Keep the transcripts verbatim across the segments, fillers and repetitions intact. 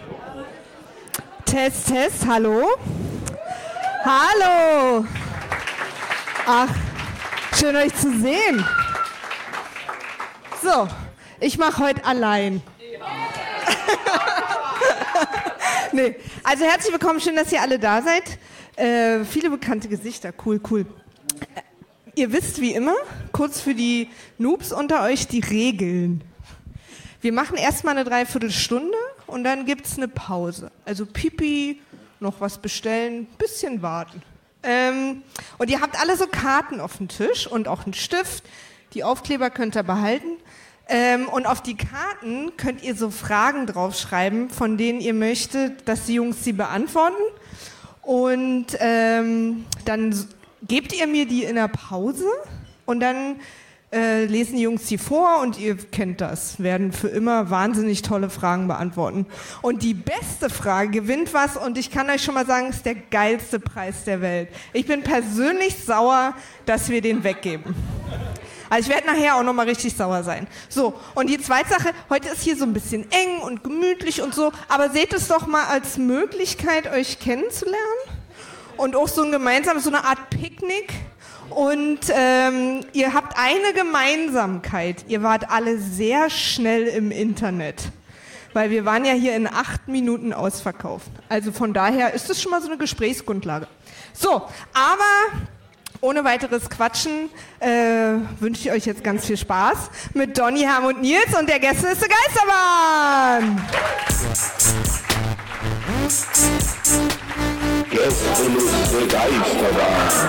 Test, Test, hallo? Hallo! Ach, schön euch zu sehen. So, ich mache heute allein. Nee, also herzlich willkommen, schön, dass ihr alle da seid. Äh, viele bekannte Gesichter, cool, cool. Äh, ihr wisst wie immer, kurz für die Noobs unter euch, die Regeln. Wir machen erstmal eine Dreiviertelstunde und dann gibt's eine Pause. Also Pipi, noch was bestellen, bisschen warten. Ähm, und ihr habt alle so Karten auf dem Tisch und auch einen Stift. Die Aufkleber könnt ihr behalten. Ähm, und auf die Karten könnt ihr so Fragen draufschreiben, von denen ihr möchtet, dass die Jungs sie beantworten. Und ähm, dann gebt ihr mir die in der Pause und dann äh, lesen die Jungs die vor und ihr kennt das, werden für immer wahnsinnig tolle Fragen beantworten. Und die beste Frage gewinnt was und ich kann euch schon mal sagen, ist der geilste Preis der Welt. Ich bin persönlich sauer, dass wir den weggeben. Also ich werde nachher auch nochmal richtig sauer sein. So, und die zweite Sache, heute ist hier so ein bisschen eng und gemütlich und so, aber seht es doch mal als Möglichkeit, euch kennenzulernen und auch so ein gemeinsames, so eine Art Picknick. Und ähm, ihr habt eine Gemeinsamkeit, ihr wart alle sehr schnell im Internet, weil wir waren ja hier in acht Minuten ausverkauft. Also von daher ist das schon mal so eine Gesprächsgrundlage. So, aber ohne weiteres Quatschen äh, wünsche ich euch jetzt ganz viel Spaß mit Donny, Herm und Nils und der Gästeliste Geisterbahn. Gästeliste Geisterbahn.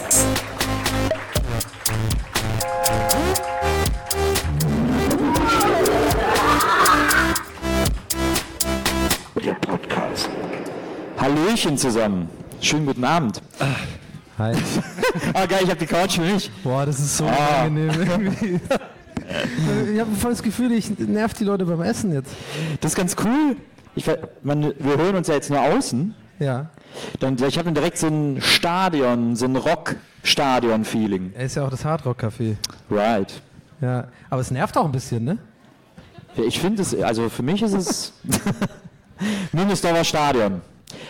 Der Podcast. Hallöchen zusammen. Schönen guten Abend. Hi. Ah, geil, ich hab die Couch für mich. Boah, das ist so Ah. angenehm irgendwie. Ich habe voll das Gefühl, ich nerv die Leute beim Essen jetzt. Das ist ganz cool. Ich, ver- man, wir hören uns ja jetzt nur außen. Ja. Dann, ich habe direkt so ein Stadion, so ein Rock-Stadion-Feeling. Er ist ja auch das Hardrock-Café. Right. Ja. Aber es nervt auch ein bisschen, ne? Ja, ich finde es, also für mich ist es Müngersdorfer Stadion.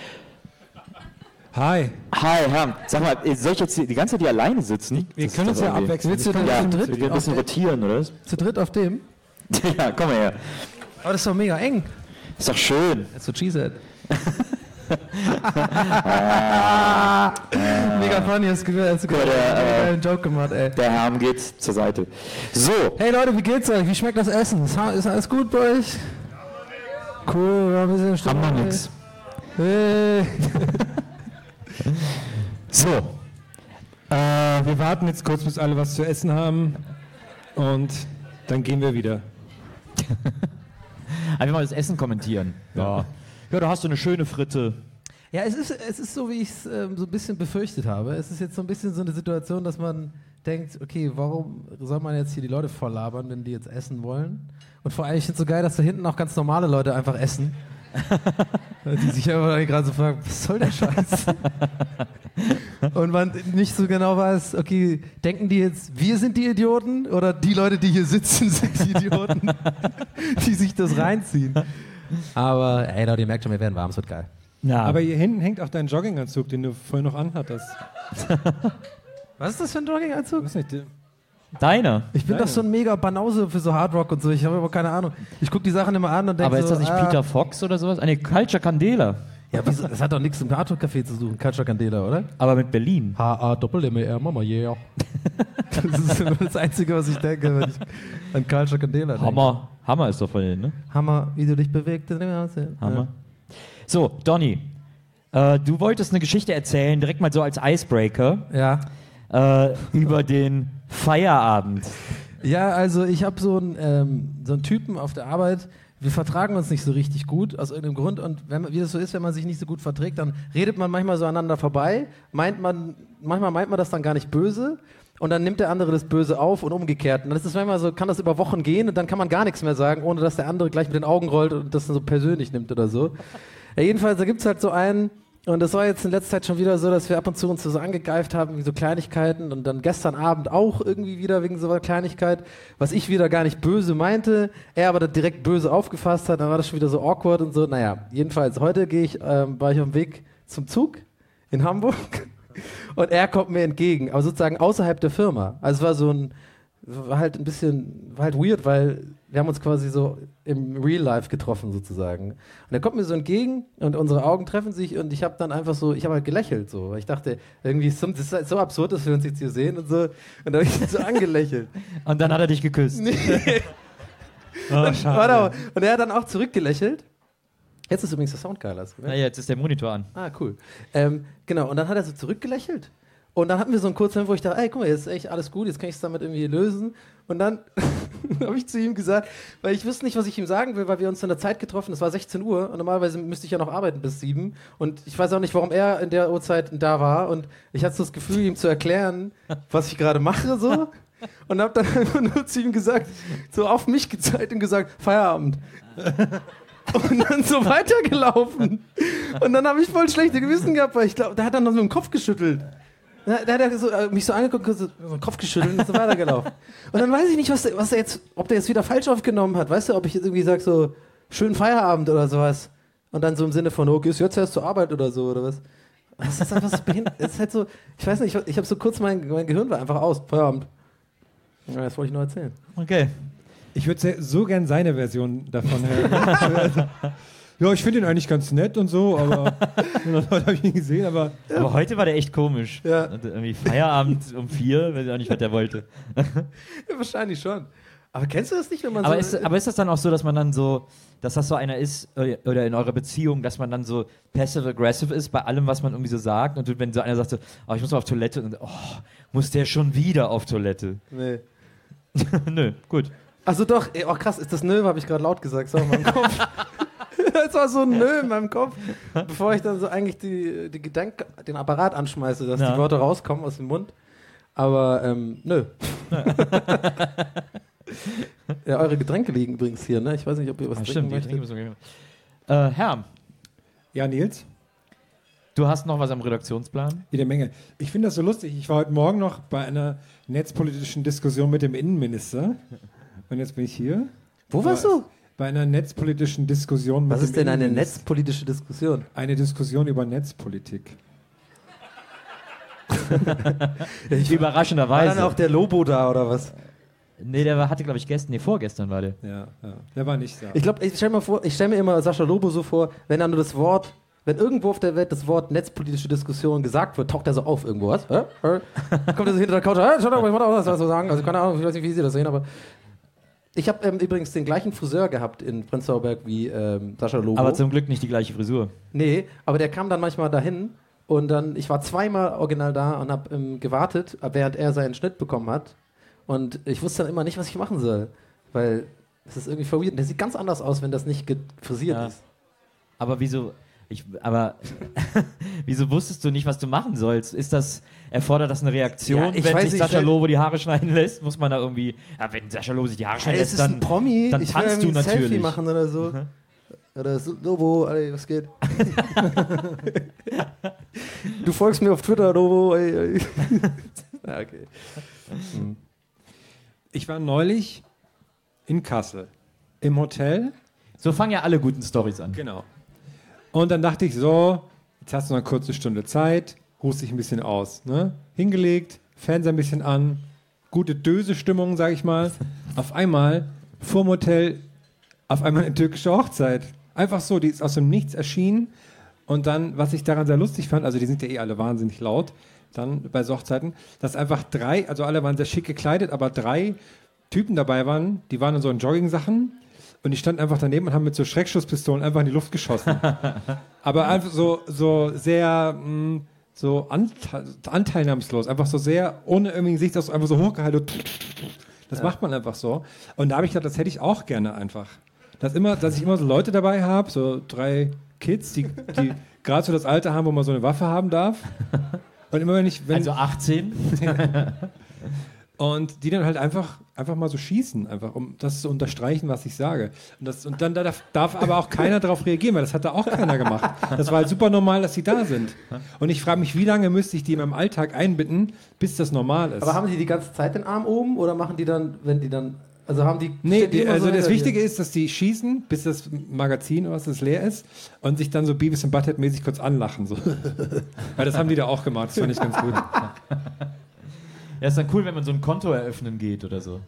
Hi. Hi, Herr. Sag mal, soll ich jetzt die, die ganze Zeit hier alleine sitzen? Wir Das können ist uns doch ja irgendwie- abwechseln. Willst du Wir denn können- zu Ja, dritt wir müssen auf rotieren, oder? Zu dritt auf dem? Ja, komm mal her. Aber das ist doch mega eng. Ist doch schön. That's what she said. Mega funny, hast du gehört, hast du gehört. Ja, der, Mega äh, geilen Joke gemacht, ey. Der Herm geht zur Seite. So, Hey Leute, wie geht's euch? Wie schmeckt das Essen? Ist, ist alles gut bei euch? Cool, wir haben ein bisschen Stimmung. haben wir nix. Hey. So. Äh, wir warten jetzt kurz, bis alle was zu essen haben. Und dann gehen wir wieder. Einfach mal das Essen kommentieren. Ja. Ja, da hast du eine schöne Fritte. Ja, es ist, es ist so, wie ich es ähm, so ein bisschen befürchtet habe. Es ist jetzt so ein bisschen so eine Situation, dass man denkt, okay, warum soll man jetzt hier die Leute voll labern, wenn die jetzt essen wollen? Und vor allem, ich finde es so geil, dass da hinten auch ganz normale Leute einfach essen. Die sich einfach gerade so fragen, was soll der Scheiß? Und man nicht so genau weiß, okay, denken die jetzt, wir sind die Idioten oder die Leute, die hier sitzen, sind die Idioten, die sich das reinziehen. Aber ey Leute, ihr merkt schon, wir werden warm, es wird geil. Ja. Aber hier hinten hängt auch dein Jogginganzug, den du vorhin noch anhattest. Was ist das für ein Jogginganzug? Weiß nicht, Deiner. Ich bin Deine. doch so ein mega Banause für so Hardrock und so, ich habe aber keine Ahnung. Ich gucke die Sachen immer an und denke Aber so, ist das nicht ah, Peter Fox oder sowas? Ah, nee, Culture Candela. Ja, wieso? Das hat doch nichts im Hardrock-Café zu suchen, Culture Candela, oder? Aber mit Berlin. H-A-Doppel-M-E-R, Mama, yeah. Das ist immer das Einzige, was ich denke, wenn ich an Culture Candela denke. Hammer. Hammer ist doch von denen, ne? Hammer, wie du dich bewegt. Hammer. Hammer. So, Donny. Äh, du wolltest eine Geschichte erzählen, direkt mal so als Icebreaker, Ja. äh, über den Feierabend. Ja, also ich habe so einen ähm, so einen Typen auf der Arbeit, wir vertragen uns nicht so richtig gut, aus irgendeinem Grund. Und wenn man, wie das so ist, wenn man sich nicht so gut verträgt, dann redet man manchmal so aneinander vorbei. Meint man, manchmal meint man das dann gar nicht böse. Und dann nimmt der andere das Böse auf und umgekehrt. Und das ist manchmal so, kann das über Wochen gehen und dann kann man gar nichts mehr sagen, ohne dass der andere gleich mit den Augen rollt und das dann so persönlich nimmt oder so. Ja, jedenfalls, da gibt es halt so einen, Und das war jetzt in letzter Zeit schon wieder so, dass wir ab und zu uns so angegeift haben, wie so Kleinigkeiten und dann gestern Abend auch irgendwie wieder wegen so einer Kleinigkeit, was ich wieder gar nicht böse meinte, er aber dann direkt böse aufgefasst hat, dann war das schon wieder so awkward und so. Naja, jedenfalls, heute gehe ich, ähm, war ich auf dem Weg zum Zug in Hamburg und er kommt mir entgegen, aber sozusagen außerhalb der Firma. Also es war so ein, war halt ein bisschen, war halt weird, weil wir haben uns quasi so im Real Life getroffen sozusagen. Und er kommt mir so entgegen und unsere Augen treffen sich und ich habe dann einfach so, ich habe halt gelächelt so, weil ich dachte, irgendwie ist das ist halt so absurd, dass wir uns jetzt hier sehen und so. Und dann habe ich so angelächelt. Und dann hat er dich geküsst. Nee. Oh, schade. Warte, und er hat dann auch zurückgelächelt. Jetzt ist übrigens der Sound geil. Also, Na, jetzt ist der Monitor an. Ah, cool. Ähm, genau, und dann hat er so zurückgelächelt. Und dann hatten wir so einen kurzen Moment, wo ich dachte, ey, guck mal, jetzt ist echt alles gut, jetzt kann ich es damit irgendwie lösen. Und dann habe ich zu ihm gesagt, weil ich wusste nicht, was ich ihm sagen will, weil wir uns in der Zeit getroffen, es war sechzehn Uhr und normalerweise müsste ich ja noch arbeiten bis sieben. Und ich weiß auch nicht, warum er in der Uhrzeit da war. Und ich hatte so das Gefühl, ihm zu erklären, was ich gerade mache, so. Und habe dann einfach nur zu ihm gesagt, so auf mich gezeigt und gesagt, Feierabend. Und dann so weitergelaufen. Und dann habe ich voll schlechte Gewissen gehabt, weil ich glaube, der hat dann noch so mit dem Kopf geschüttelt. Da, da hat er so, äh, mich so angeguckt, so, so den Kopf geschüttelt und ist so weitergelaufen. Und dann weiß ich nicht, was der, was der jetzt, ob der jetzt wieder falsch aufgenommen hat. Weißt du, ob ich jetzt irgendwie sage, so, schönen Feierabend oder sowas. Und dann so im Sinne von, okay, ist jetzt erst zur Arbeit oder so, oder was. Das ist einfach so behindert. Es ist halt so, ich weiß nicht, ich, ich habe so kurz, mein, mein Gehirn war einfach aus. Feierabend. Ja, das wollte ich noch erzählen. Okay. Ich würde so gern seine Version davon hören. Ja, ich finde ihn eigentlich ganz nett und so, aber heute habe ich ihn gesehen, aber... Aber heute war der echt komisch. Ja. Und irgendwie Feierabend um vier, weiß ich auch nicht, was der wollte. Ja, wahrscheinlich schon. Aber kennst du das nicht, wenn man Aber so... ist, aber ist das dann auch so, dass man dann so, dass das so einer ist, äh, oder in eurer Beziehung, dass man dann so passive-aggressive ist bei allem, was man irgendwie so sagt? Und wenn so einer sagt so, oh, ich muss mal auf Toilette, und oh, muss der schon wieder auf Toilette? Nee. Nö, gut. Achso, doch. Ey, oh, krass, ist das Nö, habe ich gerade laut gesagt. So in meinem Kopf. Das war so ein Nö in meinem Kopf, bevor ich dann so eigentlich die, die Gedank den Apparat anschmeiße, dass ja. die Worte rauskommen aus dem Mund. Aber, ähm, nö. Ja, eure Getränke liegen übrigens hier, ne? Ich weiß nicht, ob ihr was Ah, trinken stimmt, die möchtet. Getränke müssen wir äh, Herr, Ja, Nils? du hast noch was am Redaktionsplan? Jede Menge. Ich finde das so lustig. Ich war heute Morgen noch bei einer netzpolitischen Diskussion mit dem Innenminister. Und jetzt bin ich hier. Wo warst du? Bei einer netzpolitischen Diskussion mit Was dem ist denn eine Innenminister. netzpolitische Diskussion? Eine Diskussion über Netzpolitik. War Überraschenderweise. dann auch der Lobo da oder was? Nee, der war, hatte, glaube ich, gestern, nee, vorgestern war der. Ja, ja. Der war nicht da. Ich glaube, ich stelle mir, vor- ich stell mir immer Sascha Lobo so vor, wenn dann nur das Wort, wenn irgendwo auf der Welt das Wort netzpolitische Diskussion gesagt wird, taucht er so auf irgendwo, was? Hä? Hä? Kommt er so hinter der Couch, hä? Schaut doch, ich wollte auch was dazu sagen. Also keine Ahnung, ich weiß nicht, wie Sie das sehen, aber ich habe ähm, übrigens den gleichen Friseur gehabt in Prenzlauer Berg wie ähm, Sascha Lobo. Aber zum Glück nicht die gleiche Frisur. Nee, aber der kam dann manchmal dahin und dann, ich war zweimal original da und habe ähm, gewartet, während er seinen Schnitt bekommen hat. Und ich wusste dann immer nicht, was ich machen soll. Weil es ist irgendwie verwirrend. Der sieht ganz anders aus, wenn das nicht gefrisiert Ja. ist. Aber wieso, ich, aber wieso wusstest du nicht, was du machen sollst? Ist das, erfordert das eine Reaktion, Ja, ich wenn weiß sich nicht, Sascha weil- Lobo die Haare schneiden lässt? Muss man da irgendwie, ja, wenn Sascha Lobo sich die Haare schneiden Ey, es lässt, ist dann, ein Promi. dann ich will tanzt du irgendwie ein Selfie natürlich. machen oder so. Oder so, Lobo, ey, was geht? Du folgst mir auf Twitter, Lobo, ey, ey. Ja, okay. Ich war neulich in Kassel im Hotel. So fangen ja alle guten Storys an. Genau. Und dann dachte ich so, jetzt hast du noch eine kurze Stunde Zeit, ruhst dich ein bisschen aus. Ne? Hingelegt, Fernseher ein bisschen an, gute Döse-Stimmung, sag ich mal. Auf einmal, vorm Hotel, auf einmal eine türkische Hochzeit. Einfach so, die ist aus dem Nichts erschienen. Und dann, was ich daran sehr lustig fand, also die sind ja eh alle wahnsinnig laut, dann bei so Hochzeiten, dass einfach drei, also alle waren sehr schick gekleidet, aber drei Typen dabei waren, die waren in so in Jogging-Sachen und die standen einfach daneben und haben mit so Schreckschusspistolen einfach in die Luft geschossen. Aber einfach so, so sehr mh, so ante anteilnahmslos, einfach so sehr ohne irgendwie Gesicht, einfach so hochgehalten. Das ja. macht man einfach so. Und da habe ich gedacht, das hätte ich auch gerne einfach. Dass, immer, dass ich immer so Leute dabei habe, so drei Kids, die, die gerade so das Alter haben, wo man so eine Waffe haben darf. Und immer wenn ich... Wenn Also achtzehn? Und die dann halt einfach, einfach mal so schießen, einfach um das zu unterstreichen, was ich sage. Und, das, und dann darf, darf aber auch keiner darauf reagieren, weil das hat da auch keiner gemacht. Das war halt super normal, dass sie da sind. Und ich frage mich, wie lange müsste ich die in meinem Alltag einbinden, bis das normal ist. Aber haben die die ganze Zeit den Arm oben oder machen die dann, wenn die dann, also haben die... Nee, stehen die, immer also so das hinter Wichtige dir? ist, dass die schießen, bis das Magazin oder was das leer ist und sich dann so Beavis und Butthead mäßig kurz anlachen. So. Weil das haben die da auch gemacht, das fand ich ganz gut. Ja, ist dann cool, wenn man so ein Konto eröffnen geht oder so.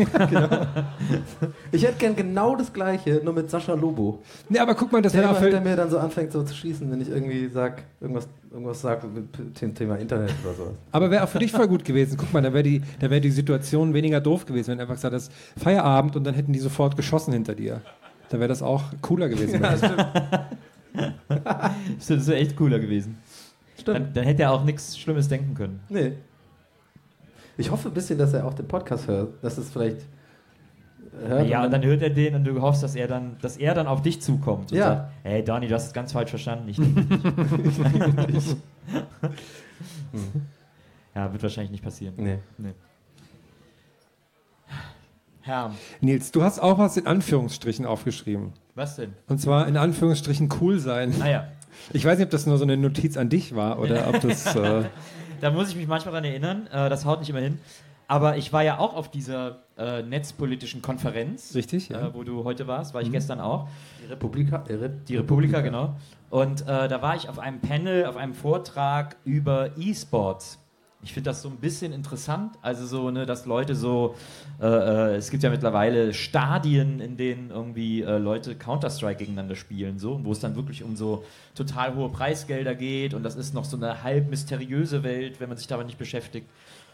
Ich hätte gern genau das Gleiche, nur mit Sascha Lobo. Nee, aber guck mal, das Der, wäre immer auch hinter für, mir dann so anfängt so zu schießen, wenn ich irgendwie sag, irgendwas, irgendwas sag mit dem Thema Internet oder sowas. aber wäre auch für dich voll gut gewesen. Guck mal, da wäre die, da wär die Situation weniger doof gewesen, wenn du einfach gesagt hast, Feierabend und dann hätten die sofort geschossen hinter dir. Da wäre das auch cooler gewesen. Ja, stimmt. Das wäre echt cooler gewesen. Stimmt. Dann, dann hätte er auch nichts Schlimmes denken können. Nee. Ich hoffe ein bisschen, dass er auch den Podcast hört, dass es vielleicht hört. Ja, und dann hört er den und du hoffst, dass er dann, dass er dann auf dich zukommt und Ja. sagt, hey Donny, du hast es ganz falsch verstanden. Ich Ja, wird wahrscheinlich nicht passieren. Nee. Nee. Herr, Nils, du hast auch was in Anführungsstrichen aufgeschrieben. was denn? Und zwar in Anführungsstrichen cool sein. Ah ja, Ich weiß nicht, ob das nur so eine Notiz an dich war oder ob das... Äh, da muss ich mich manchmal dran erinnern, äh, das haut nicht immer hin. Aber ich war ja auch auf dieser äh, netzpolitischen Konferenz, richtig, ja. äh, wo du heute warst, war ich gestern auch. Die Republika. Die, Re Die Republika, genau. Und äh, da war ich auf einem Panel, auf einem Vortrag über E-Sports. Ich finde das so ein bisschen interessant, also so, ne, dass Leute so, äh, äh, es gibt ja mittlerweile Stadien, in denen irgendwie äh, Leute Counter-Strike gegeneinander spielen, so, wo es dann wirklich um so total hohe Preisgelder geht und das ist noch so eine halb mysteriöse Welt, wenn man sich damit nicht beschäftigt.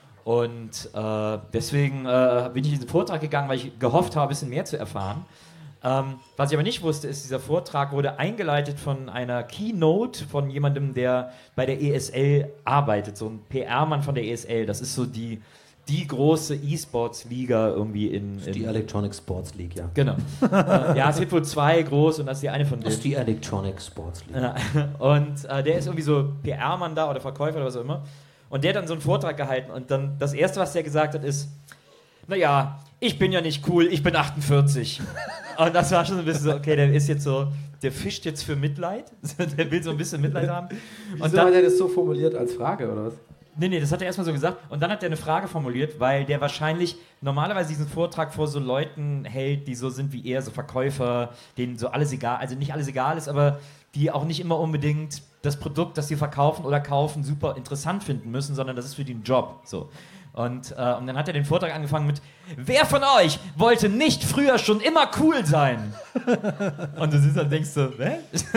Und äh, deswegen äh, bin ich in diesen Vortrag gegangen, weil ich gehofft habe, ein bisschen mehr zu erfahren. Ähm, was ich aber nicht wusste, ist, dieser Vortrag wurde eingeleitet von einer Keynote von jemandem, der bei der E S L arbeitet, so ein P R-Mann von der E S L. Das ist so die, die große E-Sports-Liga irgendwie in... in die Electronic Sports League, ja. Genau. äh, ja, es gibt wohl zwei groß und das ist die eine von denen. Das ist die Electronic Sports League. Ja, und äh, der ist irgendwie so P R-Mann da oder Verkäufer oder was auch immer. Und der hat dann so einen Vortrag gehalten und dann das Erste, was der gesagt hat, ist, naja, ich bin ja nicht cool, ich bin achtundvierzig. Und das war schon so ein bisschen so, okay, der ist jetzt so, der fischt jetzt für Mitleid, der will so ein bisschen Mitleid haben. Und Und dann hat dann, er das so formuliert als Frage, oder was? nee, nee, das hat er erstmal so gesagt und dann hat er eine Frage formuliert, weil der wahrscheinlich normalerweise diesen Vortrag vor so Leuten hält, die so sind wie er, so Verkäufer, denen so alles egal, also nicht alles egal ist, aber die auch nicht immer unbedingt das Produkt, das sie verkaufen oder kaufen, super interessant finden müssen, sondern das ist für die ein Job, so. Und, äh, und dann hat er den Vortrag angefangen mit: Wer von euch wollte nicht früher schon immer cool sein? Und du sitzt dann und denkst so, hä?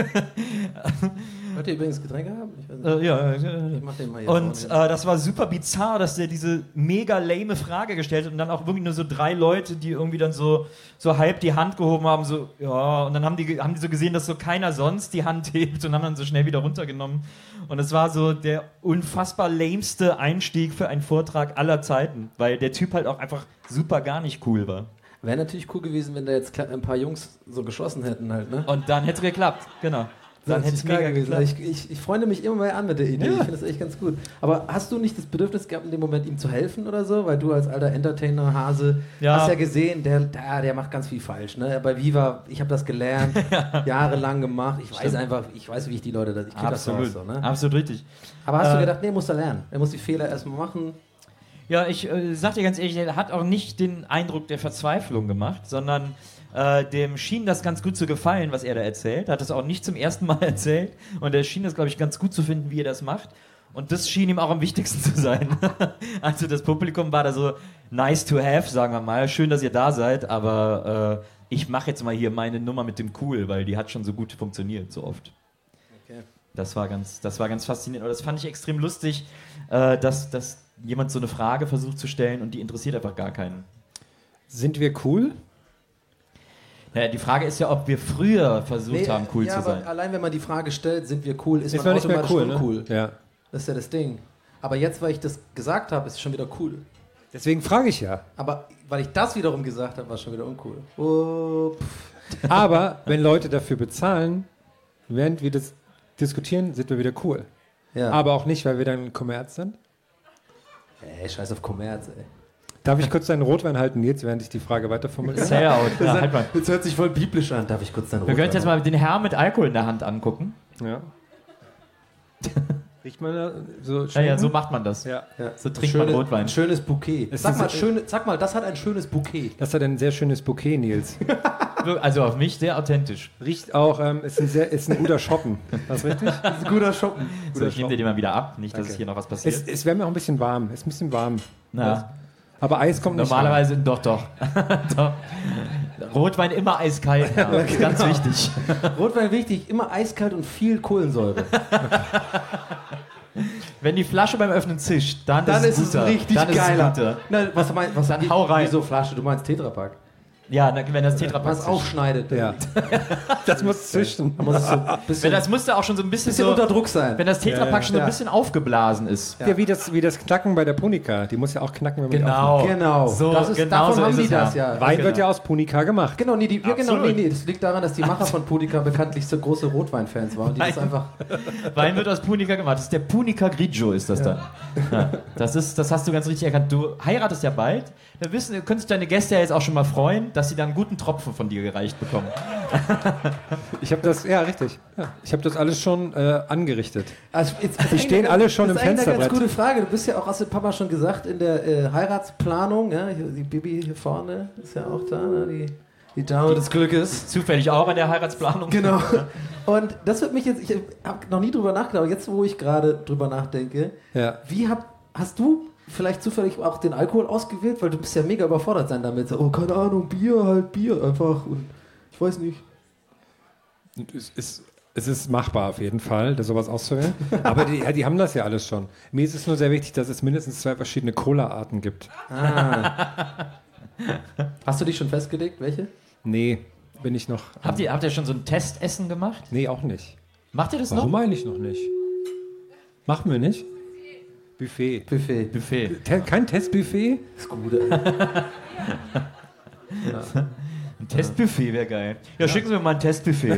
Wollt ihr übrigens Getränke haben? Ich weiß nicht. Äh, ja, Ich mach den mal jetzt und vorne äh, das war super bizarr, dass der diese mega lame Frage gestellt hat und dann auch wirklich nur so drei Leute, die irgendwie dann so, so halb die Hand gehoben haben, so, ja, und dann haben die, haben die so gesehen, dass so keiner sonst die Hand hebt und haben dann so schnell wieder runtergenommen. Und es war so der unfassbar lameste Einstieg für einen Vortrag aller Zeiten, weil der Typ halt auch einfach super gar nicht cool war. Wäre natürlich cool gewesen, wenn da jetzt ein paar Jungs so geschossen hätten halt, ne? Und dann hätte es geklappt, genau. Dann hätte es geil mega gewesen. geklappt. Ich, ich, ich freunde mich immer mehr an mit der Idee. Ich finde das echt ganz gut. Aber hast du nicht das Bedürfnis gehabt, in dem Moment ihm zu helfen oder so? Weil du als alter Entertainer-Hase Ja. hast ja gesehen, der, der, der macht ganz viel falsch. Ne? Bei Viva, ich habe das gelernt, jahrelang gemacht. Ich weiß Stimmt. einfach, ich weiß, wie ich die Leute, das, ich krieg das Absolut, raus, so, ne? absolut richtig. Aber hast du Äh, gedacht, nee, muss er lernen. Er muss die Fehler erstmal machen. Ja, ich äh, sag dir ganz ehrlich, er hat auch nicht den Eindruck der Verzweiflung gemacht, sondern äh, dem schien das ganz gut zu gefallen, was er da erzählt. Er hat das auch nicht zum ersten Mal erzählt und er schien das, glaube ich, ganz gut zu finden, wie er das macht. Und das schien ihm auch am wichtigsten zu sein. Also das Publikum war da so nice to have, sagen wir mal. Schön, dass ihr da seid, aber äh, ich mache jetzt mal hier meine Nummer mit dem Cool, weil die hat schon so gut funktioniert, so oft. Okay. Das war ganz, das war ganz faszinierend. Und das fand ich extrem lustig, äh, dass, dass jemand so eine Frage versucht zu stellen und die interessiert einfach gar keinen. Sind wir cool? Ja, die Frage ist ja, ob wir früher versucht Nee, haben, cool ja, zu aber sein. allein wenn man die Frage stellt, sind wir cool, ist Jetzt man war nicht mehr automatisch cool, ne? uncool. Ja. Das ist ja das Ding. Aber jetzt, weil ich das gesagt habe, ist es schon wieder cool. Deswegen frage ich ja. Aber weil ich das wiederum gesagt habe, war es schon wieder uncool. Oh, pff. Aber wenn Leute dafür bezahlen, während wir das diskutieren, sind wir wieder cool. Ja. Aber auch nicht, weil wir dann Kommerz sind. Ey, scheiß auf Kommerz, ey. Darf ich kurz deinen Rotwein halten, Nils, während ich die Frage weiterformuliere? Say out. Ja, halt mal. Das hört sich voll biblisch an. Darf ich kurz deinen Wir Rotwein können uns jetzt mal den Herrn mit Alkohol in der Hand angucken. Ja. Riecht man da so Ja, ja, so macht man das. Ja. Ja. So trinkt Schöne, man Rotwein. Ein schönes Bouquet. Es Sag ist- mal, schöne, sag mal, das hat ein schönes Bouquet. Das hat ein sehr schönes Bouquet, Nils. Also auf mich sehr authentisch. Riecht auch, ähm, ist, ein sehr, ist ein guter Shoppen. Das ist richtig? Das ist ein guter Shoppen. So, ich nehme dir den mal wieder ab. Nicht, dass Danke. es hier noch was passiert. Es, es wäre mir auch ein bisschen warm. Es ist ein bisschen warm. Na, Aber Eis kommt nicht normalerweise, doch, doch. doch. Rotwein immer eiskalt. Ja, das ist ganz wichtig. Rotwein wichtig, immer eiskalt und viel Kohlensäure. Wenn die Flasche beim Öffnen zischt, dann, Dann ist es es guter. richtig dann geiler. Ist es guter. Na, was meinst was Dann wie- hau rein. Wieso Flasche? Du meinst Tetrapack. Ja, na, wenn das Tetrapack Was zischt. aufschneidet. Ja. Das muss zischen. Da muss es so ein bisschen, Wenn das müsste auch schon so ein bisschen, bisschen so, unter Druck sein. wenn das Tetrapack schon so Ja. ein bisschen aufgeblasen ist. Ja, wie, das, wie das Knacken bei der Punika. Die muss ja auch knacken, wenn man die Genau. Genau. So, das ist, genau davon so haben ist die es, das ja. ja. aufmacht. Wein wird Genau. ja aus Punika gemacht. Genau, nee, die, ja, genau, Absolut. nee, nee, das liegt daran, dass die Macher von Punika bekanntlich so große Rotweinfans waren. Die das Nein. einfach, Wein wird aus Punica gemacht. Das ist der Punica Grigio, ist das dann. Ja. Das, ist, das hast du ganz richtig erkannt. Du heiratest ja bald. Da wissen, können sich deine Gäste ja jetzt auch schon mal freuen, dass sie dann einen guten Tropfen von dir gereicht bekommen. Ich habe das, ja, richtig. Ja, ich habe das alles schon äh, angerichtet. also jetzt, Die stehen alle schon im Das ist eigentlich eine ganz Fensterbrett. gute Frage. Du bist ja auch, hast du Papa schon gesagt, in der äh, Heiratsplanung. Ja, hier, die Bibi hier vorne ist ja auch da, ne? die, die Dame des Glückes. Zufällig auch an der Heiratsplanung. Genau. Und das wird mich jetzt, ich habe noch nie drüber nachgedacht, aber jetzt, wo ich gerade drüber nachdenke, Ja. wie hab, hast du vielleicht zufällig auch den Alkohol ausgewählt? Weil du bist ja mega überfordert sein damit. So, oh, keine Ahnung, Bier, halt Bier einfach. Und ich weiß nicht. Es ist, es ist machbar auf jeden Fall, das sowas auszuwählen. Aber die, ja, die haben das ja alles schon. Mir ist es nur sehr wichtig, dass es mindestens zwei verschiedene Cola-Arten gibt. Hast du dich schon festgelegt, welche? Nee, bin ich noch. Habt ihr, habt ihr schon so ein Testessen gemacht? Nee, auch nicht. Macht ihr das Warum noch? eigentlich noch nicht? Machen wir nicht? Buffet. Buffet. Buffet. Te kein Testbuffet? Ist gut. ey. Ein Testbuffet wäre geil. Ja, schicken Sie mir mal ein Testbuffet.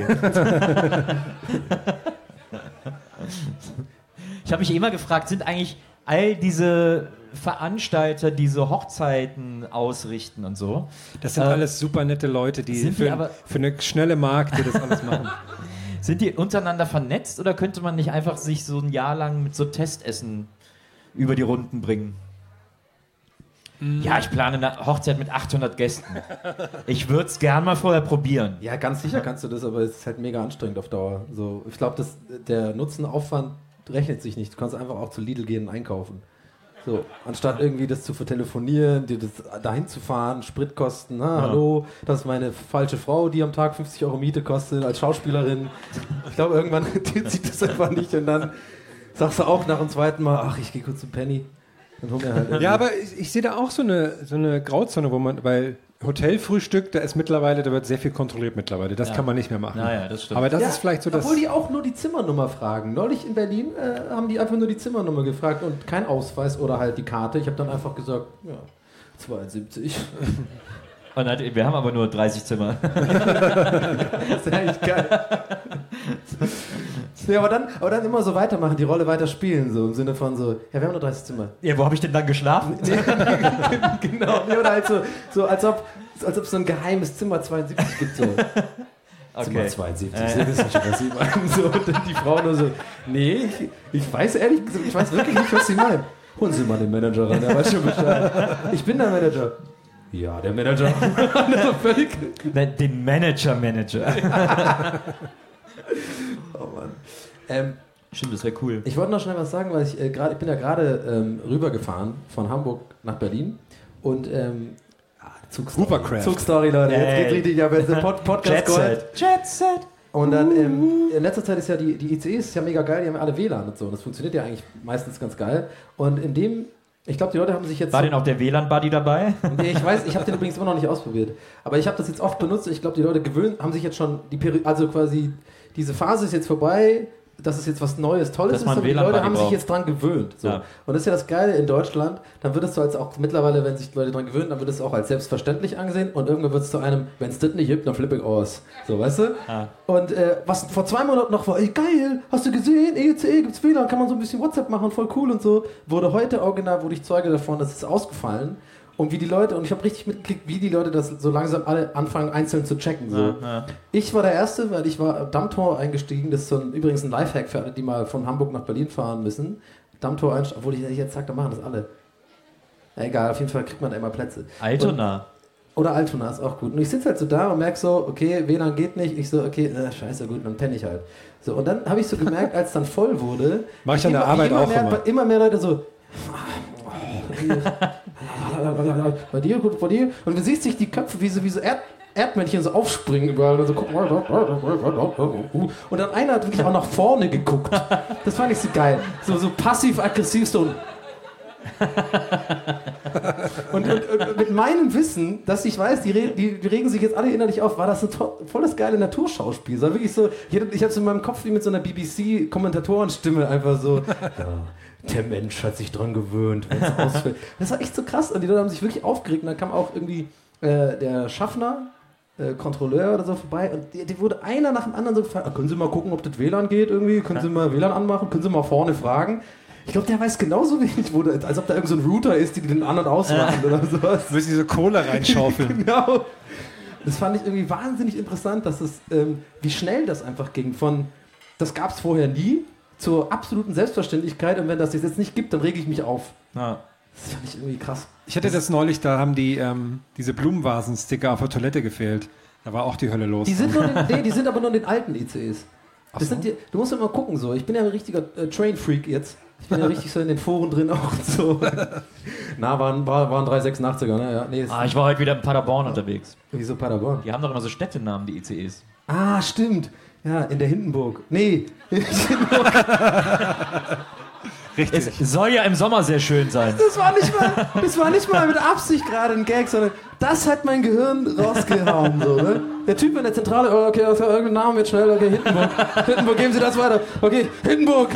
Ich habe mich immer gefragt, sind eigentlich all diese Veranstalter, die so Hochzeiten ausrichten und so, Das sind Äh, alles super nette Leute, die sind die für, aber- für eine schnelle Mark, die das alles machen. sind die untereinander vernetzt oder könnte man nicht einfach sich so ein Jahr lang mit so Testessen über die Runden bringen? Ja, ich plane eine Hochzeit mit achthundert Gästen. Ich würde es gern mal vorher probieren. Ja, ganz sicher kannst du das, aber es ist halt mega anstrengend auf Dauer. So, ich glaube, der Nutzenaufwand rechnet sich nicht. Du kannst einfach auch zu Lidl gehen und einkaufen. So, anstatt irgendwie das zu vertelefonieren, dir das dahin zu fahren, Spritkosten, na, hallo, das ist meine falsche Frau, die am Tag fünfzig Euro Miete kostet als Schauspielerin. Ich glaube, irgendwann zieht das einfach nicht und dann sagst du auch nach dem zweiten Mal, ach, ich gehe kurz zum Penny. Dann hol mir halt irgendwie- Ja, aber ich, ich sehe da auch so eine, so eine Grauzone, wo man, weil Hotelfrühstück, da ist mittlerweile, da wird sehr viel kontrolliert mittlerweile. Das Ja. kann man nicht mehr machen. Naja, das stimmt. Aber das Ja, ist vielleicht so das. obwohl die auch nur die Zimmernummer fragen. Neulich in Berlin äh, haben die einfach nur die Zimmernummer gefragt und kein Ausweis oder halt die Karte. Ich habe dann einfach gesagt, ja, zweiundsiebzig. Und dann, wir haben aber nur dreißig Zimmer. Das ist eigentlich geil. Ja, aber dann, aber dann immer so weitermachen, die Rolle weiter spielen, so im Sinne von so, ja, wir haben nur dreißig Zimmer. Ja, wo habe ich denn dann geschlafen? Genau, nee, oder halt so, so als ob als ob es so ein geheimes Zimmer zweiundsiebzig gibt. So. Zimmer Okay. zweiundsiebzig, Sie wissen schon, was Sie meinen. So, und dann die Frau nur so, nee, ich, ich weiß ehrlich gesagt, ich weiß wirklich nicht, was Sie meinen. Holen Sie mal den Manager ran, der weiß schon Bescheid. Ich bin der Manager. Ja, der Manager. Also völlig. Den Manager-Manager. Oh Mann. Ähm, Stimmt, das wäre cool. ich wollte noch schnell was sagen, weil ich äh, gerade, ich bin ja gerade ähm, rübergefahren von Hamburg nach Berlin und ähm, ah, Zugstory. Hoovercraft. Zugstory, Leute. Jetzt Hey. geht's richtig, aber jetzt der Pod Podcast Jet Gold. Set. Jet Set. Und dann ähm, in letzter Zeit ist ja die, die I C Es ist ja mega geil, die haben ja alle W L A N und so. Und das funktioniert ja eigentlich meistens ganz geil. Und in dem, ich glaube, die Leute haben sich jetzt. War denn auch der W L A N-Buddy dabei? Nee, ich weiß, ich habe den übrigens immer noch nicht ausprobiert. Aber ich habe das jetzt oft benutzt und ich glaube, die Leute gewöhnt, haben sich jetzt schon die Peri also quasi diese Phase ist jetzt vorbei, dass es jetzt was Neues, Tolles Dass ist man und die W L A N Leute Buddy haben sich braucht. jetzt dran gewöhnt. So. Ja. Und das ist ja das Geile in Deutschland, dann wird es so als auch mittlerweile, wenn sich die Leute dran gewöhnen, dann wird es auch als selbstverständlich angesehen und irgendwann wird es zu einem, wenn es das nicht gibt, dann flippe ich aus. So, weißt du? Ah. Und äh, was vor zwei Monaten noch war, ey geil, hast du gesehen, E C E gibt's W L A N, kann man so ein bisschen WhatsApp machen, voll cool und so, wurde heute original, wurde ich Zeuge davon, das ist ausgefallen. Und wie die Leute, und ich habe richtig mitgekriegt, wie die Leute das so langsam alle anfangen, einzeln zu checken. So. Ja, ja. Ich war der Erste, weil ich war Dammtor eingestiegen. Das ist so ein, übrigens ein Lifehack für alle, die mal von Hamburg nach Berlin fahren müssen. Dammtor einsteigen, obwohl ich jetzt sage, da machen das alle. Ja, egal, auf jeden Fall kriegt man da immer Plätze. Altona. Und, oder Altona ist auch gut. Und ich sitze halt so da und merke so, okay, W L A N geht nicht. Ich so, okay, äh, scheiße, gut, dann penne ich halt. So, und dann habe ich so gemerkt, als dann voll wurde, mach ich an der Arbeit immer auch mehr, immer. immer mehr Leute so, bei dir, gut, bei dir. Und du siehst sich die Köpfe wie so, wie so Erd, Erdmännchen so aufspringen überall. Und, so gucken. Und dann einer hat wirklich auch nach vorne geguckt. Das fand ich so geil. So, so passiv-aggressiv so. Und, und, und mit meinem Wissen, dass ich weiß, die, re die, die regen sich jetzt alle innerlich auf, war das ein volles geile Naturschauspiel. Es war wirklich so, ich, ich habe es in meinem Kopf wie mit so einer B B C-Kommentatorenstimme einfach so, ja, der Mensch hat sich dran gewöhnt, wenn es ausfällt. Das war echt so krass und die Leute haben sich wirklich aufgeregt und dann kam auch irgendwie äh, der Schaffner, äh, Kontrolleur oder so vorbei und die, die wurde einer nach dem anderen so gefragt, ah, können Sie mal gucken, ob das W L A N geht irgendwie, können Sie mal W L A N anmachen, können Sie mal vorne fragen. Ich glaube, der weiß genauso wenig, wo der, als ob da irgend so ein Router ist, die den an- und ausmachen oder sowas. Müssen diese Kohle reinschaufeln. Genau. Das fand ich irgendwie wahnsinnig interessant, dass es, ähm, wie schnell das einfach ging. Von, das gab es vorher nie, zur absoluten Selbstverständlichkeit. Und wenn das jetzt nicht gibt, dann rege ich mich auf. Ja. Das fand ich irgendwie krass. Ich hatte das neulich, da haben die ähm, diese Blumenvasen-Sticker auf der Toilette gefehlt. Da war auch die Hölle los. Die sind, nur in, nee, die sind aber nur in den alten I C Es. Ach Das so? sind die, du musst ja mal gucken so. Ich bin ja ein richtiger äh, Train-Freak jetzt. Ich bin ja richtig so in den Foren drin auch und so. Na, waren, war, waren drei sechsundachtziger, ne? Ja, nee, Ah, ich war heute wieder in Paderborn unterwegs. wieso Paderborn? Die haben doch immer so Städtenamen, die I C Es. Ah, stimmt. Ja, in der Hindenburg. Nee. Richtig. Es soll ja im Sommer sehr schön sein. Das war nicht mal, das war nicht mal mit Absicht gerade ein Gag, sondern das hat mein Gehirn rausgehauen. So, ne? Der Typ in der Zentrale, oh, okay, was für irgendeinen Namen jetzt schnell, okay, Hindenburg. Hindenburg, geben Sie das weiter. Okay, Hindenburg.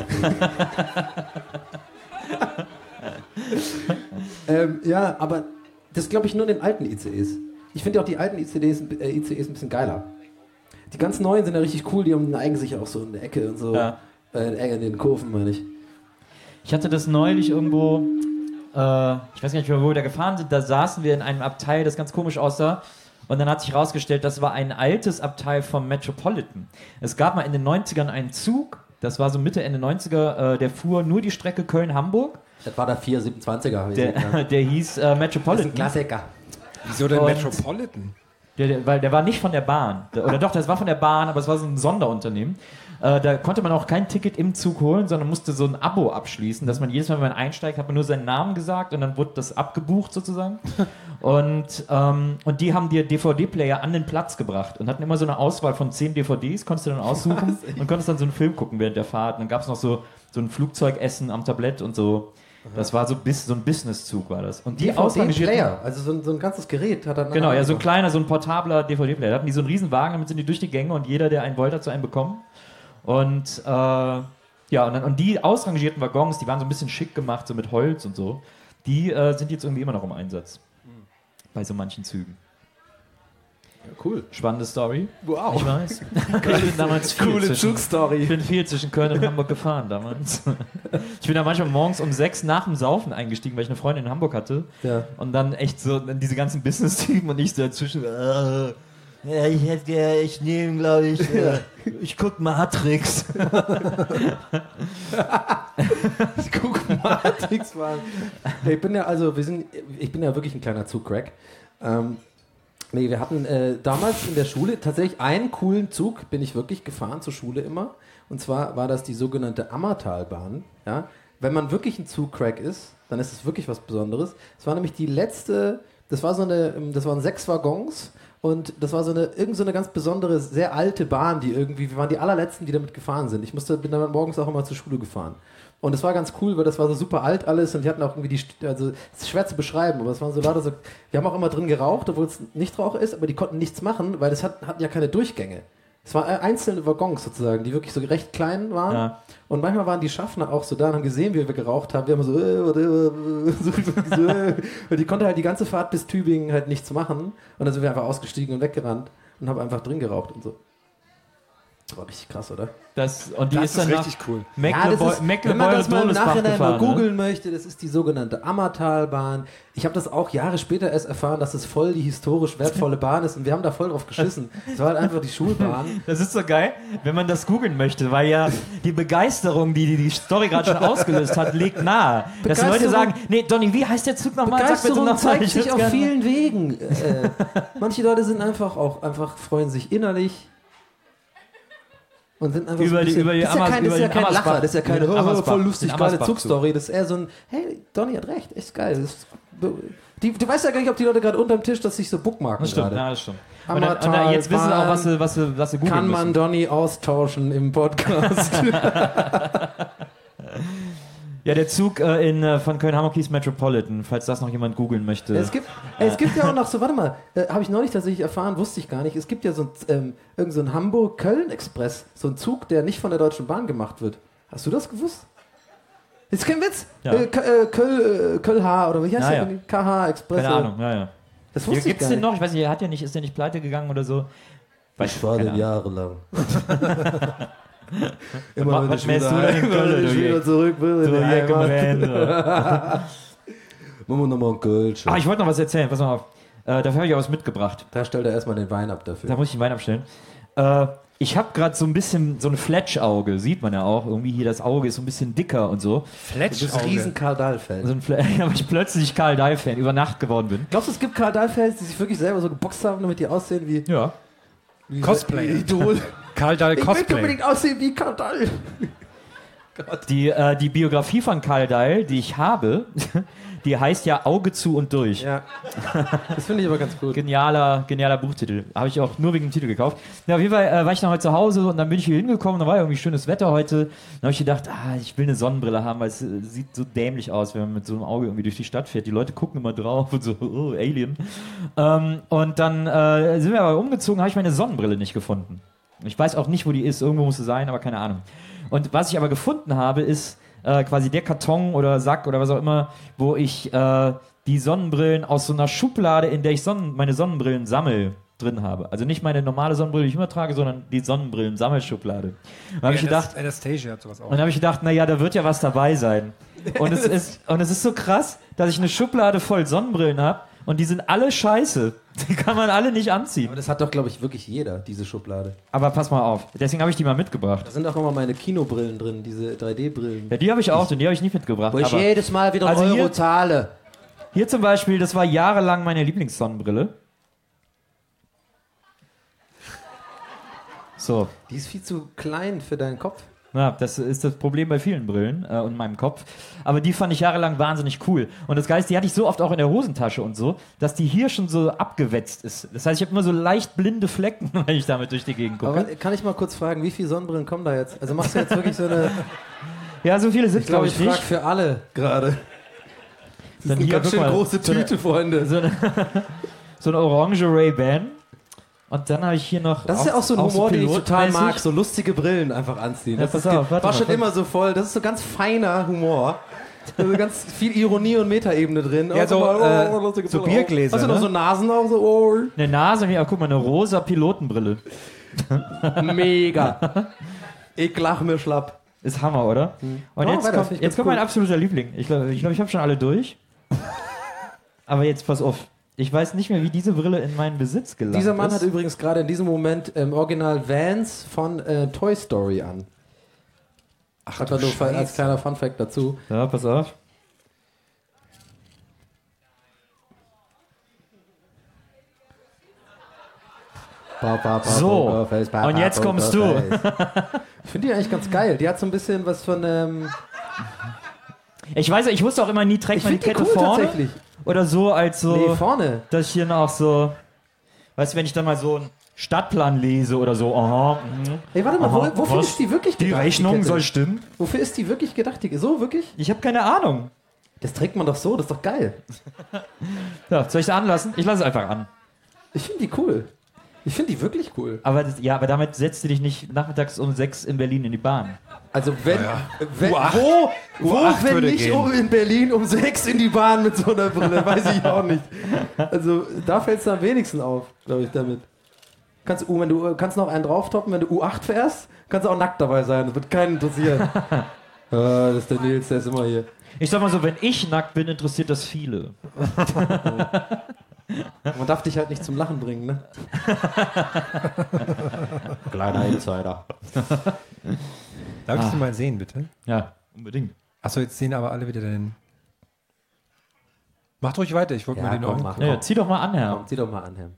ähm, ja, aber das glaube ich nur in den alten I C Es. Ich finde auch die alten I C Es, äh, I C Es ein bisschen geiler. Die ganz neuen sind ja richtig cool, die haben neigen sich auch so in der Ecke und so. Ja. Äh, in den Kurven, meine ich. Ich hatte das neulich irgendwo, äh, ich weiß gar nicht mehr, wo wir da gefahren sind, da saßen wir in einem Abteil, das ganz komisch aussah. Und dann hat sich herausgestellt, das war ein altes Abteil vom Metropolitan. Es gab mal in den neunzigern einen Zug, das war so Mitte, Ende neunziger, äh, der fuhr nur die Strecke Köln-Hamburg. Das war der vier siebenundzwanziger. Der, der hieß äh, Metropolitan. Klassiker. Wieso denn Und- Metropolitan? Der, der, weil der war nicht von der Bahn. Der, oder doch, das war von der Bahn, aber es war so ein Sonderunternehmen. Äh, da konnte man auch kein Ticket im Zug holen, sondern musste so ein Abo abschließen, dass man jedes Mal, wenn man einsteigt, hat man nur seinen Namen gesagt und dann wurde das abgebucht sozusagen. Und, ähm, und die haben dir D V D-Player an den Platz gebracht und hatten immer so eine Auswahl von zehn D V Ds, konntest du dann aussuchen und konntest dann so einen Film gucken während der Fahrt. Und dann gab es noch so, so ein Flugzeugessen am Tablett und so. Das war so, bis, so ein Businesszug war das. Und die ausrangierten... Player, also so ein, so ein ganzes Gerät hat er dann. Genau, ja, so ein kleiner, so ein portabler D V D-Player. Da hatten die so einen riesen Wagen, damit sind die durch die Gänge und jeder, der einen wollte, hat so einen bekommen. Und äh, ja, und, dann, und die ausrangierten Waggons, die waren so ein bisschen schick gemacht, so mit Holz und so, die äh, sind jetzt irgendwie immer noch im Einsatz. Bei so manchen Zügen. Ja, cool. Spannende Story. Wow. Ich weiß. Ich bin damals viel Coole zwischen, Zugstory. ich bin viel zwischen Köln und Hamburg gefahren damals. Ich bin da manchmal morgens um sechs nach dem Saufen eingestiegen, weil ich eine Freundin in Hamburg hatte. Ja. Und dann echt so diese ganzen Business-Typen und ich so dazwischen. Äh, ja, ich hätte, ich nehme, glaube ich, äh, ich guck Matrix. Ich guck Matrix mal. Ich bin ja, also, wir sind, ich bin ja wirklich ein kleiner Zugcrack. Ähm, nee, wir hatten äh, damals in der Schule tatsächlich einen coolen Zug, bin ich wirklich gefahren zur Schule immer. Und zwar war das die sogenannte Ammertalbahn. Ja? Wenn man wirklich ein Zugcrack ist, dann ist es wirklich was Besonderes. Es war nämlich die letzte, das war so eine, das waren sechs Waggons. Und das war so eine, irgend so eine ganz besondere, sehr alte Bahn, die irgendwie, wir waren die allerletzten, die damit gefahren sind. Ich musste, bin dann morgens auch immer zur Schule gefahren. Und es war ganz cool, weil das war so super alt alles und die hatten auch irgendwie die, also es ist schwer zu beschreiben, aber es waren so lauter so, wir haben auch immer drin geraucht, obwohl es Nichtraucher ist, aber die konnten nichts machen, weil es hat, hatten ja keine Durchgänge. Es waren einzelne Waggons sozusagen, die wirklich so recht klein waren. Ja. Und manchmal waren die Schaffner auch so da und haben gesehen, wie wir geraucht haben. Wir haben so, äh, äh, so, so äh. Und die konnte halt die ganze Fahrt bis Tübingen halt nichts machen. Und dann sind wir einfach ausgestiegen und weggerannt und haben einfach drin geraucht und so. War richtig krass, oder? Das, und die Das ist ist dann nach richtig cool. Mecklenburg, ja, das ist, Mecklenburg wenn man das mal im Nachhinein mal gefahren, ne? googeln möchte, das ist die sogenannte Ammertalbahn. Ich habe das auch Jahre später erst erfahren, dass es voll die historisch wertvolle Bahn ist und wir haben da voll drauf geschissen. Es war halt einfach die Schulbahn. Das ist so geil, wenn man das googeln möchte, weil ja die Begeisterung, die die, die Story gerade schon ausgelöst hat, liegt nahe. Dass die Leute sagen, nee, Donny, wie heißt der Zug nochmal? Begeisterung noch zeigt Ich sich würd's auf gerne- vielen Wegen. Äh, manche Leute sind einfach auch, einfach freuen sich innerlich. Und sind einfach Über so ein die- bisschen, über die das ist ja Amas- kein, das ist über ja den kein Ammersbach- Lacher, das ist ja keine über den oh, Ammersbach- voll lustig, den geile Ammersbach-Zug. Zugstory. Das ist eher so ein, hey, Donny hat recht, echt geil. Das ist, die, du weißt ja gar nicht, ob die Leute gerade unterm Tisch das sich so bookmarken Das stimmt, gerade. ja, das stimmt. Und dann, und dann, Ammertal, jetzt wissen sie auch, was Bahn. sie, was sie, was sie googeln Kann man müssen. Donny austauschen im Podcast? Ja, der Zug äh, in, äh, von Köln-Hamburg hieß Metropolitan, falls das noch jemand googeln möchte. Es gibt, ey, es gibt ja auch noch so, warte mal, äh, habe ich neulich tatsächlich erfahren, wusste ich gar nicht. Es gibt ja so ein, ähm, irgend so ein Hamburg-Köln-Express, so ein Zug, der nicht von der Deutschen Bahn gemacht wird. Hast du das gewusst? Ist kein Witz. Ja. Äh, K- äh, Köl, äh, Köln-H oder wie heißt Ja, der? ja. denn? K H-Express. Keine Ahnung, ja, ja. Das Ja, wusste ich gibt's gar den nicht. noch? Ich weiß nicht, er hat ja nicht, ist der nicht pleite gegangen oder so? Weiß Ich war keine den Ahnung. jahrelang. Was- was mähst du denn in immer Köln, wenn ich du wieder Jack? zurück will in So, die Jack und Heimat. Van, so. Machen wir nochmal ein Kölsch. Ah, ich wollte noch was erzählen, pass mal auf. Äh, dafür habe ich auch was mitgebracht. Da stellt er erstmal den Wein ab dafür. Da muss ich den Wein abstellen. Äh, ich habe gerade so ein bisschen so ein Fletch-Auge, sieht man ja auch. Irgendwie hier das Auge ist so ein bisschen dicker und so. Du bist ein riesen Karl Dahl-Fan. So ein Fle weil ich plötzlich Karl Dahl-Fan über Nacht geworden bin. Glaubst du, es gibt Karl Dahl-Fans, die sich wirklich selber so geboxt haben, damit die aussehen wie, Ja. wie Cosplay. wie Idol? Karl Dahl Ich will Cosplay. unbedingt aussehen wie Karl Dahl. Die, äh, die Biografie von Karl Dahl, die ich habe, die heißt ja Auge zu und durch. Ja, das finde ich aber ganz gut. Genialer, genialer Buchtitel. Habe ich auch nur wegen dem Titel gekauft. Ja, auf jeden Fall äh, war ich dann heute zu Hause und dann bin ich hier hingekommen, da war ja irgendwie schönes Wetter heute. Dann habe ich gedacht, ah, ich will eine Sonnenbrille haben, weil es äh, sieht so dämlich aus, wenn man mit so einem Auge irgendwie durch die Stadt fährt. Die Leute gucken immer drauf und so, oh, Alien. Ähm, und dann äh, sind wir aber umgezogen, habe ich meine Sonnenbrille nicht gefunden. Ich weiß auch nicht, wo die ist. Irgendwo muss sie sein, aber keine Ahnung. Und was ich aber gefunden habe, ist äh, quasi der Karton oder Sack oder was auch immer, wo ich äh, die Sonnenbrillen aus so einer Schublade, in der ich Sonnen meine Sonnenbrillen sammel, drin habe. Also nicht meine normale Sonnenbrille, die ich immer trage, sondern die Sonnenbrillen-Sammelschublade. Da habe ich gedacht, Anastasia hat sowas auch. und dann habe ich gedacht, naja, da wird ja was dabei sein. Und es ist, und es ist so krass, dass ich eine Schublade voll Sonnenbrillen habe und die sind alle scheiße. Die kann man alle nicht anziehen. Aber das hat doch, glaube ich, wirklich jeder, diese Schublade. Aber pass mal auf, deswegen habe ich die mal mitgebracht. Da sind auch immer meine Kinobrillen drin, diese drei D-Brillen. Ja, die habe ich auch, und die habe ich nicht mitgebracht. Wo ich Aber jedes Mal wieder einen Also hier- Euro zahle. hier zum Beispiel, das war jahrelang meine Lieblingssonnenbrille. So, Die ist viel zu klein für deinen Kopf. ja, das ist das Problem bei vielen Brillen äh, und meinem Kopf. Aber die fand ich jahrelang wahnsinnig cool. Und das Geist, die hatte ich so oft auch in der Hosentasche und so, dass die hier schon so abgewetzt ist. Das heißt, ich habe immer so leicht blinde Flecken, wenn ich damit durch die Gegend gucke. Aber kann ich mal kurz fragen, wie viele Sonnenbrillen kommen da jetzt? Also machst du jetzt wirklich so eine... Ja, so viele sind Ich glaube, glaube ich ich frage nicht. für alle gerade. Dann Eine hier, ganz guck schön mal, große so eine- Tüte, Freunde. So eine, so eine orange Ray-Ban. Und dann habe ich hier noch. Das ist ja auch so ein Humor, den ich total pilotmäßig. mag, so lustige Brillen einfach anziehen. Ja, Das pass ist, auf, warte war mal, schon pass- immer so voll, das ist so ganz feiner Humor. Also ganz viel Ironie und Metaebene drin. Ja, Auch so, mal, äh, lustige so Brille. Biergläser, Hast du noch ne? so Nasen auch so? Oh, Eine Nase, ja, guck mal, eine rosa Pilotenbrille. mega. Ich lach mir schlapp. Ist Hammer, oder? Und Oh, jetzt weiter, kommt, finde ich jetzt ganz kommt mein cool. absoluter Liebling. Ich glaube, ich, glaub, ich habe schon alle durch. Aber jetzt pass auf. Ich weiß nicht mehr, wie diese Brille in meinen Besitz gelangt Dieser Mann ist. hat übrigens gerade in diesem Moment ähm, Original Vans von äh, Toy Story an. Ach, Einfach nur Scheiße. als kleiner Funfact dazu. Ja, pass auf. So, und jetzt kommst du. Ich finde die eigentlich ganz geil. Die hat so ein bisschen was von. Ähm, Ich weiß, ich wusste auch immer nie, trägt ich man die finde die Kette cool vorne tatsächlich. oder so, als so, Nee, vorne. dass ich hier noch so, weißt du, wenn ich dann mal so einen Stadtplan lese oder so, aha, mhm. Ey, warte mal, Aha, wo, wofür was? ist die wirklich Die gedacht? Rechnung Kette? soll stimmen. Wofür ist die wirklich gedacht? Die, so, wirklich? Ich habe keine Ahnung. Das trägt man doch so, das ist doch geil. Ja, soll ich sie anlassen? Ich lasse es einfach an. Ich finde die cool. Ich finde die wirklich cool. Aber das, ja, aber damit setzt du dich nicht nachmittags um sechs in Berlin in die Bahn. Also wenn, wenn U acht. wo, wo U acht wenn würde nicht gehen. um in Berlin um sechs in die Bahn mit so einer Brille, weiß ich auch nicht. Also da fällt es am wenigsten auf, glaube ich, damit. Kannst, du, wenn du kannst noch einen drauftoppen, wenn du U acht fährst, kannst du auch nackt dabei sein. Das wird keinen interessieren. ah, das ist der Nils, der ist immer hier. Ich sag mal so, wenn ich nackt bin, interessiert das viele. Man darf dich halt nicht zum Lachen bringen, ne? Kleiner Insider. Darf ich sie mal sehen, bitte? Ja, unbedingt. Achso, jetzt sehen aber alle wieder den... Macht ruhig weiter, ich wollte Ja, mir den komm, auch... mach. Ja, zieh doch mal an, Herr. Komm, zieh doch mal an, Herr.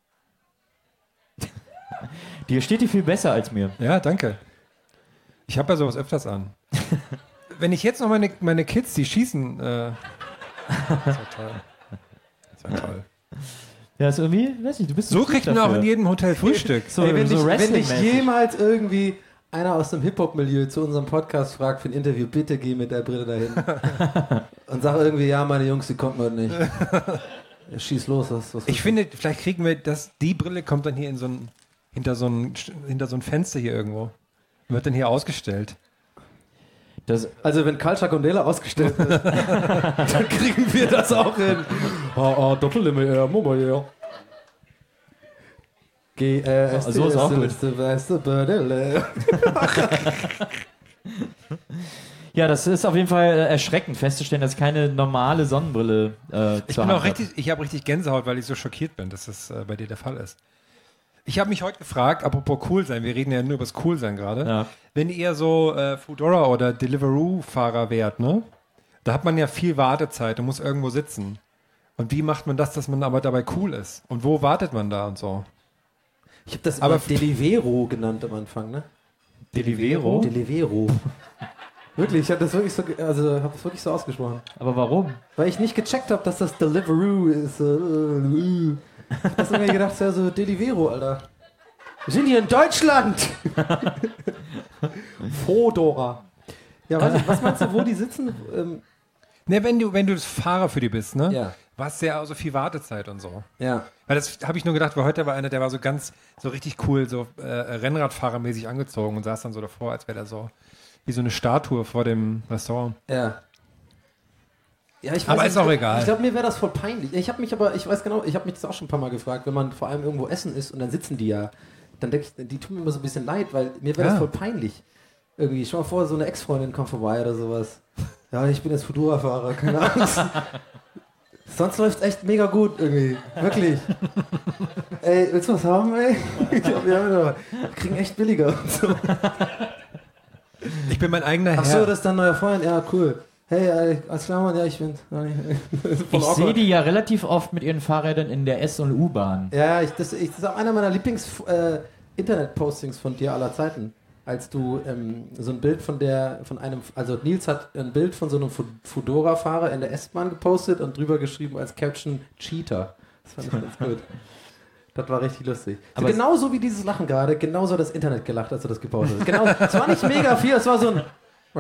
Dir steht die viel besser als mir. Ja, danke. Ich habe ja sowas öfters an. Wenn ich jetzt noch meine, meine Kids, die schießen... Äh, das war toll. Das war toll. Ja, ist irgendwie, weiß nicht, du bist So kriegt man auch in jedem Hotel Frühstück. so, Ey, wenn, so dich, wenn dich Wrestling-mäßig. jemals irgendwie einer aus dem Hip-Hop-Milieu zu unserem Podcast fragt für ein Interview, bitte geh mit der Brille dahin. Und sag irgendwie, ja, meine Jungs, die konnten heute nicht. Ja, schieß los. Was, was Ich finde, vielleicht kriegen wir das, die Brille kommt dann hier in so ein, hinter so ein, hinter so ein Fenster hier irgendwo. Und wird dann hier ausgestellt. Das, Also wenn Karl Chacondela ausgestellt wird, dann kriegen wir das auch hin. Ah, ah, Doppellimme, ja, Mama, ja. G, äh, So- so ist auch gut. ja, das ist auf jeden Fall äh, erschreckend festzustellen, dass ich keine normale Sonnenbrille äh, Ich zur bin Hand auch richtig, ich habe richtig Gänsehaut, weil ich so schockiert bin, dass das äh, bei dir der Fall ist. Ich habe mich heute gefragt, apropos cool sein, wir reden ja nur über das Cool sein gerade, Ja. wenn ihr so äh, Foodora oder Deliveroo-Fahrer wärt, ne? Da hat man ja viel Wartezeit und muss irgendwo sitzen. Und wie macht man das, dass man aber dabei cool ist? Und wo wartet man da und so? Ich habe das Aber aber Delivero genannt am Anfang, ne? Delivero? Delivero. Wirklich, ich habe das wirklich so, ge- also habe das wirklich so ausgesprochen. Aber warum? Weil ich nicht gecheckt habe, dass das Deliveroo ist. Äh, äh. Ich hab das irgendwie gedacht, ja so Delivero, Alter. Wir sind hier in Deutschland. Fodora. Ja, weiß ich, was meinst du, wo die sitzen? Ähm, Ne, wenn du, wenn du das Fahrer für die bist, ne? Ja. Warst ja auch so viel Wartezeit und so. ja. Weil das habe ich nur gedacht, weil heute war einer, der war so ganz, so richtig cool, so äh, Rennradfahrermäßig angezogen und saß dann so davor, als wäre der so wie so eine Statue vor dem Restaurant. Ja. Ja, ich weiß Aber nicht, ist auch ich- egal. Ich glaube, mir wäre das voll peinlich. Ich habe mich aber, ich weiß genau, ich habe mich das auch schon ein paar Mal gefragt, wenn man vor allem irgendwo essen ist und dann sitzen die ja, dann denke ich, die tun mir immer so ein bisschen leid, weil mir wäre Ja. das voll peinlich. Irgendwie, schau mal vor, so eine Ex-Freundin kommt vorbei oder sowas. Ja, ich bin jetzt Fudora-Fahrer, keine Angst. Sonst läuft es echt mega gut irgendwie. Wirklich. Ey, willst du was haben, ey? Ich glaub, wir, haben wir kriegen echt billiger und so. Ich bin mein eigener Ach Herr. so, das ist dein neuer Freund? Ja, cool. Hey, äh, alles klar, Mann? Ja, ich bin... Ich sehe die ja relativ oft mit ihren Fahrrädern in der S- und U-Bahn. Ja, ich, das, ich, das ist auch einer meiner Lieblings-Internet-Postings von dir aller Zeiten. Als du ähm, so ein Bild von der, von einem, also Nils hat ein Bild von so einem Fu- Fudora-Fahrer in der S-Bahn gepostet und drüber geschrieben als Caption Cheater. Das fand ich ganz gut. Das war richtig lustig. So, Aber genauso wie dieses Lachen gerade, genauso hat das Internet gelacht, als du das gepostet hast. Genau, es war nicht mega viel, es war so ein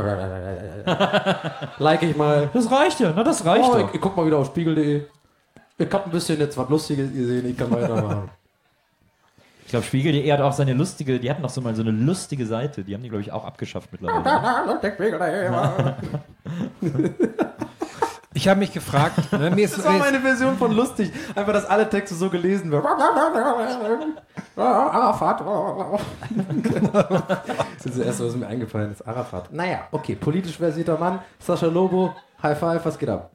like ich mal. Das reicht ja, na, das reicht Oh, doch. ich, ich guck mal wieder auf spiegel punkt de. Ich hab ein bisschen jetzt was Lustiges gesehen, ich kann weitermachen. Ich glaube, Spiegel, die hat auch seine lustige, die hatten noch so mal so eine lustige Seite, die haben die, glaube ich, auch abgeschafft mittlerweile. Ich habe mich gefragt, ne, mir ist, Das war mir ist, meine Version von lustig. Einfach, dass alle Texte so gelesen werden. Arafat. Das ist das Erste, was mir eingefallen ist. Arafat. Naja, okay. Politisch versierter Mann. Sascha Lobo. High five, was geht ab?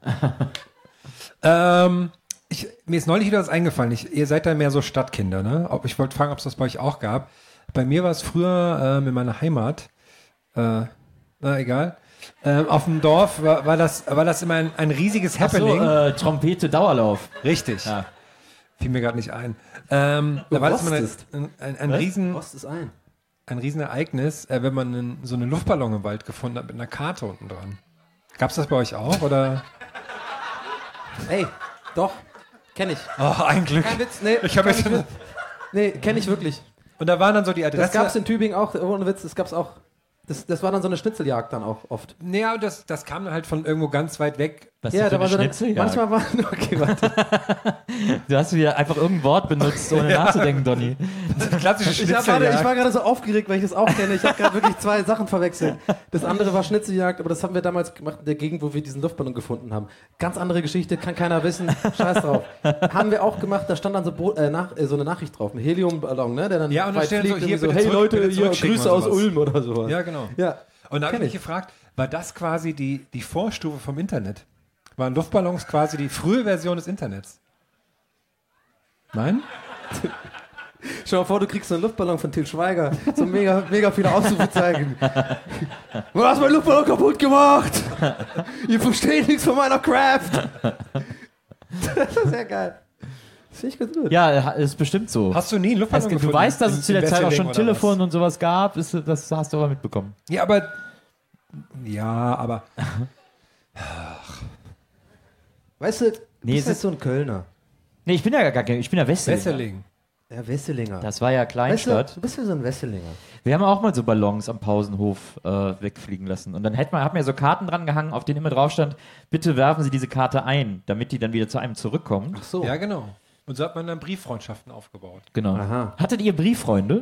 ähm, ich, mir ist neulich wieder was eingefallen. Ich, ihr seid da mehr so Stadtkinder, ne? Ob, ich wollte fragen, ob es das bei euch auch gab. Bei mir war es früher ähm, in meiner Heimat, äh, na egal, ähm, auf dem Dorf war, war, das, war das immer ein, ein riesiges Ach so, Happening. äh, Trompete, Dauerlauf. Richtig. Ja. Fiel mir gerade nicht ein. Ähm, da war das immer ein, rostest. ein, ein, ein, Was? riesen, Rost ist ein. ein Riesenereignis, äh, wenn man einen, so eine Luftballon im Wald gefunden hat mit einer Karte unten dran. Gab's das bei euch auch? Oder? Ey, doch. Kenn ich. Oh, ein Glück. Kein Witz. Nee, Ich habe kenn jetzt. ich, nee, kenn ich wirklich. Und da waren dann so die Das Adresse. gab's in Tübingen auch. Ohne Witz, das gab's auch. Das, das war dann so eine Schnitzeljagd dann auch oft. Naja, das, das kam dann halt von irgendwo ganz weit weg. Was Ja, ist da das war für so eine eine, Schnitzeljagd? manchmal war, okay, warte. Du hast wieder einfach irgendein Wort benutzt, ohne nachzudenken, Donny. Klassische Ich, hab, warte, ich Schnitzeljagd. war gerade so aufgeregt, weil ich das auch kenne. Ich habe gerade wirklich zwei Sachen verwechselt. Das andere war Schnitzeljagd, aber das haben wir damals gemacht in der Gegend, wo wir diesen Luftballon gefunden haben. Ganz andere Geschichte, kann keiner wissen. Scheiß drauf. Haben wir auch gemacht, da stand dann so, Bo äh, nach, äh, so eine Nachricht drauf, ein Heliumballon, ne? Der dann Ja, und dann weit stellen so, fliegt, hier irgendwie bitte hey zurück, Leute, bitte hier zurückschicken Grüße oder aus sowas. Ulm oder sowas. Ja, genau. Ja. Und da habe ich Kenn mich ich. gefragt, war das quasi die, die Vorstufe vom Internet? Waren Luftballons quasi die frühe Version des Internets? Nein? Stell dir mal vor, du kriegst so einen Luftballon von Til Schweiger, so mega, mega viele Ausrufezeichen. Du hast meinen Luftballon kaputt gemacht! Ihr versteht nichts von meiner Craft! Das ist sehr geil. Das finde ich ganz gut. Ja, ist bestimmt so. Hast du nie einen Luftballon Es gibt, du gefunden? weißt, dass In- es zu in der Zeit auch Wesseling schon oder Telefon was? und sowas gab. Ist, das hast du aber mitbekommen. Ja, aber... Ja, aber... Weißt du, du Nee, bist es halt ist- so ein Kölner. Nee, ich bin ja gar kein, ich bin ja Wesseling. Wesseling. Ja, Wesselinger. Das war ja weißt du, Kleinstadt. du bist ja so ein Wesselinger. Wir haben auch mal so Ballons am Pausenhof äh, wegfliegen lassen. Und dann hätte man, hat man ja so Karten dran gehangen, auf denen immer drauf stand, bitte werfen Sie diese Karte ein, damit die dann wieder zu einem zurückkommt. Ach so. Ja, genau. Und so hat man dann Brieffreundschaften aufgebaut. Genau. Aha. Hattet ihr Brieffreunde?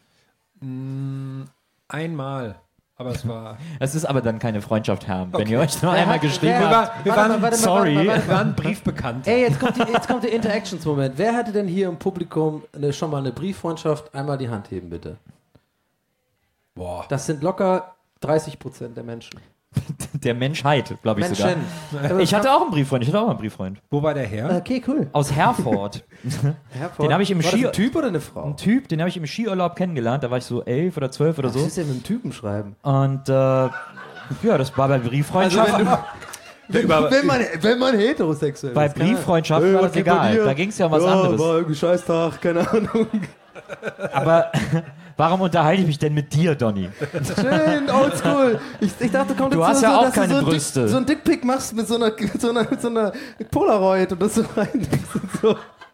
Einmal. Aber es war... Es ist aber dann keine Freundschaft, Herr, wenn Okay. ihr euch nur Wer einmal hat- geschrieben wer habt. hat- wir Warte waren- mal, warte mal, sorry. warte mal, warte Wir mal. waren briefbekannt. Ey, jetzt kommt, die, jetzt kommt der Interactions-Moment. Wer hatte denn hier im Publikum eine, schon mal eine Brieffreundschaft? Einmal die Hand heben, bitte. Boah. Das sind locker dreißig Prozent der Menschen. Der Menschheit, glaube ich Menschen. sogar. Ich hatte auch einen Brieffreund, ich hatte auch einen Brieffreund. Wo war der her? Okay, cool. Aus Herford. Herford. Den habe ich im War das Ski- ein Typ oder eine Frau? Ein Typ, den habe ich im Skiurlaub kennengelernt, da war ich so elf oder zwölf oder Was so. ist denn mit einem Typen schreiben? Und äh, ja, das war bei Brieffreundschaften. Wenn, wenn, man, wenn man heterosexuell Bei ist. keine Ahnung. Brieffreundschaften war das was geht bei egal. dir? Da ging es ja um was ja, anderes. war irgendwie Scheißtag, keine Ahnung. Aber warum unterhalte ich mich denn mit dir, Donny? Schön, oldschool. Ich, ich dachte, kommt Du jetzt hast so, ja auch dass du keine so ein Brüste. Dick, so ein Dickpick machst mit so einer, mit so einer, mit so einer Polaroid und das so rein. So.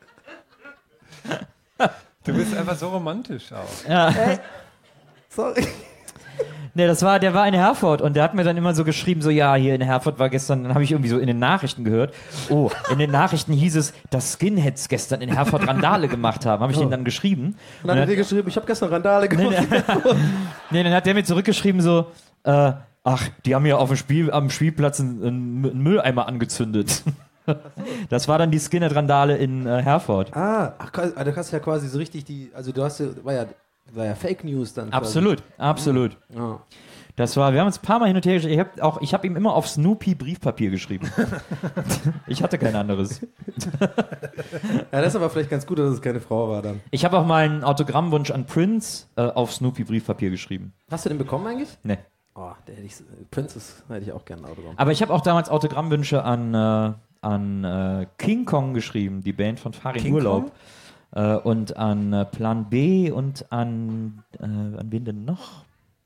Du bist einfach so romantisch auch. Ja. Sorry. Nee, das war, der war in Herford und der hat mir dann immer so geschrieben, so ja, hier in Herford war gestern, dann habe ich irgendwie so in den Nachrichten gehört, oh, in den Nachrichten hieß es, dass Skinheads gestern in Herford Randale gemacht haben. Habe ich den dann geschrieben. Und dann hat er dir geschrieben, ich habe gestern Randale gemacht. Nee, dann hat der mir zurückgeschrieben so, äh, ach, die haben hier auf dem Spiel, am Spielplatz einen, einen Mülleimer angezündet. Das war dann die Skinhead-Randale in äh, Herford. Ah, ach, also du hast ja quasi so richtig die, also du hast ja, war ja, war ja Fake News dann. Absolut, absolut. Quasi. Ja. Das war, wir haben uns ein paar Mal hin und her geschrieben. Ich habe auch, ich habe ihm immer auf Snoopy Briefpapier geschrieben. Ich hatte kein anderes. Ja, das ist aber vielleicht ganz gut, dass es keine Frau war dann. Ich habe auch mal einen Autogrammwunsch an Prince äh, auf Snoopy Briefpapier geschrieben. Hast du den bekommen eigentlich? Nee. Oh, der hätte ich, Princess hätte ich auch gerne ein Autogramm. Aber ich habe auch damals Autogrammwünsche an, äh, an äh, King Kong geschrieben, die Band von Farin King Urlaub. Äh, und an äh, Plan B und an, äh, an wen denn noch?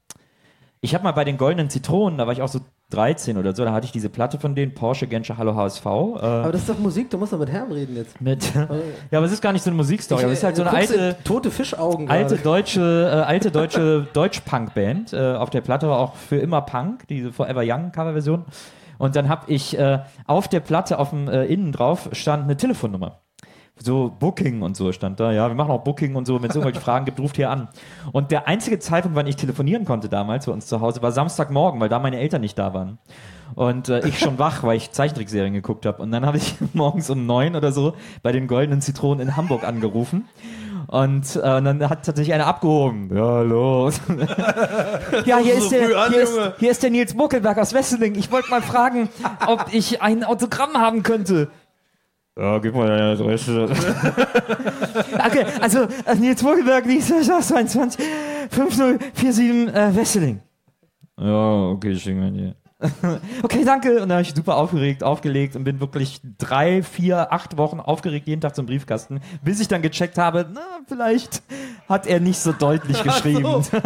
Ich habe mal bei den Goldenen Zitronen, da war ich auch so dreizehn oder so, da hatte ich diese Platte von denen, Porsche Genscher Hallo H S V. Äh, Aber das ist doch Musik, du musst doch mit Herrn reden jetzt. mit, ja, aber es ist gar nicht so eine Musikstory, aber es ist halt so eine du guckst alte... in tote Fischaugen Alte gerade. deutsche, äh, alte deutsche Deutsch-Punk-Band. Äh, auf der Platte war auch für immer Punk, diese Forever Young Coverversion. Und dann habe ich äh, auf der Platte, auf dem äh, Innen drauf, stand eine Telefonnummer. So Booking und so stand da. Ja, wir machen auch Booking und so. Wenn es irgendwelche Fragen gibt, ruft hier an. Und der einzige Zeitpunkt, wann ich telefonieren konnte damals bei uns zu Hause, war Samstagmorgen, weil da meine Eltern nicht da waren. Und äh, ich schon wach, weil ich Zeichentrickserien geguckt habe. Und dann habe ich morgens um neun oder so bei den Goldenen Zitronen in Hamburg angerufen. Und, äh, und dann hat tatsächlich einer abgehoben. Ja, los. Ja, hier ist, der, hier, ist, hier ist der Nils Buckelberg aus Wesseling. Ich wollte mal fragen, ob ich ein Autogramm haben könnte. Ja, gib mal deine Adresse. Okay, also äh, Nils Buckelberg, zweiundzwanzig fünf null vier sieben äh, Wesseling. Ja, okay, schicken wir dir. Okay, danke. Und dann habe ich super aufgeregt, aufgelegt und bin wirklich drei, vier, acht Wochen aufgeregt jeden Tag zum Briefkasten, bis ich dann gecheckt habe, na, vielleicht hat er nicht so deutlich geschrieben. So.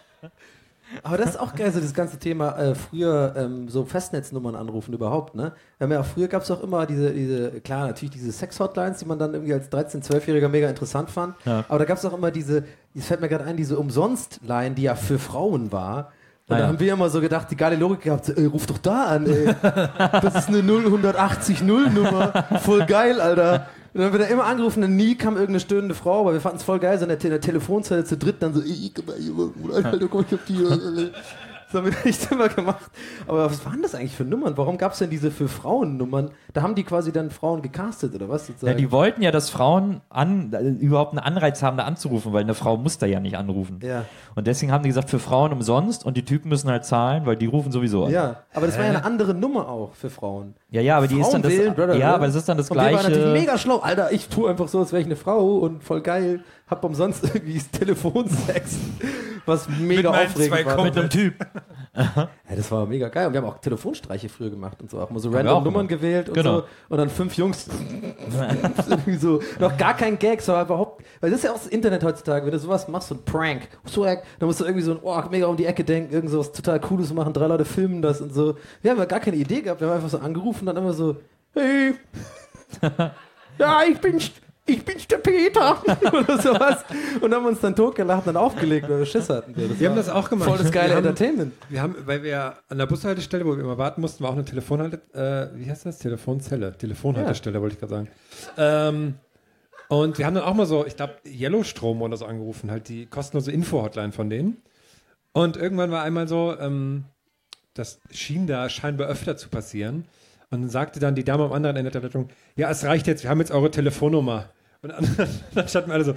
Aber das ist auch geil, so das ganze Thema äh, früher ähm, so Festnetznummern anrufen überhaupt, ne? Wir haben ja auch, früher gab es auch immer diese, diese, klar, natürlich diese Sex-Hotlines, die man dann irgendwie als dreizehn-, zwölfjähriger mega interessant fand. Ja. Aber da gab es auch immer diese, es fällt mir gerade ein, diese Umsonst-Line, die ja für Frauen war, Und Ah, da ja. haben wir immer so gedacht, die geile Logik gehabt, so, ey, ruf doch da an, ey. Das ist eine null acht null Nummer. Voll geil, Alter. Und dann haben wir da immer angerufen und nie kam irgendeine stöhnende Frau, aber wir fanden es voll geil, so in der, in der Telefonzelle zu dritt dann so, ey, komm mal hier, Alter, komm, ich hab die. Das haben wir echt immer gemacht. Aber was waren das eigentlich für Nummern? Warum gab es denn diese für Frauen-Nummern? Da haben die quasi dann Frauen gecastet, oder was? Ja, die wollten ja, dass Frauen an, äh, überhaupt einen Anreiz haben, da anzurufen, weil eine Frau muss da ja nicht anrufen. Ja. Und deswegen haben die gesagt, für Frauen umsonst und die Typen müssen halt zahlen, weil die rufen sowieso an. Ja, aber das war ja eine andere Nummer auch für Frauen. Ja, ja, aber die ist dann das, Frauen wählen, Brother, ja, ne? aber das ist dann das Und wir waren gleiche. natürlich mega schlau. Alter, ich tue einfach so, als wäre ich eine Frau und voll geil. Hab umsonst irgendwie Telefonsex. Was mega aufregend war. mit einem Typ. Ja, das war mega geil. Und wir haben auch Telefonstreiche früher gemacht und so. Auch mal so wir random auch Nummern gemacht. gewählt und Genau. so. Und dann fünf Jungs. Irgendwie so. Noch gar kein Gag, sondern überhaupt. Weil das ist ja auch das Internet heutzutage. Wenn du sowas machst, so ein Prank, Swag, dann musst du irgendwie so ein, oh, mega um die Ecke denken, irgend so was total Cooles machen, drei Leute filmen das und so. Wir haben ja gar keine Idee gehabt. Wir haben einfach so angerufen und dann immer so, hey, ja, ich bin's. Ich bin's der Peter oder sowas. Und haben uns dann totgelacht und dann aufgelegt, weil wir Schiss hatten. Das Wir war haben das auch gemacht. voll das geile Wir haben- Entertainment. Wir haben, weil wir an der Bushaltestelle, wo wir immer warten mussten, war auch eine Telefonhalte, äh, wie heißt das? Telefonzelle. Telefonhaltestelle, wollte ich gerade sagen. Ähm, und wir haben dann auch mal so, ich glaube, Yellowstrom oder so angerufen, halt die kostenlose Info-Hotline von denen. Und irgendwann war einmal so, ähm, das schien da scheinbar öfter zu passieren. Und dann sagte dann die Dame am anderen Ende der Leitung, ja, es reicht jetzt, wir haben jetzt eure Telefonnummer. Und dann, dann standen wir alle so,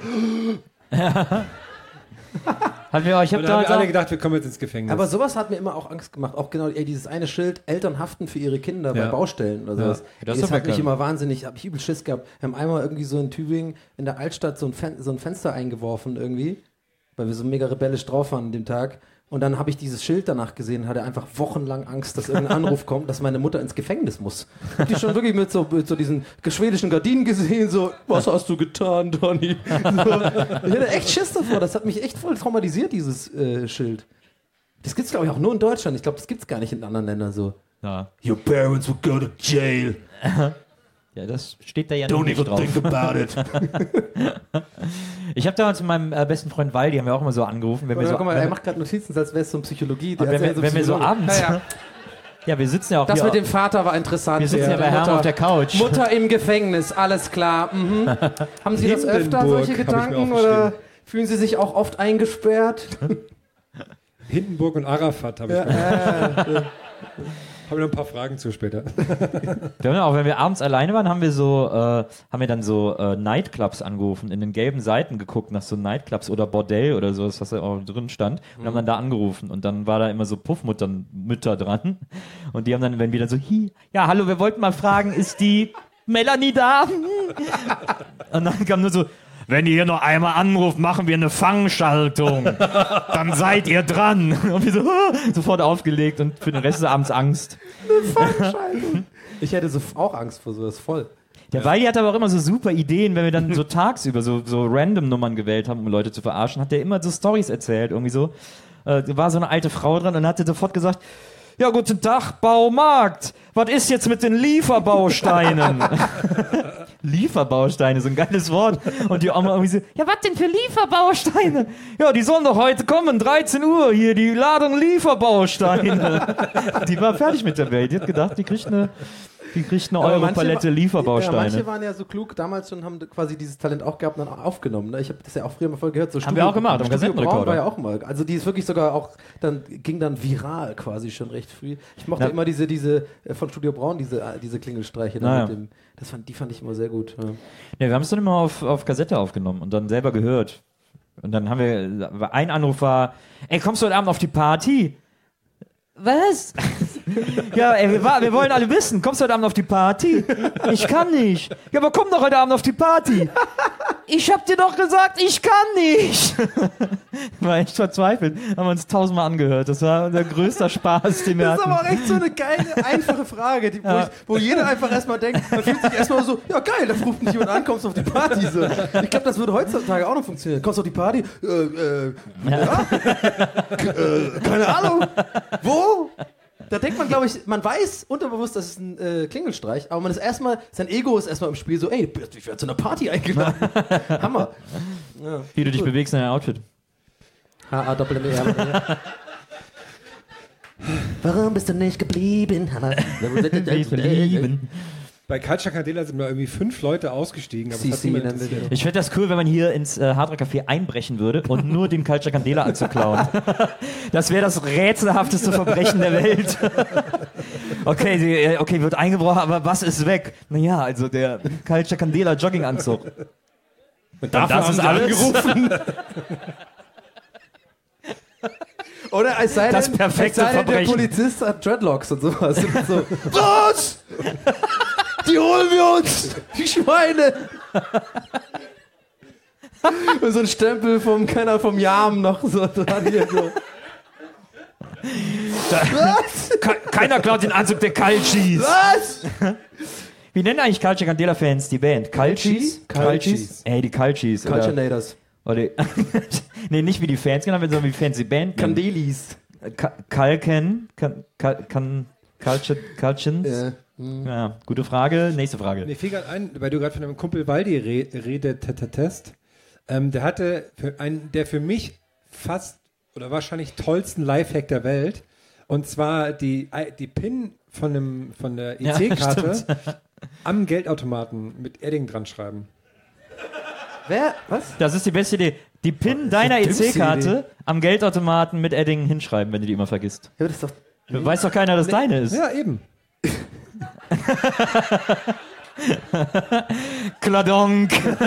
Hatten wir, ich und habe dann haben wir da alle gedacht, wir kommen jetzt ins Gefängnis. Aber sowas hat mir immer auch Angst gemacht. Auch genau, ey, dieses eine Schild, Eltern haften für ihre Kinder Ja. bei Baustellen oder Ja. sowas. Das Ey, ist das doch hat mich bekannt. immer wahnsinnig, hab ich übel Schiss gehabt. Wir haben einmal irgendwie so in Tübingen in der Altstadt so ein, Fen so ein Fenster eingeworfen irgendwie, weil wir so mega rebellisch drauf waren an dem Tag. Und dann habe ich dieses Schild danach gesehen und hatte einfach wochenlang Angst, dass irgendein Anruf kommt, dass meine Mutter ins Gefängnis muss. Ich hab die schon wirklich mit so, mit so diesen schwedischen Gardinen gesehen, so, was hast du getan, Donny? So. Ich hatte echt Schiss davor, das hat mich echt voll traumatisiert, dieses äh, Schild. Das gibt's, glaube ich, auch nur in Deutschland. Ich glaube, das gibt's gar nicht in anderen Ländern so. ja. Your parents will go to jail. ja, das steht da ja Don't nicht even drauf. think about it. Ich habe damals mit meinem äh, besten Freund Waldi, haben wir auch immer so angerufen, wenn wir Oder, so, guck mal, wenn, er macht gerade Notizen, als wäre es so Psychologie. und wenn, wir, wenn wir so abends, Ja, ja. ja, wir sitzen ja auch Das hier, mit dem Vater war interessant. wir sitzen ja bei Herrn auf der Couch. Mutter im Gefängnis, alles klar. Mhm. Haben Sie das öfter, Hindenburg solche hab ich mir Gedanken? aufgeschrieben. Oder fühlen Sie sich auch oft eingesperrt? Hindenburg und Arafat habe ich Ja, mir. äh, Habe noch ein paar Fragen zu später. Wir haben ja auch, wenn wir abends alleine waren, haben wir so, äh, haben wir dann so äh, Nightclubs angerufen, in den gelben Seiten geguckt nach so Nightclubs oder Bordell oder so, was da auch drin stand, und haben dann da angerufen und dann war da immer so Puffmuttern Mütter dran und die haben dann, wenn wir dann so, hi, ja, hallo, wir wollten mal fragen, ist die Melanie da? Und dann kam nur so, wenn ihr hier noch einmal anruft, machen wir eine Fangschaltung. Dann seid ihr dran. Und wir so, sofort aufgelegt und für den Rest des Abends Angst. ich hätte so auch Angst vor sowas, voll. Der Waldi hat aber auch immer so super Ideen, wenn wir dann so tagsüber so, so random Nummern gewählt haben, um Leute zu verarschen, hat der immer so Storys erzählt, irgendwie so. Äh, da war so eine alte Frau dran und hat sofort gesagt, ja, guten Tag, Baumarkt. Was ist jetzt mit den Lieferbausteinen? Lieferbausteine, so ein geiles Wort. Und die Oma irgendwie so, ja, was denn für Lieferbausteine? Ja, die sollen doch heute kommen, dreizehn Uhr, hier, die Ladung Lieferbausteine. Die war fertig mit der Welt. Die hat gedacht, die kriegt eine, die kriegt eine Aber manche Euro-Palette wa- Lieferbausteine. Ja, manche waren ja so klug damals schon, haben quasi dieses Talent auch gehabt und dann auch aufgenommen. Ne? Ich habe das ja auch früher mal voll gehört. So Haben wir auch gemacht, am Studio Kassettenrekorder. Braun war ja auch mal. Also die ist wirklich sogar auch, dann ging dann viral quasi schon recht früh. Ich mochte Ja. immer diese, diese äh, von Studio Braun, diese, äh, diese Klingelstreiche. Da Naja. mit dem, das fand, die fand ich immer sehr gut. Ja. Ja, wir haben es dann immer auf, auf Kassette aufgenommen und dann selber gehört. Und dann haben wir, ein Anruf war, ey, kommst du heute Abend auf die Party? Was? Ja, ey, wir, wa- wir wollen alle wissen, kommst du heute Abend auf die Party? Ich kann nicht. Ja, aber komm doch heute Abend auf die Party. Ich hab dir doch gesagt, ich kann nicht. War echt verzweifelt. Haben wir uns tausendmal angehört. Das war unser größter Spaß, den wir Das ist hatten. aber auch echt so eine geile, einfache Frage, die, wo, ich, wo jeder einfach erstmal denkt, man fühlt sich erstmal so, ja geil, da ruft mich jemand an, kommst du auf die Party. So. Ich glaube, das würde heutzutage auch noch funktionieren. Kommst du auf die Party? Äh, äh, ja? äh, keine Ahnung. Wo? Da denkt man, glaube ich, man weiß unterbewusst, das ist ein äh, Klingelstreich, aber man ist erstmal, sein Ego ist erstmal im Spiel so, ey, ich werde zu einer Party eingeladen. Hammer. Ja. Wie du dich bewegst in deinem Outfit. H A Doppel M E R. Warum bist du nicht geblieben? Lieben. Bei Culture Candela sind mal irgendwie fünf Leute ausgestiegen, aber C es hat C niemand nennen wir interessiert. Ich fände das cool, wenn man hier ins äh, Hard Rock Café einbrechen würde und nur den Culture Candela Anzug klauen. Das wäre das rätselhafteste Verbrechen der Welt. Okay, die, äh, okay, wird eingebrochen, aber was ist weg? Naja, also der Culture Candela Jogginganzug. Und dafür das haben ist sie alles? angerufen. Oder es sei denn, Das perfekte es sei denn der Verbrechen. Polizist hat Dreadlocks und sowas. Und so, was? Die holen wir uns! Die Schweine! Und so ein Stempel vom, keiner vom Jam noch so dran hier so. Ke keiner klaut den Anzug der Calcis. Was? Wie nennen eigentlich Culture Candela Fans die Band? Calcis? Calcis. Ey, die Calcis. Oder, Culturenators. oder die, nee, nicht wie die Fans genannt werden, sondern wie die Fans die Band nennen. Candelis. Ka- Kalken? Kan, Kal- kan, Culture, Culchins? Ja. Ja, gute Frage. Nächste Frage. Mir fiel gerade ein, weil du gerade von deinem Kumpel Waldi re redetest. Ähm, der hatte für einen, der für mich fast oder wahrscheinlich tollsten Lifehack der Welt. Und zwar die, die PIN von, dem, von der I Ja, C-Karte stimmt. am Geldautomaten mit Edding dran schreiben. Wer? Was? Das ist die beste Idee. Die PIN deiner die dümmste E C-Karte Idee. am Geldautomaten mit Edding hinschreiben, wenn du die immer vergisst. Ja, das ist doch. Weiß doch keiner, dass deine ist. Ja, eben. Kladonk.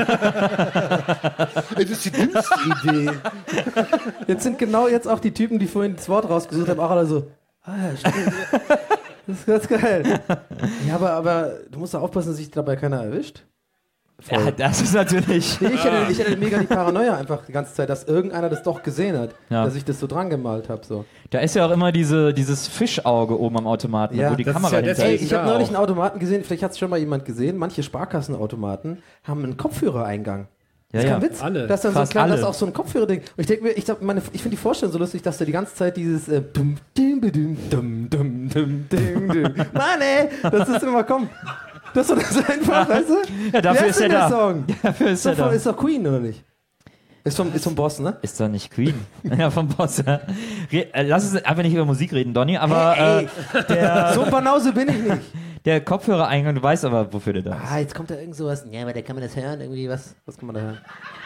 Das ist die dümmste Idee. Jetzt sind genau jetzt auch die Typen, die vorhin das Wort rausgesucht haben, auch alle so. Ah, ja, stimmt. Das ist ganz geil. Ja, aber, aber du musst doch aufpassen, dass sich dabei keiner erwischt. Ja, das ist natürlich. Nee, ich hätte, ich hätte mega die Paranoia einfach die ganze Zeit, dass irgendeiner das doch gesehen hat, Ja. dass ich das so dran gemalt habe. So. Da ist ja auch immer diese, dieses Fischauge oben am Automaten, Ja, wo die das ist Kamera ja hinter deswegen- ist. Ich habe da neulich auch. einen Automaten gesehen, vielleicht hat es schon mal jemand gesehen, manche Sparkassenautomaten haben einen Kopfhörereingang. Ja, Das ist ja. kein Witz. Alle. Das ist dann so ein Fast klein, das ist alle. auch so ein Kopfhörerding. Und ich denke mir, ich, glaub, meine, ich finde die Vorstellung so lustig, dass da die ganze Zeit dieses äh, dum, dum, dum, dum, dum, dum, dum, dum. Mann, ey, das ist immer, komm. Das ist doch das einfach, weißt du? Ja, dafür Wer ist denn er der da. Song? Dafür ist Ist er doch, von, da. ist doch Queen, oder nicht? Ist vom, ist vom Boss, ne? Ist doch nicht Queen. Ja, vom Boss. Ja. Re äh, lass uns einfach nicht über Musik reden, Donny, aber Hey, äh, der, So Banause bin ich nicht. der Kopfhörereingang, du weißt aber, wofür der da ist. Ah, jetzt kommt da irgend sowas. Ja, aber da kann man das hören. Irgendwie was. Was kann man da hören?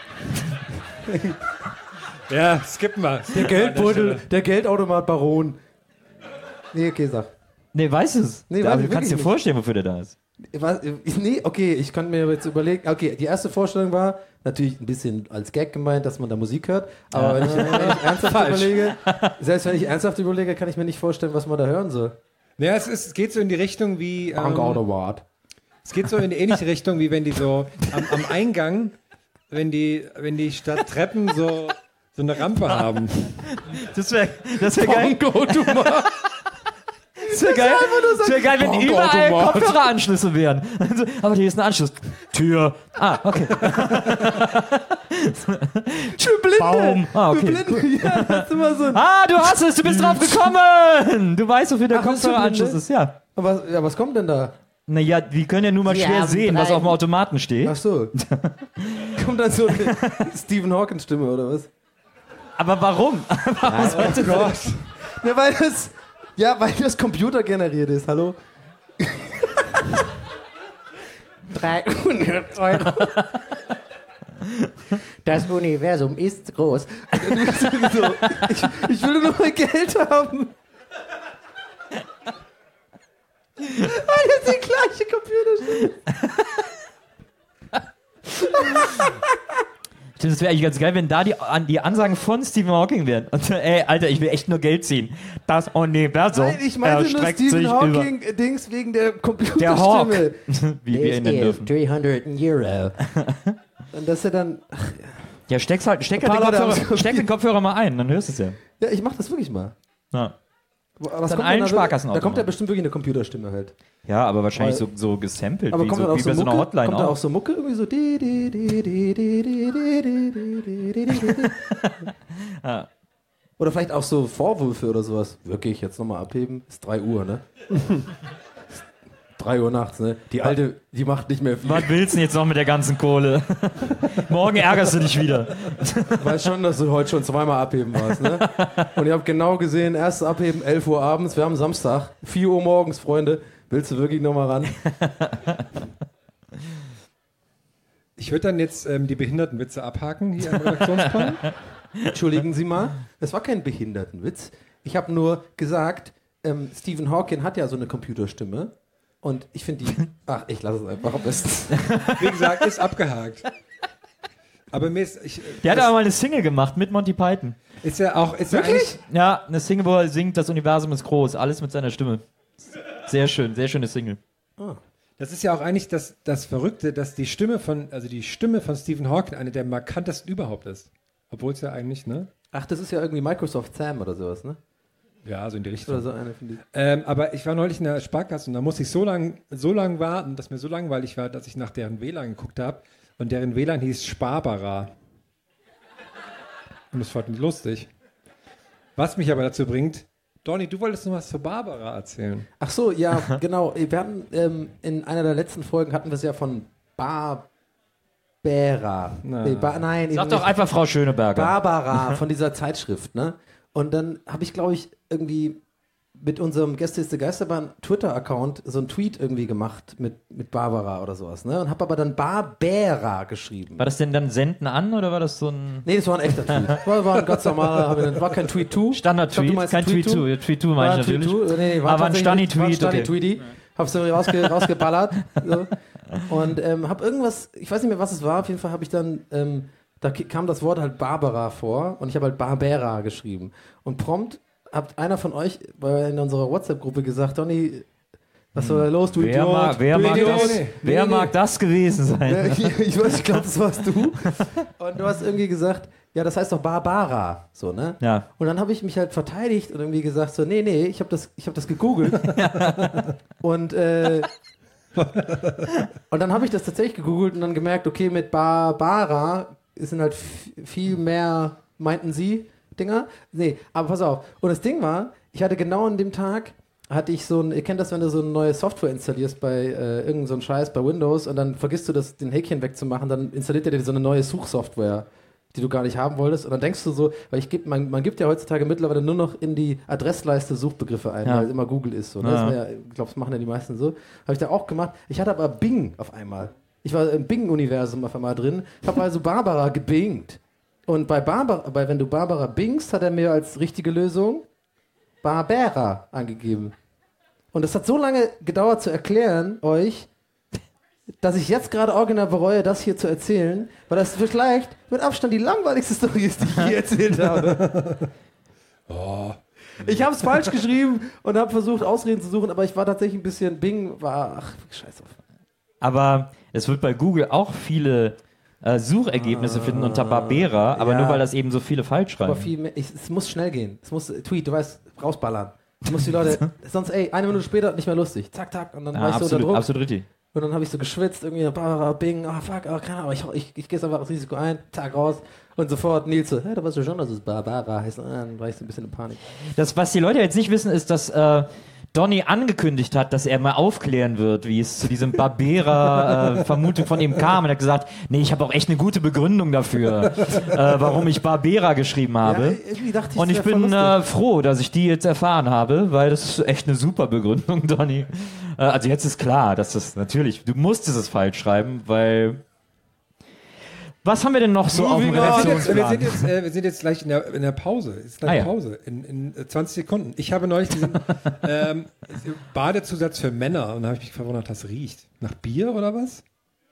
Ja, skippen wir. Der Geldbeutel, der Geldautomat Baron. Nee, okay, sag. Nee, weißt du es? Nee, aber weiß du ich kannst dir wirklich vorstellen, wofür der da ist. Was, nee, okay, ich kann mir jetzt überlegen. Okay, die erste Vorstellung war natürlich ein bisschen als Gag gemeint, dass man da Musik hört. Aber wenn, ich, wenn ich ernsthaft überlege, selbst wenn ich ernsthaft überlege, kann ich mir nicht vorstellen, was man da hören soll. Ja, es, ist, es geht so in die Richtung wie. Bank Ähm, Automat. es geht so in die ähnliche Richtung, wie wenn die so am, am Eingang, wenn die, wenn die statt Treppen so, so eine Rampe haben. Das wäre das wär geil. Automat. Das wäre geil, das wär geil, wenn überall Bankautomat. Kopfhöreranschlüsse wären. Also, aber hier ist ein Anschluss. Tür. Ah, okay. Für Blinde. Baum. Ah, Für okay. Blinde. Ja, das ist immer so. ein- Ah, du hast es, du bist drauf gekommen. Du weißt, wofür der Ach, das ist für Kopfhöreranschluss Blinde? ist, ja. Aber ja, was kommt denn da? Naja, wir können ja nur mal Wir schwer haben sehen, was bleiben. auf dem Automaten steht. Ach so. Kommt dann so eine Stephen Hawking Stimme oder was? Aber warum? warum sollte Gott. Ja, weil das, ja, weil das Computer generiert ist, hallo? dreihundert Euro. Das Universum ist groß. So, ich, ich will nur mal Geld haben. Weil das die gleiche Computerstimme. Stimmt, das wäre eigentlich ganz geil, wenn da die, an, die Ansagen von Stephen Hawking wären. Und, ey, Alter, ich will echt nur Geld ziehen. Das Universum Nein, ich meinte nur erstreckt sich Stephen über Hawking-Dings wegen der der Hawk, Computerstimme. wie wir ihn nennen dürfen. dreihundert Euro. Und dass er dann. Ach, Ja, steck's halt, steck, halt Ein den paar Leute Kopfhörer, haben's steck den Kopfhörer mal ein, dann hörst du es ja. ja, ich mach das wirklich mal. Ja. Was Dann kommt denn allen da, Sparkassenautomaten. da kommt ja bestimmt wirklich eine Computerstimme halt. Ja, aber wahrscheinlich Weil- so, so gesampelt, Aber wie, kommt so, dann auch wie so bei so einer Mucke? Hotline Kommt da auch. auch so Mucke irgendwie so. di, di, di, di, di, di, di, di, di, di, di, di, di. Ja. Oder vielleicht auch so Vorwürfe oder sowas. Wirklich, jetzt nochmal abheben. Ist drei Uhr, ne? drei Uhr nachts, ne? Die alte, die macht nicht mehr viel. Was willst du denn jetzt noch mit der ganzen Kohle? Morgen ärgerst du dich wieder. Ich weiß schon, dass du heute schon zweimal abheben warst, ne? Und ich habe genau gesehen, erstes Abheben, elf Uhr abends, wir haben Samstag, vier Uhr morgens, Freunde. Willst du wirklich nochmal ran? Ich würde dann jetzt ähm, die Behindertenwitze abhaken hier am Redaktionsplan. Entschuldigen Sie mal, das war kein Behindertenwitz. Ich habe nur gesagt, ähm, Stephen Hawking hat ja so eine Computerstimme. Und ich finde die. Ach, ich lasse es einfach am besten. Wie gesagt, ist abgehakt. Aber mir ist. Ich, Der hat aber mal eine Single gemacht mit Monty Python. ist ja auch. Ist ja eigentlich, Ja, eine Single, wo er singt, das Universum ist groß, alles mit seiner Stimme. Sehr schön, sehr schöne Single. das ist ja auch eigentlich das, das Verrückte, dass die Stimme von, also die Stimme von Stephen Hawking eine der markantesten überhaupt ist. Obwohl es ja eigentlich, ne? Ach, das ist ja irgendwie Microsoft Sam oder sowas, ne? Ja, so in die Richtung. Oder so eine von die. Ähm, aber ich war neulich in der Sparkasse und da musste ich so lange so lang warten, dass mir so langweilig war, dass ich nach deren W L A N geguckt habe. Und deren W L A N hieß Sparbara. Und das fand ich lustig. Was mich aber dazu bringt, Donny, du wolltest noch was zu Barbara erzählen. Ach so, ja, genau. Wir hatten, ähm, in einer der letzten Folgen hatten wir es ja von Barbara. Na. Nee, ba nein, Sag eben doch nicht. einfach Frau Schöneberger. Barbara von dieser Zeitschrift, ne? Und dann habe ich, glaube ich, irgendwie mit unserem Gäste ist der Geisterbahn Twitter-Account so einen Tweet irgendwie gemacht mit, mit Barbara oder sowas, ne? Und habe aber dann Barbera geschrieben. War das denn dann Senden an oder war das so ein Nee, das war ein echter Tweet. War, war ein ganz normaler, hab ich dann- war kein Tweet-to. Standard-Tweet? Kein Tweet-to. Tweet-to War meine ein ich natürlich. Tweet-to. Nee, nee, war Aber ein tatsächlich- war ein Stani-Tweet, okay. Stani-Tweety. Hab's irgendwie rausge rausgeballert. So. Und ähm, hab irgendwas, ich weiß nicht mehr, was es war, auf jeden Fall habe ich dann, ähm, da ki- kam das Wort halt Barbara vor und ich habe halt Barbera geschrieben. Und prompt hat einer von euch bei- in unserer WhatsApp-Gruppe gesagt, Donny, was soll da los, du Wer, Idiot? mag, wer, du mag, Idiot. das, Nee, wer nee. mag das gewesen Ja, sein? ich, ich weiß, ich glaube, das warst du. Und du hast irgendwie gesagt, ja, das heißt doch Barbara, so, ne? Ja. Und dann habe ich mich halt verteidigt und irgendwie gesagt so, nee, nee, ich habe das, ich hab das gegoogelt. und, äh, und dann habe ich das tatsächlich gegoogelt und dann gemerkt, okay, mit Barbara sind halt f- viel mehr, meinten sie, Dinger. Nee, aber pass auf. Und das Ding war, ich hatte genau an dem Tag, hatte ich so ein, ihr kennt das, wenn du so eine neue Software installierst bei äh, irgendeinem so Scheiß bei Windows und dann vergisst du das, den Häkchen wegzumachen, dann installiert er dir so eine neue Suchsoftware, die du gar nicht haben wolltest. Und dann denkst du so, weil ich geb, man, man gibt ja heutzutage mittlerweile nur noch in die Adressleiste Suchbegriffe ein, Ja. weil immer Google ist so. Ne? Ja. Das war ja, ich glaube, das machen ja die meisten so. Habe ich da auch gemacht. Ich hatte aber Bing auf einmal. Ich war im Bing-Universum auf einmal drin, habe also Barbara gebingt. Und bei Barbara, bei, wenn du Barbara bingst, hat er mir als richtige Lösung Barbera angegeben. Und es hat so lange gedauert zu erklären euch, dass ich jetzt gerade original bereue, das hier zu erzählen, weil das vielleicht mit Abstand die langweiligste Story ist, die ich je erzählt habe. Ich habe es falsch geschrieben und habe versucht, Ausreden zu suchen, aber ich war tatsächlich ein bisschen, Bing war, ach, scheiße. Aber es wird bei Google auch viele äh, Suchergebnisse finden unter Barbera, aber ja. nur weil das eben so viele falsch schreiben. Aber viel mehr, ich, es muss schnell gehen. Es muss, Tweet, du weißt, rausballern. Du musst die Leute, sonst, ey, eine Minute später nicht mehr lustig. Zack, zack, und dann Ja, war ich so unter absolut, Druck. absolut richtig. Und dann habe ich so geschwitzt, irgendwie, Barbara, Bing, ah, fuck, ah, keine Ahnung, ich, ich, ich gehe jetzt einfach das Risiko ein, zack, raus. Und sofort Nils so, hey, da weißt du schon, dass es Barbara heißt. Und dann war ich so ein bisschen in Panik. Das, was die Leute jetzt nicht wissen, ist, dass äh, Donny angekündigt hat, dass er mal aufklären wird, wie es zu diesem Barbera-Vermutung von ihm kam. Und er hat gesagt, nee, ich habe auch echt eine gute Begründung dafür, äh, warum ich Barbera geschrieben habe. Ja, irgendwie dachte ich, Und das ich wär voll bin lustig. äh, froh, dass ich die jetzt erfahren habe, weil das ist echt eine super Begründung, Donny. Äh, also jetzt ist klar, dass das natürlich, du musstest es falsch schreiben, weil... Was haben wir denn noch so auf dem Wir sind jetzt, wir Redaktionsplan? sind jetzt, äh, wir sind jetzt gleich in der, in der Pause. Es ist gleich Ah, ja. Pause. In, in äh, zwanzig Sekunden. Ich habe neulich diesen ähm, Badezusatz für Männer und da habe ich mich verwundert, das riecht. Nach Bier oder was?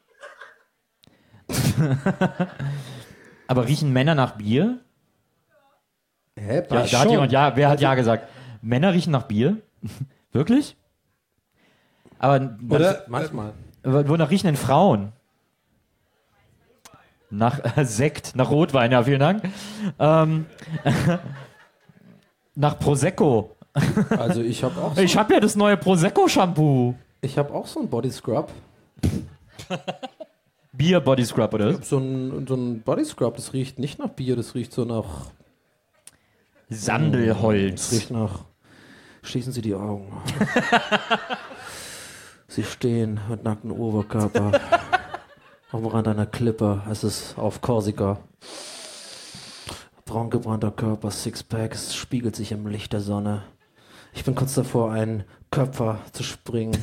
Aber riechen Männer nach Bier? Hä, Ja, Bar- da hat jemand ja, wer hat ja gesagt? Männer riechen nach Bier? Wirklich? Aber Oder? manchmal. w- wonach riechen denn Frauen? Nach äh, Sekt, nach Rotwein, ja, vielen Dank. Ähm, nach Prosecco. Also ich habe auch, so, Ich habe ja das neue Prosecco-Shampoo. ich hab auch so einen Body Scrub. Bier Body Scrub, oder? So ein, so ein Body Scrub, das riecht nicht nach Bier, das riecht so nach. Das Sandelholz. riecht nach. Schließen Sie die Augen. Sie stehen mit nacktem Oberkörper am Rand einer Klippe. Es ist auf Korsika. Braun gebrannter Körper, Sixpack, es spiegelt sich im Licht der Sonne. Ich bin kurz davor, einen Köpfer zu springen.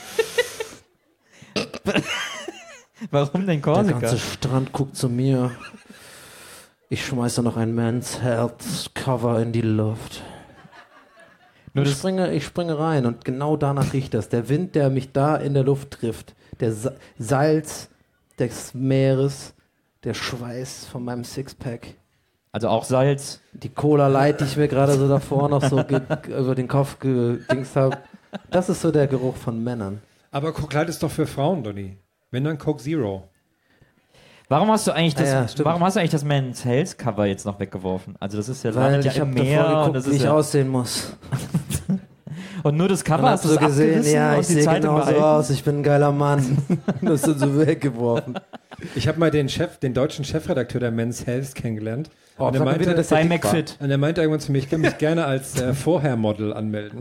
Warum denn Der Korsika? ganze Strand guckt zu mir. Ich schmeiße noch ein Men's Health Cover in die Luft. Nur Ich das, springe, ich springe rein und genau danach riecht das. Der Wind, der mich da in der Luft trifft. Der Sa- Salz des Meeres. Der Schweiß von meinem Sixpack. also auch Salz. Die Cola Light, die ich mir gerade so davor noch so ge- über den Kopf gedingst habe. Das ist so der Geruch von Männern. Aber Coke Light ist doch für Frauen, Donny. Wenn dann Coke Zero. Warum hast du eigentlich das, Ah ja, stimmt. warum hast du eigentlich das Men's Health Cover jetzt noch weggeworfen? Also das ist ja, Weil landet ja ich im habe Meer davor und geguckt, das wie ist ich ja, aussehen muss. und nur das Cover Und hast hab du so gesehen, abgerissen ja, und ich die sehe Zeitung genauso behalten? aus, ich bin ein geiler Mann. Das ist so weggeworfen. Ich habe mal den Chef, den deutschen Chefredakteur der Men's Health kennengelernt. Oh, und, er sag mal meinte, bitte, dass der Bei dick war. McFit. und er meinte irgendwann zu mir, ich kann mich gerne als äh, Vorher-Model anmelden.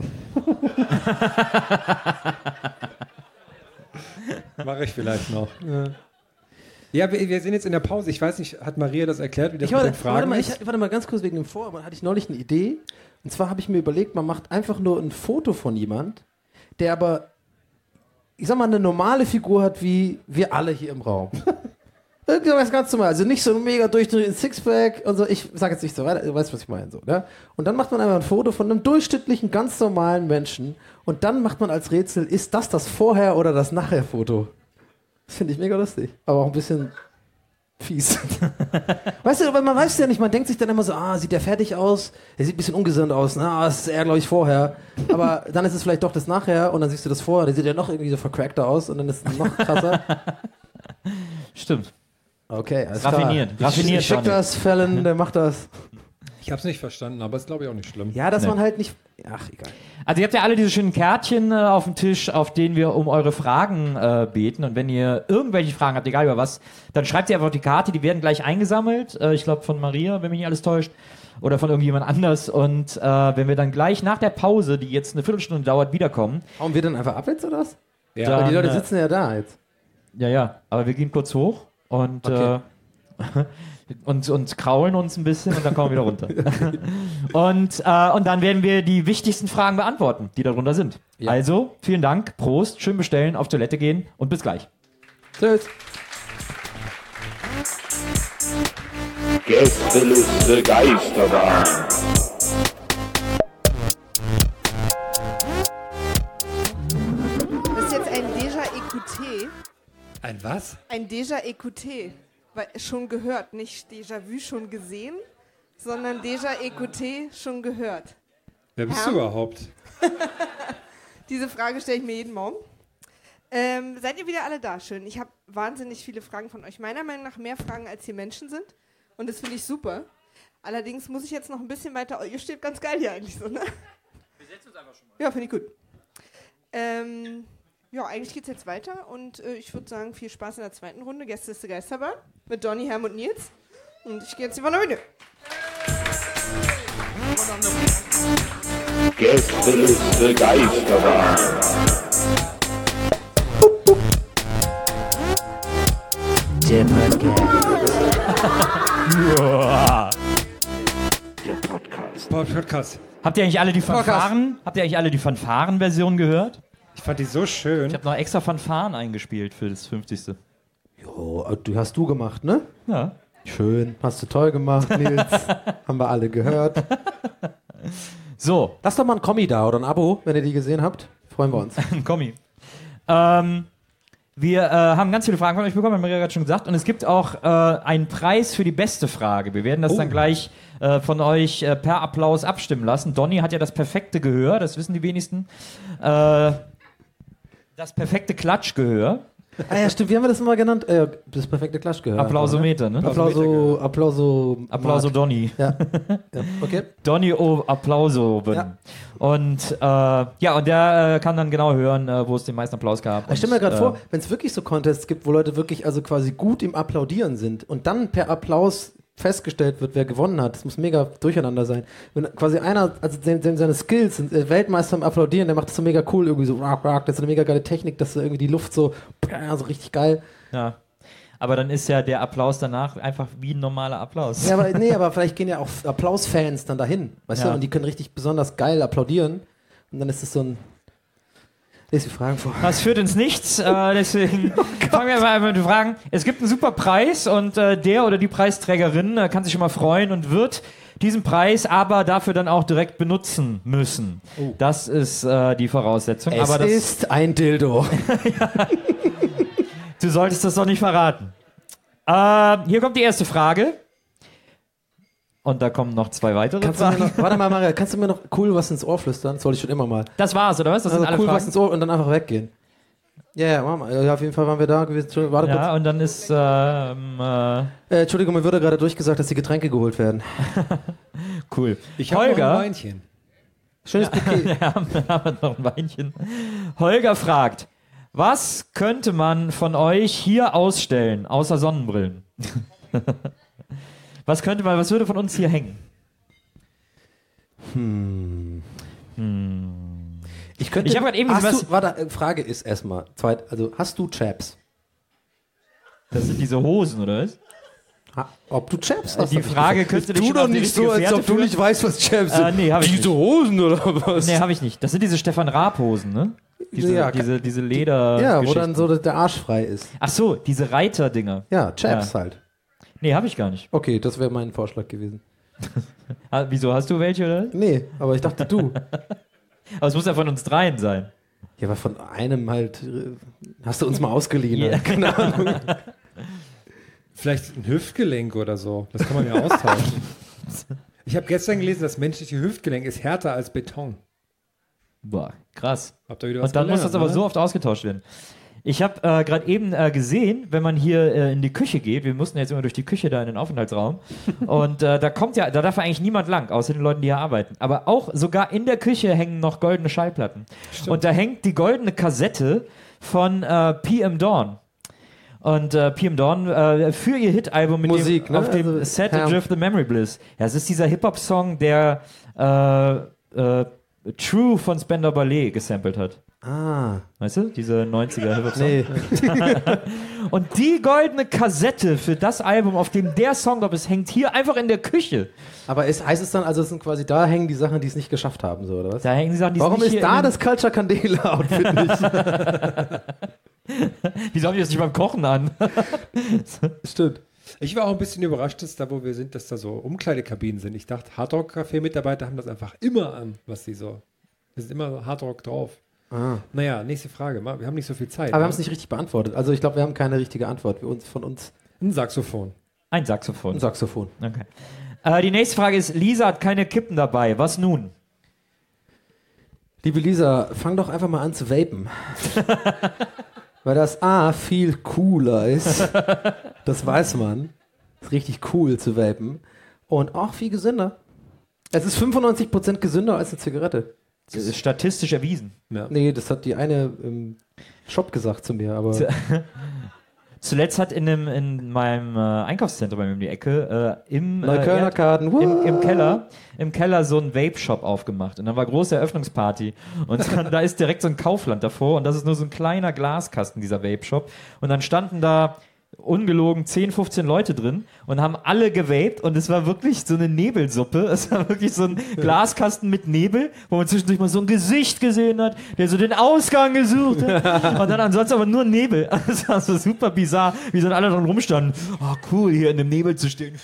Mache ich vielleicht noch. Ja, ja wir, wir sind jetzt in der Pause. Ich weiß nicht, hat Maria das erklärt, wie das Ich mit warte, den Fragen warte, mal, ist? ich, warte mal ganz kurz wegen dem Vorhaben. Hatte ich neulich eine Idee. Und zwar habe ich mir überlegt, man macht einfach nur ein Foto von jemand, der aber, ich sag mal, eine normale Figur hat wie wir alle hier im Raum. Irgendwas ganz normal. Also nicht so ein mega durchdrehenden Sixpack und so. Ich sag jetzt nicht so weiter, du weißt, was ich meine. So, ne? Und dann macht man einfach ein Foto von einem durchschnittlichen, ganz normalen Menschen. Und dann macht man als Rätsel, ist das das Vorher- oder das Nachher-Foto? Das finde ich mega lustig. Aber auch ein bisschen fies. Weißt du, weil man weiß ja nicht, man denkt sich dann immer so, ah, sieht der fertig aus? Er sieht ein bisschen ungesund aus. Na, das ist er, glaube ich, vorher. Aber dann ist es vielleicht doch das Nachher und dann siehst du das vorher. Der sieht ja noch irgendwie so vercrackter aus und dann ist es noch krasser. Stimmt. Okay, alles Raffiniert, klar. raffiniert, Ich, ich schick Johnny. das, Fallon, der macht das. Ich habe es nicht verstanden, aber ist glaube ich auch nicht schlimm. Ja, dass Nee. man halt nicht... Ach, egal. Also ihr habt ja alle diese schönen Kärtchen äh, auf dem Tisch, auf denen wir um eure Fragen äh, beten. Und wenn ihr irgendwelche Fragen habt, egal über was, dann schreibt ihr einfach auf die Karte, die werden gleich eingesammelt. Äh, ich glaube von Maria, wenn mich nicht alles täuscht. Oder von irgendjemand anders. Und äh, wenn wir dann gleich nach der Pause, die jetzt eine Viertelstunde dauert, wiederkommen. Hauen wir dann einfach ab jetzt, oder was? Ja. Weil die Leute äh, sitzen ja da jetzt. Ja, ja, aber wir gehen kurz hoch und, Okay. äh, und, und kraulen uns ein bisschen und dann kommen wir wieder runter. und, äh, und dann werden wir die wichtigsten Fragen beantworten, die darunter sind. Ja. Also, vielen Dank, Prost, schön bestellen, auf Toilette gehen und bis gleich. Tschüss. Gästeliste Geisterbahn. Das ist jetzt ein Déjà Écouté. Ein was? Ein Déjà Écouté. Weil schon gehört, nicht Déjà-vu schon gesehen, sondern Déjà Écouté schon gehört. Wer bist Ja. du überhaupt? Diese Frage stelle ich mir jeden Morgen. Ähm, seid ihr wieder alle da? Schön. Ich habe wahnsinnig viele Fragen von euch. Meiner Meinung nach mehr Fragen, als hier Menschen sind. Und das finde ich super. Allerdings muss ich jetzt noch ein bisschen weiter... Ihr steht ganz geil hier eigentlich so, ne? Wir setzen uns einfach schon mal. Ja, finde ich gut. Ähm, ja, eigentlich geht es jetzt weiter. Und äh, ich würde sagen, viel Spaß in der zweiten Runde. Gästeliste Geisterbahn mit Donny, Herm und Nils. Und ich gehe jetzt über eine Bühne. Gästeliste Geisterbahn. Der Podcast. Podcast. Habt ihr eigentlich alle die Fanfaren? Habt ihr eigentlich alle die Fanfaren-Version gehört? Ich fand die so schön. Ich habe noch extra Fanfaren eingespielt für das fünfzigste. Jo, du hast du gemacht, ne? Ja. Schön. Hast du toll gemacht, Nils. Haben wir alle gehört. So, Lasst doch mal ein Kommi da oder ein Abo, wenn ihr die gesehen habt. Freuen wir uns. ein Kommi. Ähm, wir äh, haben ganz viele Fragen von euch bekommen, hat Maria gerade schon gesagt. Und es gibt auch äh, einen Preis für die beste Frage. Wir werden das Oh. dann gleich äh, von euch äh, per Applaus abstimmen lassen. Donny hat ja das perfekte Gehör, das wissen die wenigsten. Äh, das perfekte Klatschgehör. Ah ja, stimmt. Wie haben wir das immer genannt? Äh, das perfekte Klatschgehör. Applausometer, ne? Applauso, Applauso. Applauso Donny. Ja. ja. Okay. Donny O. Applauso. Ja. Und äh, ja, und der äh, kann dann genau hören, äh, wo es den meisten Applaus gab. Ich stelle mir Und, gerade äh, vor, wenn es wirklich so Contests gibt, wo Leute wirklich also quasi gut im Applaudieren sind und dann per Applaus festgestellt wird, wer gewonnen hat. Das muss mega durcheinander sein. Wenn quasi einer, also dem, dem seine Skills sind, äh, Weltmeister am Applaudieren, der macht das so mega cool, irgendwie so rock, rock, das ist eine mega geile Technik, dass so irgendwie die Luft so, so richtig geil. Ja. Aber dann ist ja der Applaus danach einfach wie ein normaler Applaus. Ja, aber nee, aber vielleicht gehen ja auch Applausfans dann dahin, weißt Ja. du, und die können richtig besonders geil applaudieren und dann ist es so ein Lest die Fragen vor. Das führt ins Nichts, äh, deswegen fangen wir mal mit den Fragen. Es gibt einen super Preis und äh, der oder die Preisträgerin äh, kann sich schon mal freuen und wird diesen Preis aber dafür dann auch direkt benutzen müssen. Oh. Das ist äh, die Voraussetzung. Es aber das, ist ein Dildo. du solltest das doch nicht verraten. Äh, hier kommt die erste Frage. Und da kommen noch zwei weitere Kannst du mir Fragen. noch, warte mal, Maria, kannst du mir noch cool was ins Ohr flüstern? Das wollte ich schon immer mal. Das war's, oder was? Das also sind alle cool Fragen. was ins Ohr und dann einfach weggehen. Ja, ja, mach mal. Ja, auf jeden Fall waren wir da gewesen. Entschuldigung, warte Ja, und dann ist, ähm, äh, Äh, Entschuldigung, mir wurde gerade durchgesagt, dass die Getränke geholt werden. cool. Ich habe noch ein Holger, Weinchen. Schönes Bouquet. wir haben, wir haben noch ein Weinchen. Holger fragt, was könnte man von euch hier ausstellen, außer Sonnenbrillen? Was könnte man, was würde von uns hier hängen? Hm. Hm. Ich könnte. Ich hab grad eben hast was- du, warte, äh, Frage ist erstmal, zweit, also hast du Chaps? Das sind diese Hosen, oder was? Ha, ob du Chaps hast? Die hab ich Frage gefragt. könnte dich Tu schon doch auf die nicht so, richtige als Fährte ob du führen. nicht weißt, was Chaps sind. Äh, nee, hab ich Diese nicht. Hosen oder was? Nee, habe ich nicht. Das sind diese Stefan Raab-Hosen, ne? Diese, Ja, diese, diese Leder. ja, wo dann so der Arsch frei ist. Ach so, diese Reiter-Dinger. Ja, Chaps Ja. halt. Nee, habe ich gar nicht. Okay, das wäre mein Vorschlag gewesen. Ah, wieso, hast du welche, oder? Nee, aber ich dachte du. Aber es muss ja von uns dreien sein. Ja, aber von einem halt, äh, hast du uns mal ausgeliehen. Ja. Halt. Keine Ahnung. Vielleicht ein Hüftgelenk oder so. Das kann man ja austauschen. Ich habe gestern gelesen, das menschliche Hüftgelenk ist härter als Beton. Boah, krass. Habt ihr wieder was Und dann muss gelernt, das aber ne? so oft ausgetauscht werden. Ich habe äh, gerade eben äh, gesehen, wenn man hier äh, in die Küche geht, wir mussten jetzt immer durch die Küche da in den Aufenthaltsraum und äh, da kommt ja, da darf eigentlich niemand lang, außer den Leuten, die hier arbeiten. Aber auch sogar in der Küche hängen noch goldene Schallplatten. Stimmt. Und da hängt die goldene Kassette von äh, P M Dawn. Und äh, P M Dawn äh, für ihr Hit-Album mit Musik, dem, ne? auf dem Also, Set ja. Adrift the Memory Bliss. Ja, es ist dieser Hip-Hop-Song, der äh, äh, True von Spender Ballet gesampelt hat. Ah, Weißt du? Diese neunziger Hip-Hop-Song. nee. Und die goldene Kassette für das Album, auf dem der Song drauf ist, hängt hier einfach in der Küche. Aber ist, heißt es dann, also es sind quasi da hängen die Sachen, die es nicht geschafft haben, so, oder was? Da hängen die Sachen, die Warum nicht ist hier da in das Culture Candela Outfit nicht? den, Wieso haben die das nicht beim Kochen an? Stimmt. Ich war auch ein bisschen überrascht, dass da, wo wir sind, dass da so Umkleidekabinen sind. Ich dachte, Hardrock-Café-Mitarbeiter haben das einfach immer an, was sie so. Es ist immer Hardrock drauf. Ah. Naja, nächste Frage. Ma- Wir haben nicht so viel Zeit. Aber wir ne? haben es nicht richtig beantwortet. Also ich glaube, wir haben keine richtige Antwort. Wir uns, von uns Ein Saxophon. Ein Saxophon. ein Saxophon. Okay. Äh, die nächste Frage ist, Lisa hat keine Kippen dabei. Was nun? Liebe Lisa, fang doch einfach mal an zu vapen. Weil das A viel cooler ist. Das weiß man. Ist richtig cool zu vapen. Und auch viel gesünder. Es ist fünfundneunzig Prozent gesünder als eine Zigarette. Das ist statistisch erwiesen. Ja. Nee, das hat die eine im Shop gesagt zu mir, aber Zuletzt hat in, dem, in meinem äh, Einkaufszentrum bei mir um die Ecke äh, im, äh, Neuköllner Erd- Karten. im, im What? Keller im Keller so ein Vape-Shop aufgemacht. Und dann war große Eröffnungsparty. Und dann, da ist direkt so ein Kaufland davor. Und das ist nur so ein kleiner Glaskasten, dieser Vape-Shop. Und dann standen da ungelogen zehn, fünfzehn Leute drin und haben alle gewaped. Und es war wirklich so eine Nebelsuppe. Es war wirklich so ein Glaskasten mit Nebel, wo man zwischendurch mal so ein Gesicht gesehen hat, der so den Ausgang gesucht hat. Und dann ansonsten aber nur Nebel. Das war so super bizarr, wie so alle dran rumstanden. Oh, cool, hier in dem Nebel zu stehen.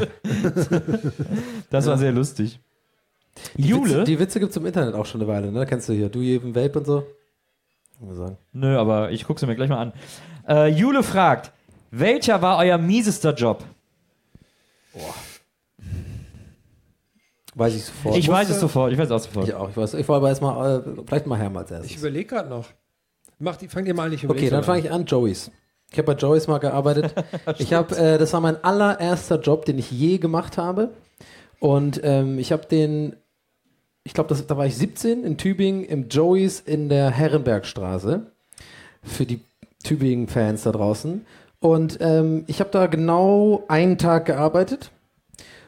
Das war sehr lustig. Die Jule? Witze, die Witze gibt es im Internet auch schon eine Weile, ne? Kennst du hier? Du jedem Vape und so? Kann man sagen. Nö, aber ich gucke sie mir gleich mal an. Äh, Jule fragt, welcher war euer miesester Job? Weiß ich sofort. Ich weiß es sofort, ich weiß es auch sofort. Ich auch, ich weiß. Ich war aber erstmal, äh, vielleicht mal Herm als erstes. Ich überlege gerade noch. Mach die, fang dir mal an, ich Okay, dann fange ich an, Joey's. Ich habe bei Joey's mal gearbeitet. ich habe, äh, das war mein allererster Job, den ich je gemacht habe. Und ähm, ich habe den, ich glaube, da war ich siebzehn in Tübingen im Joey's in der Herrenbergstraße. Für die Tübingen-Fans da draußen. Und ähm, ich habe da genau einen Tag gearbeitet.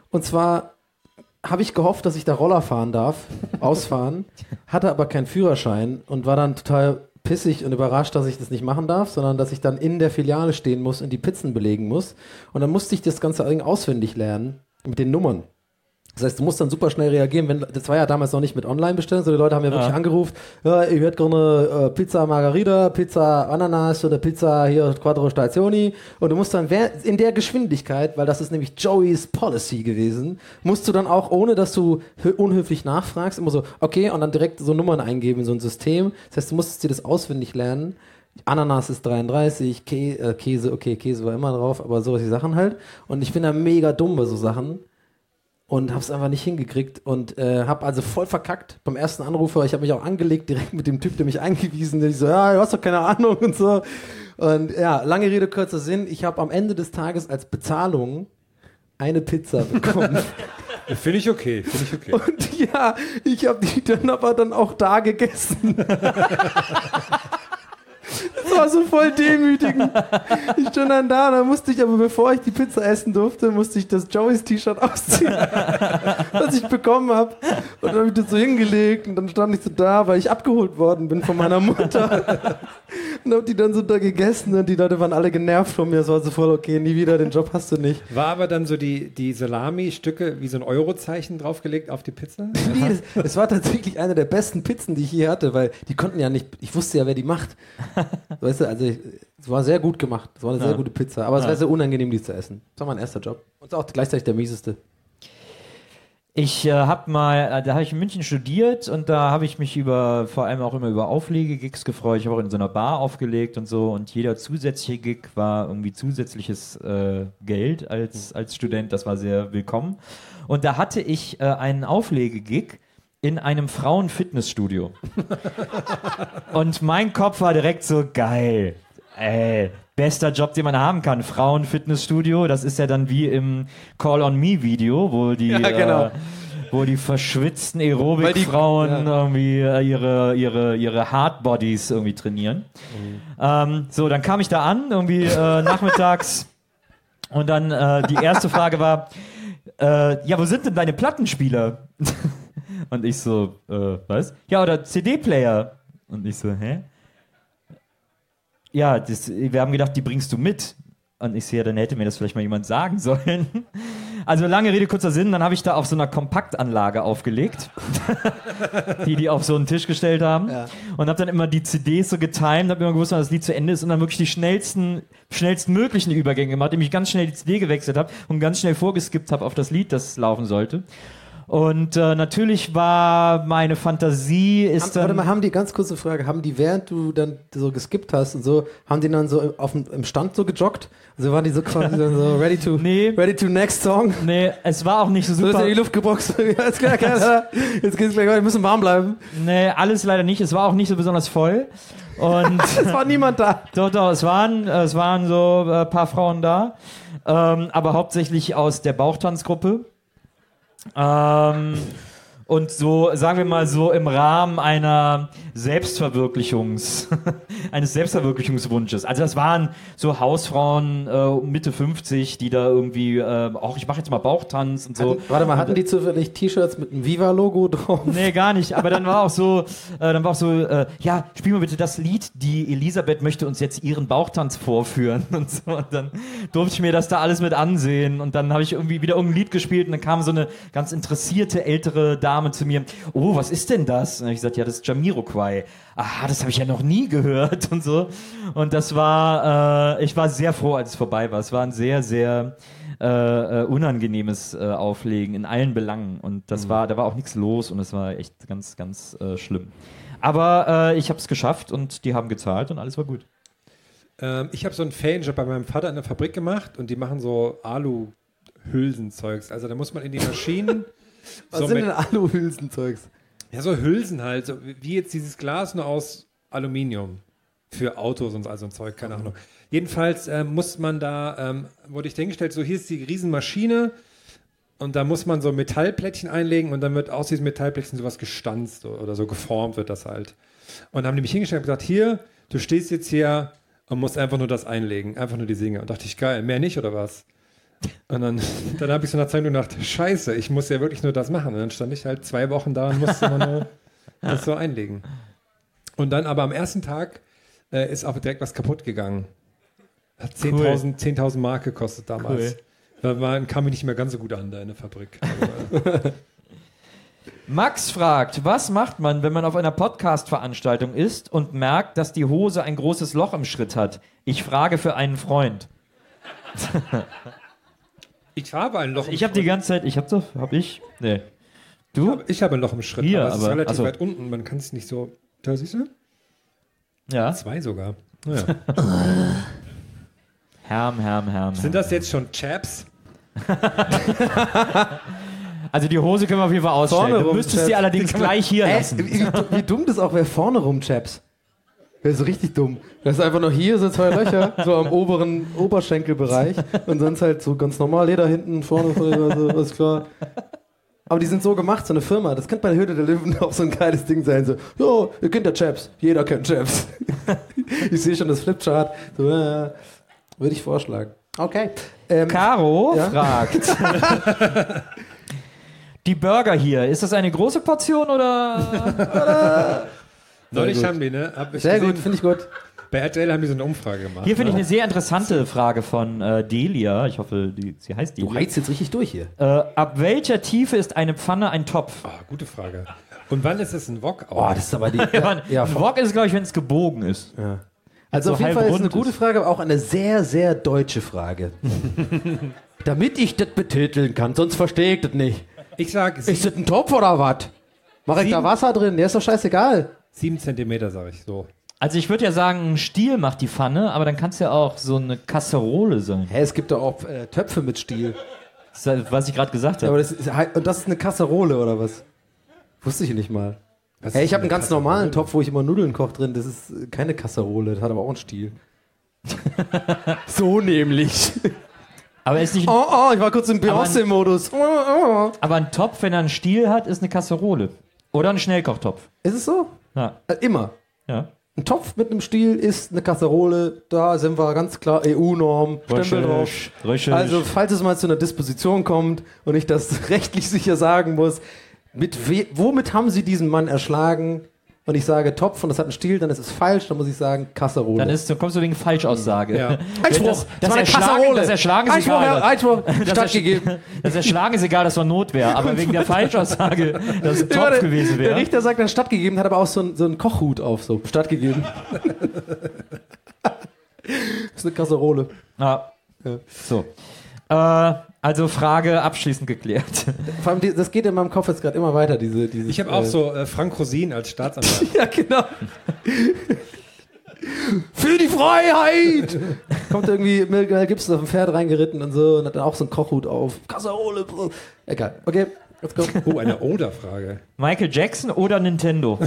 Und zwar habe ich gehofft, dass ich da Roller fahren darf, ausfahren, hatte aber keinen Führerschein und war dann total pissig und überrascht, dass ich das nicht machen darf, sondern dass ich dann in der Filiale stehen muss und die Pizzen belegen muss. Und dann musste ich das Ganze auswendig lernen mit den Nummern. Das heißt, du musst dann super schnell reagieren. Wenn, das war ja damals noch nicht mit Online-Bestellen, so die Leute haben ja wirklich Ja. angerufen, ja, ich hätte gerne äh, Pizza Margarita, Pizza Ananas oder Pizza hier Quattro Stazioni. Und du musst dann wer- in der Geschwindigkeit, weil das ist nämlich Joey's Policy gewesen, musst du dann auch, ohne dass du hö- unhöflich nachfragst, immer so, okay, und dann direkt so Nummern eingeben in so ein System. Das heißt, du musstest dir das auswendig lernen. Ananas ist dreiunddreißig, Kä äh, Käse, okay, Käse war immer drauf, aber solche Sachen halt. Und ich bin da mega dumm bei so Sachen. Und hab's einfach nicht hingekriegt und äh, hab also voll verkackt beim ersten Anrufer. Ich habe mich auch angelegt direkt mit dem Typ, der mich eingewiesen hat. Ich so, ja, du hast doch keine Ahnung und so. Und ja, lange Rede, kurzer Sinn. Ich habe am Ende des Tages als Bezahlung eine Pizza bekommen. Finde ich okay, finde ich okay. Und ja, ich habe die dann aber dann auch da gegessen. Das war so voll demütigend. Ich stand dann da, dann musste ich aber, bevor ich die Pizza essen durfte, musste ich das Joey's T-Shirt ausziehen, was ich bekommen habe. Und dann habe ich das so hingelegt und dann stand ich so da, weil ich abgeholt worden bin von meiner Mutter. Und habe die dann so da gegessen und die Leute waren alle genervt von mir. Es war so voll, okay, nie wieder, den Job hast du nicht. War aber dann so die, die Salami-Stücke wie so ein Eurozeichen draufgelegt auf die Pizza? Nee, das, das war tatsächlich eine der besten Pizzen, die ich je hatte, weil die konnten ja nicht, ich wusste ja, wer die macht. Weißt du, also ich, es war sehr gut gemacht. Es war eine Ja. sehr gute Pizza, aber es Ja. war sehr unangenehm, die zu essen. Das war mein erster Job. Und auch gleichzeitig der mieseste. Ich äh, habe mal, äh, da habe ich in München studiert und da habe ich mich über, vor allem auch immer über Auflegegigs gefreut. Ich habe auch in so einer Bar aufgelegt und so und jeder zusätzliche Gig war irgendwie zusätzliches äh, Geld als, als Student. Das war sehr willkommen. Und da hatte ich äh, einen Auflegegig in einem Frauen-Fitnessstudio. Und mein Kopf war direkt so, geil, ey, bester Job, den man haben kann. Frauen-Fitnessstudio, das ist ja dann wie im Call-on-Me-Video, wo die, Ja, genau. äh, wo die verschwitzten Weil die- Aerobic-Frauen ja. irgendwie äh, ihre, ihre, ihre Hardbodies irgendwie trainieren. Ähm, so, dann kam ich da an, irgendwie äh, nachmittags und dann äh, die erste Frage war, äh, ja, wo sind denn deine Plattenspieler? Und ich so, äh, was? Ja, oder C D-Player. Und ich so, hä? Ja, das, wir haben gedacht, die bringst du mit. Und ich sehe, ja, dann hätte mir das vielleicht mal jemand sagen sollen. Also lange Rede, kurzer Sinn, dann habe ich da auf so einer Kompaktanlage aufgelegt, die die auf so einen Tisch gestellt haben. Ja. Und habe dann immer die C Ds so getimed, habe immer gewusst, wann das Lied zu Ende ist und dann wirklich die schnellsten, schnellsten möglichen Übergänge gemacht, indem ich ganz schnell die C D gewechselt habe und ganz schnell vorgeskippt habe auf das Lied, das laufen sollte. Und äh, natürlich war meine Fantasie ist Haben, dann... warte mal, haben die, ganz kurze Frage, haben die, während du dann so geskippt hast und so, haben die dann so auf dem, im Stand so gejoggt? Also waren die so quasi dann so ready to, Nee. ready to next song? Nee, es war auch nicht so So ist super. in die Luft geboxt. Ja, ist klar, klar. Jetzt geht's gleich weiter, wir müssen warm bleiben. Nee, alles leider nicht. Es war auch nicht so besonders voll. Und Es war niemand da. doch, doch, es waren, es waren so ein äh, paar Frauen da. Ähm, aber hauptsächlich aus der Bauchtanzgruppe. Ähm, und so, sagen wir mal so, im Rahmen einer Selbstverwirklichungs, eines Selbstverwirklichungswunsches. Also das waren so Hausfrauen äh, Mitte fünfzig, die da irgendwie, äh, auch ich mache jetzt mal Bauchtanz und so. Hatten, warte mal, hatten die zufällig T-Shirts mit einem Viva-Logo drauf? Nee, gar nicht. Aber dann war auch so, äh, dann war auch so, äh, ja, spiel mal bitte das Lied, die Elisabeth möchte uns jetzt ihren Bauchtanz vorführen und so. Und dann durfte ich mir das da alles mit ansehen. Und dann habe ich irgendwie wieder irgendein Lied gespielt und dann kam so eine ganz interessierte ältere Dame zu mir. Oh, was ist denn das? Und dann habe ich gesagt, ja, das ist Jamiroquai. Aha, das habe ich ja noch nie gehört und so. Und das war, äh, ich war sehr froh, als es vorbei war. Es war ein sehr, sehr äh, äh, unangenehmes äh, Auflegen in allen Belangen. Und das war, da war auch nichts los und es war echt ganz, ganz äh, schlimm. Aber äh, ich habe es geschafft und die haben gezahlt und alles war gut. Ähm, ich habe so einen Ferienjob bei meinem Vater in der Fabrik gemacht und die machen so Alu-Hülsenzeugs. Also da muss man in die Maschinen. Was so sind mit- denn Aluhülsenzeugs? Ja, so Hülsen halt, so wie jetzt dieses Glas nur aus Aluminium für Autos und all so ein Zeug, keine Ahnung. Jedenfalls ähm, muss man da, ähm, wurde ich dahingestellt, so hier ist die Riesenmaschine und da muss man so Metallplättchen einlegen und dann wird aus diesen Metallplättchen sowas gestanzt oder so geformt wird das halt. Und dann haben die mich hingestellt und gesagt, hier, du stehst jetzt hier und musst einfach nur das einlegen, einfach nur die Singe. Und dachte ich, geil, mehr nicht oder was? Und dann, dann habe ich so nach Zeit gedacht, scheiße, ich muss ja wirklich nur das machen. Und dann stand ich halt zwei Wochen da und musste immer nur das so einlegen. Und dann aber am ersten Tag äh, ist auch direkt was kaputt gegangen. Hat zehntausend zehntausend Mark gekostet damals. Cool. Da war, kam mir nicht mehr ganz so gut an da in der Fabrik. Max fragt, was macht man, wenn man auf einer Podcast-Veranstaltung ist und merkt, dass die Hose ein großes Loch im Schritt hat? Ich frage für einen Freund. Ich habe ein Loch im Ich habe die ganze Zeit, ich habe doch, hab ich? Nee. Du? Ich habe ein Loch im Schritt, Hier, aber es ist aber- relativ also- weit unten. Man kann es nicht so... Da siehst du? Ja. Zwei sogar. Naja. Herm, Herm, Herm. Sind das jetzt schon Chaps? Also die Hose können wir auf jeden Fall ausstellen. Vorne Du rum, müsstest Chef. sie allerdings gleich hier Ey, lassen. wie, wie dumm das auch wäre, vorne rum, Chaps. Wäre so richtig dumm. Das ist einfach nur hier so zwei Löcher, so am oberen Oberschenkelbereich und sonst halt so ganz normal Leder hinten, vorne, so, ist klar. Aber die sind so gemacht, so eine Firma. Das könnte bei der Höhle der Löwen auch so ein geiles Ding sein. So, ja, ihr kennt ja Chaps. Jeder kennt Chaps. Ich sehe schon das Flipchart. So, äh, würde ich vorschlagen. Okay. Ähm, Caro Ja? fragt. Die Burger hier, ist das eine große Portion oder? Neulich gut. haben die, ne? Hab ich sehr gesehen, gut, finde ich gut. Bei R T L haben die so eine Umfrage gemacht. Hier finde ich ne? eine sehr interessante Frage von äh, Delia. Ich hoffe, die, sie heißt Du Delia. heizt jetzt richtig durch hier. Äh, ab welcher Tiefe ist eine Pfanne ein Topf? Ah, gute Frage. Und wann ist es ein Wok? Boah, das ist aber die. Ja, man, ja, ein Wok ist, glaube ich, wenn es gebogen ist. Ja. Also So auf jeden halb Fall ist rund eine gute ist. Frage, aber auch eine sehr, sehr deutsche Frage. Damit ich das betiteln kann, sonst verstehe ich das nicht. Ich sag Ist sieben, das ein Topf oder was? Mach ich da Sieben- Wasser drin? Der ist doch scheißegal. sieben Zentimeter, sag ich so. Also ich würde ja sagen, ein Stiel macht die Pfanne, aber dann kann es ja auch so eine Kasserole sein. Hä, es gibt doch auch äh, Töpfe mit Stiel. Das ist, was ich gerade gesagt Ja, habe. aber das ist, und das ist eine Kasserole oder was? Wusste ich nicht mal. Was Hey, ist ich habe eine einen ganz Kasserole? normalen Topf, wo ich immer Nudeln koche drin. Das ist äh, keine Kasserole, das hat aber auch einen Stiel. So nämlich. Aber ist nicht ein, Oh, oh, ich war kurz im Beyoncé-Modus. Oh, oh. aber ein Topf, wenn er einen Stiel hat, ist eine Kasserole. Oder ein Schnellkochtopf. Ist es so? Ja. Äh, immer. Ja. Ein Topf mit einem Stiel ist eine Kasserole. Da sind wir ganz klar E U-Norm. Stempel drauf. Richtig. Also, falls es mal zu einer Disposition kommt und ich das rechtlich sicher sagen muss, mit we womit haben Sie diesen Mann erschlagen? Und ich sage Topf und das hat einen Stiel, dann ist es falsch, dann muss ich sagen Kasserole. dann ist, dann kommst du wegen Falschaussage. Ja. Einspruch! Das, Das war eine Erschlagen, Kasserole! das Erschlagen ist Einspruch, egal. Herr, Einspruch, Das, stattgegeben. Ersch- das Erschlagen ist egal, das war Notwehr. Aber wegen der Falschaussage, dass es ein Topf der, gewesen Der wäre. Richter sagt dann stattgegeben, hat aber auch so, ein, so einen Kochhut auf, so stattgegeben. Das ist eine Kasserole. Ah. So. Äh, also Frage abschließend geklärt. Vor allem, die, das geht in meinem Kopf jetzt gerade immer weiter, diese, diese Ich habe auch so äh, Frank Rosin als Staatsanwalt. Ja, genau. Für die Freiheit! Kommt irgendwie Mel Gibson auf ein Pferd reingeritten und so und hat dann auch so einen Kochhut auf. Kasserole. Bro. Egal. Okay, let's go. Oh, eine Oder-Frage. Michael Jackson oder Nintendo?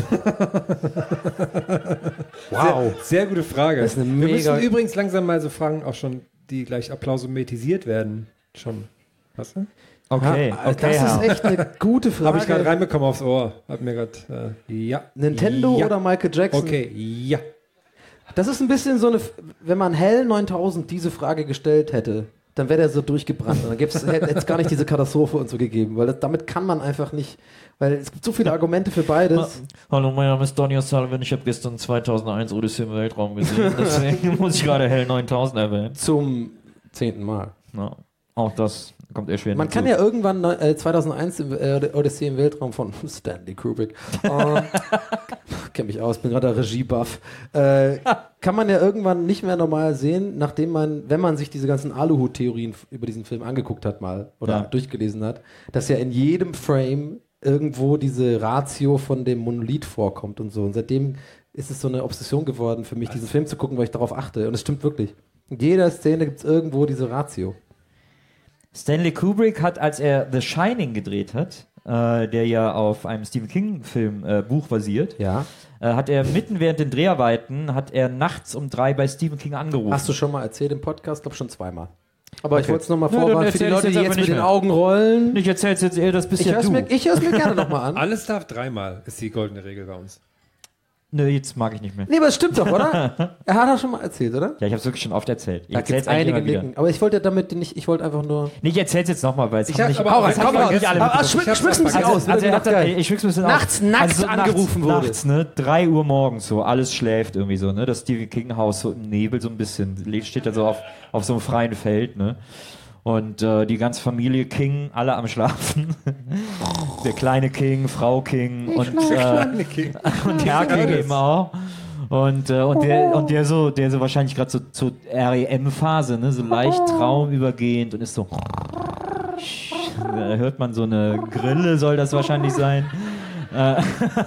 Wow. Sehr, sehr gute Frage. Das ist eine Wir mega- müssen übrigens langsam mal so Fragen auch schon, die gleich applausometisiert werden. Schon. Weißt du? Okay, Ja, okay. das Herr. ist echt eine gute Frage. Habe ich gerade reinbekommen aufs Ohr. Hab mir gerade, äh, ja. Nintendo ja. oder Michael Jackson? Okay, ja. Das ist ein bisschen so eine, wenn man Hell neuntausend diese Frage gestellt hätte, dann wäre der so durchgebrannt. Und dann gäb's- hätte es gar nicht diese Katastrophe und so gegeben, weil das, damit kann man einfach nicht, weil es gibt so viele Argumente für beides. Hallo, mein Name ist Donny O'Sullivan. Ich habe gestern zweitausendeins Odyssee im Weltraum gesehen. Deswegen muss ich gerade Hell neuntausend erwähnen. Zum zehnten Mal. Ja, auch das kommt erschwerend Man kann ja irgendwann äh, zweitausendeins im äh, Odyssee im Weltraum von Stanley Kubrick, äh, kenn mich aus, bin gerade der Regie-Buff, äh, kann man ja irgendwann nicht mehr normal sehen, nachdem man, wenn man sich diese ganzen Aluhut-Theorien f- über diesen Film angeguckt hat mal oder Ja. durchgelesen hat, dass ja in jedem Frame irgendwo diese Ratio von dem Monolith vorkommt und so. Und seitdem ist es so eine Obsession geworden für mich, diesen Film zu gucken, weil ich darauf achte. Und es stimmt wirklich. In jeder Szene gibt es irgendwo diese Ratio. Stanley Kubrick hat, als er The Shining gedreht hat, äh, der ja auf einem Stephen King-Film, äh, Buch basiert, Ja. äh, hat er mitten während den Dreharbeiten, hat er nachts um drei bei Stephen King angerufen. Hast du schon mal erzählt im Podcast? Glaube schon zweimal. Aber ich Okay. wollte es nochmal Ja, dann vorwarnen für die erzähl ich's Leute, jetzt die einfach jetzt nicht mit den mehr. Augen rollen. Ich erzähl's jetzt eher, das bist Ich ja höre es du. mir, ich hör's mir gerne nochmal an. Alles darf dreimal, ist die goldene Regel bei uns. Nö, jetzt mag ich nicht mehr. Nee, aber es stimmt doch, oder? Er hat das schon mal erzählt, oder? Ja, ich habe es wirklich schon oft erzählt. Ich Da erzähl's gibt's eigentlich einige immer wieder. Nicken. Aber ich wollte damit nicht, ich wollte einfach nur... Nee, ich erzähl's jetzt nochmal, weil es haben hab- nicht... aber Hau auch- raus, ich komm hab raus. vergessen. Aber, aber Ich schwimm, hab's schwimm's ein bisschen vergessen. aus. Also er wird hat dann, geil. ich schwimm's ein bisschen auf. Nachts nackt angerufen wurde. Nachts, ne, drei Uhr morgens so, alles schläft irgendwie so, ne, das Stephen King Haus so im Nebel so ein bisschen, steht da so auf, auf so einem freien Feld, ne, und äh, die ganze Familie King, alle am Schlafen, der kleine King, Frau King und, äh, und Herr King eben auch. Und, äh, und, der, und der so, der so wahrscheinlich gerade so zur R E M-Phase, ne, so leicht traumübergehend und ist so. Da hört man so eine Grille, soll das wahrscheinlich sein. Äh,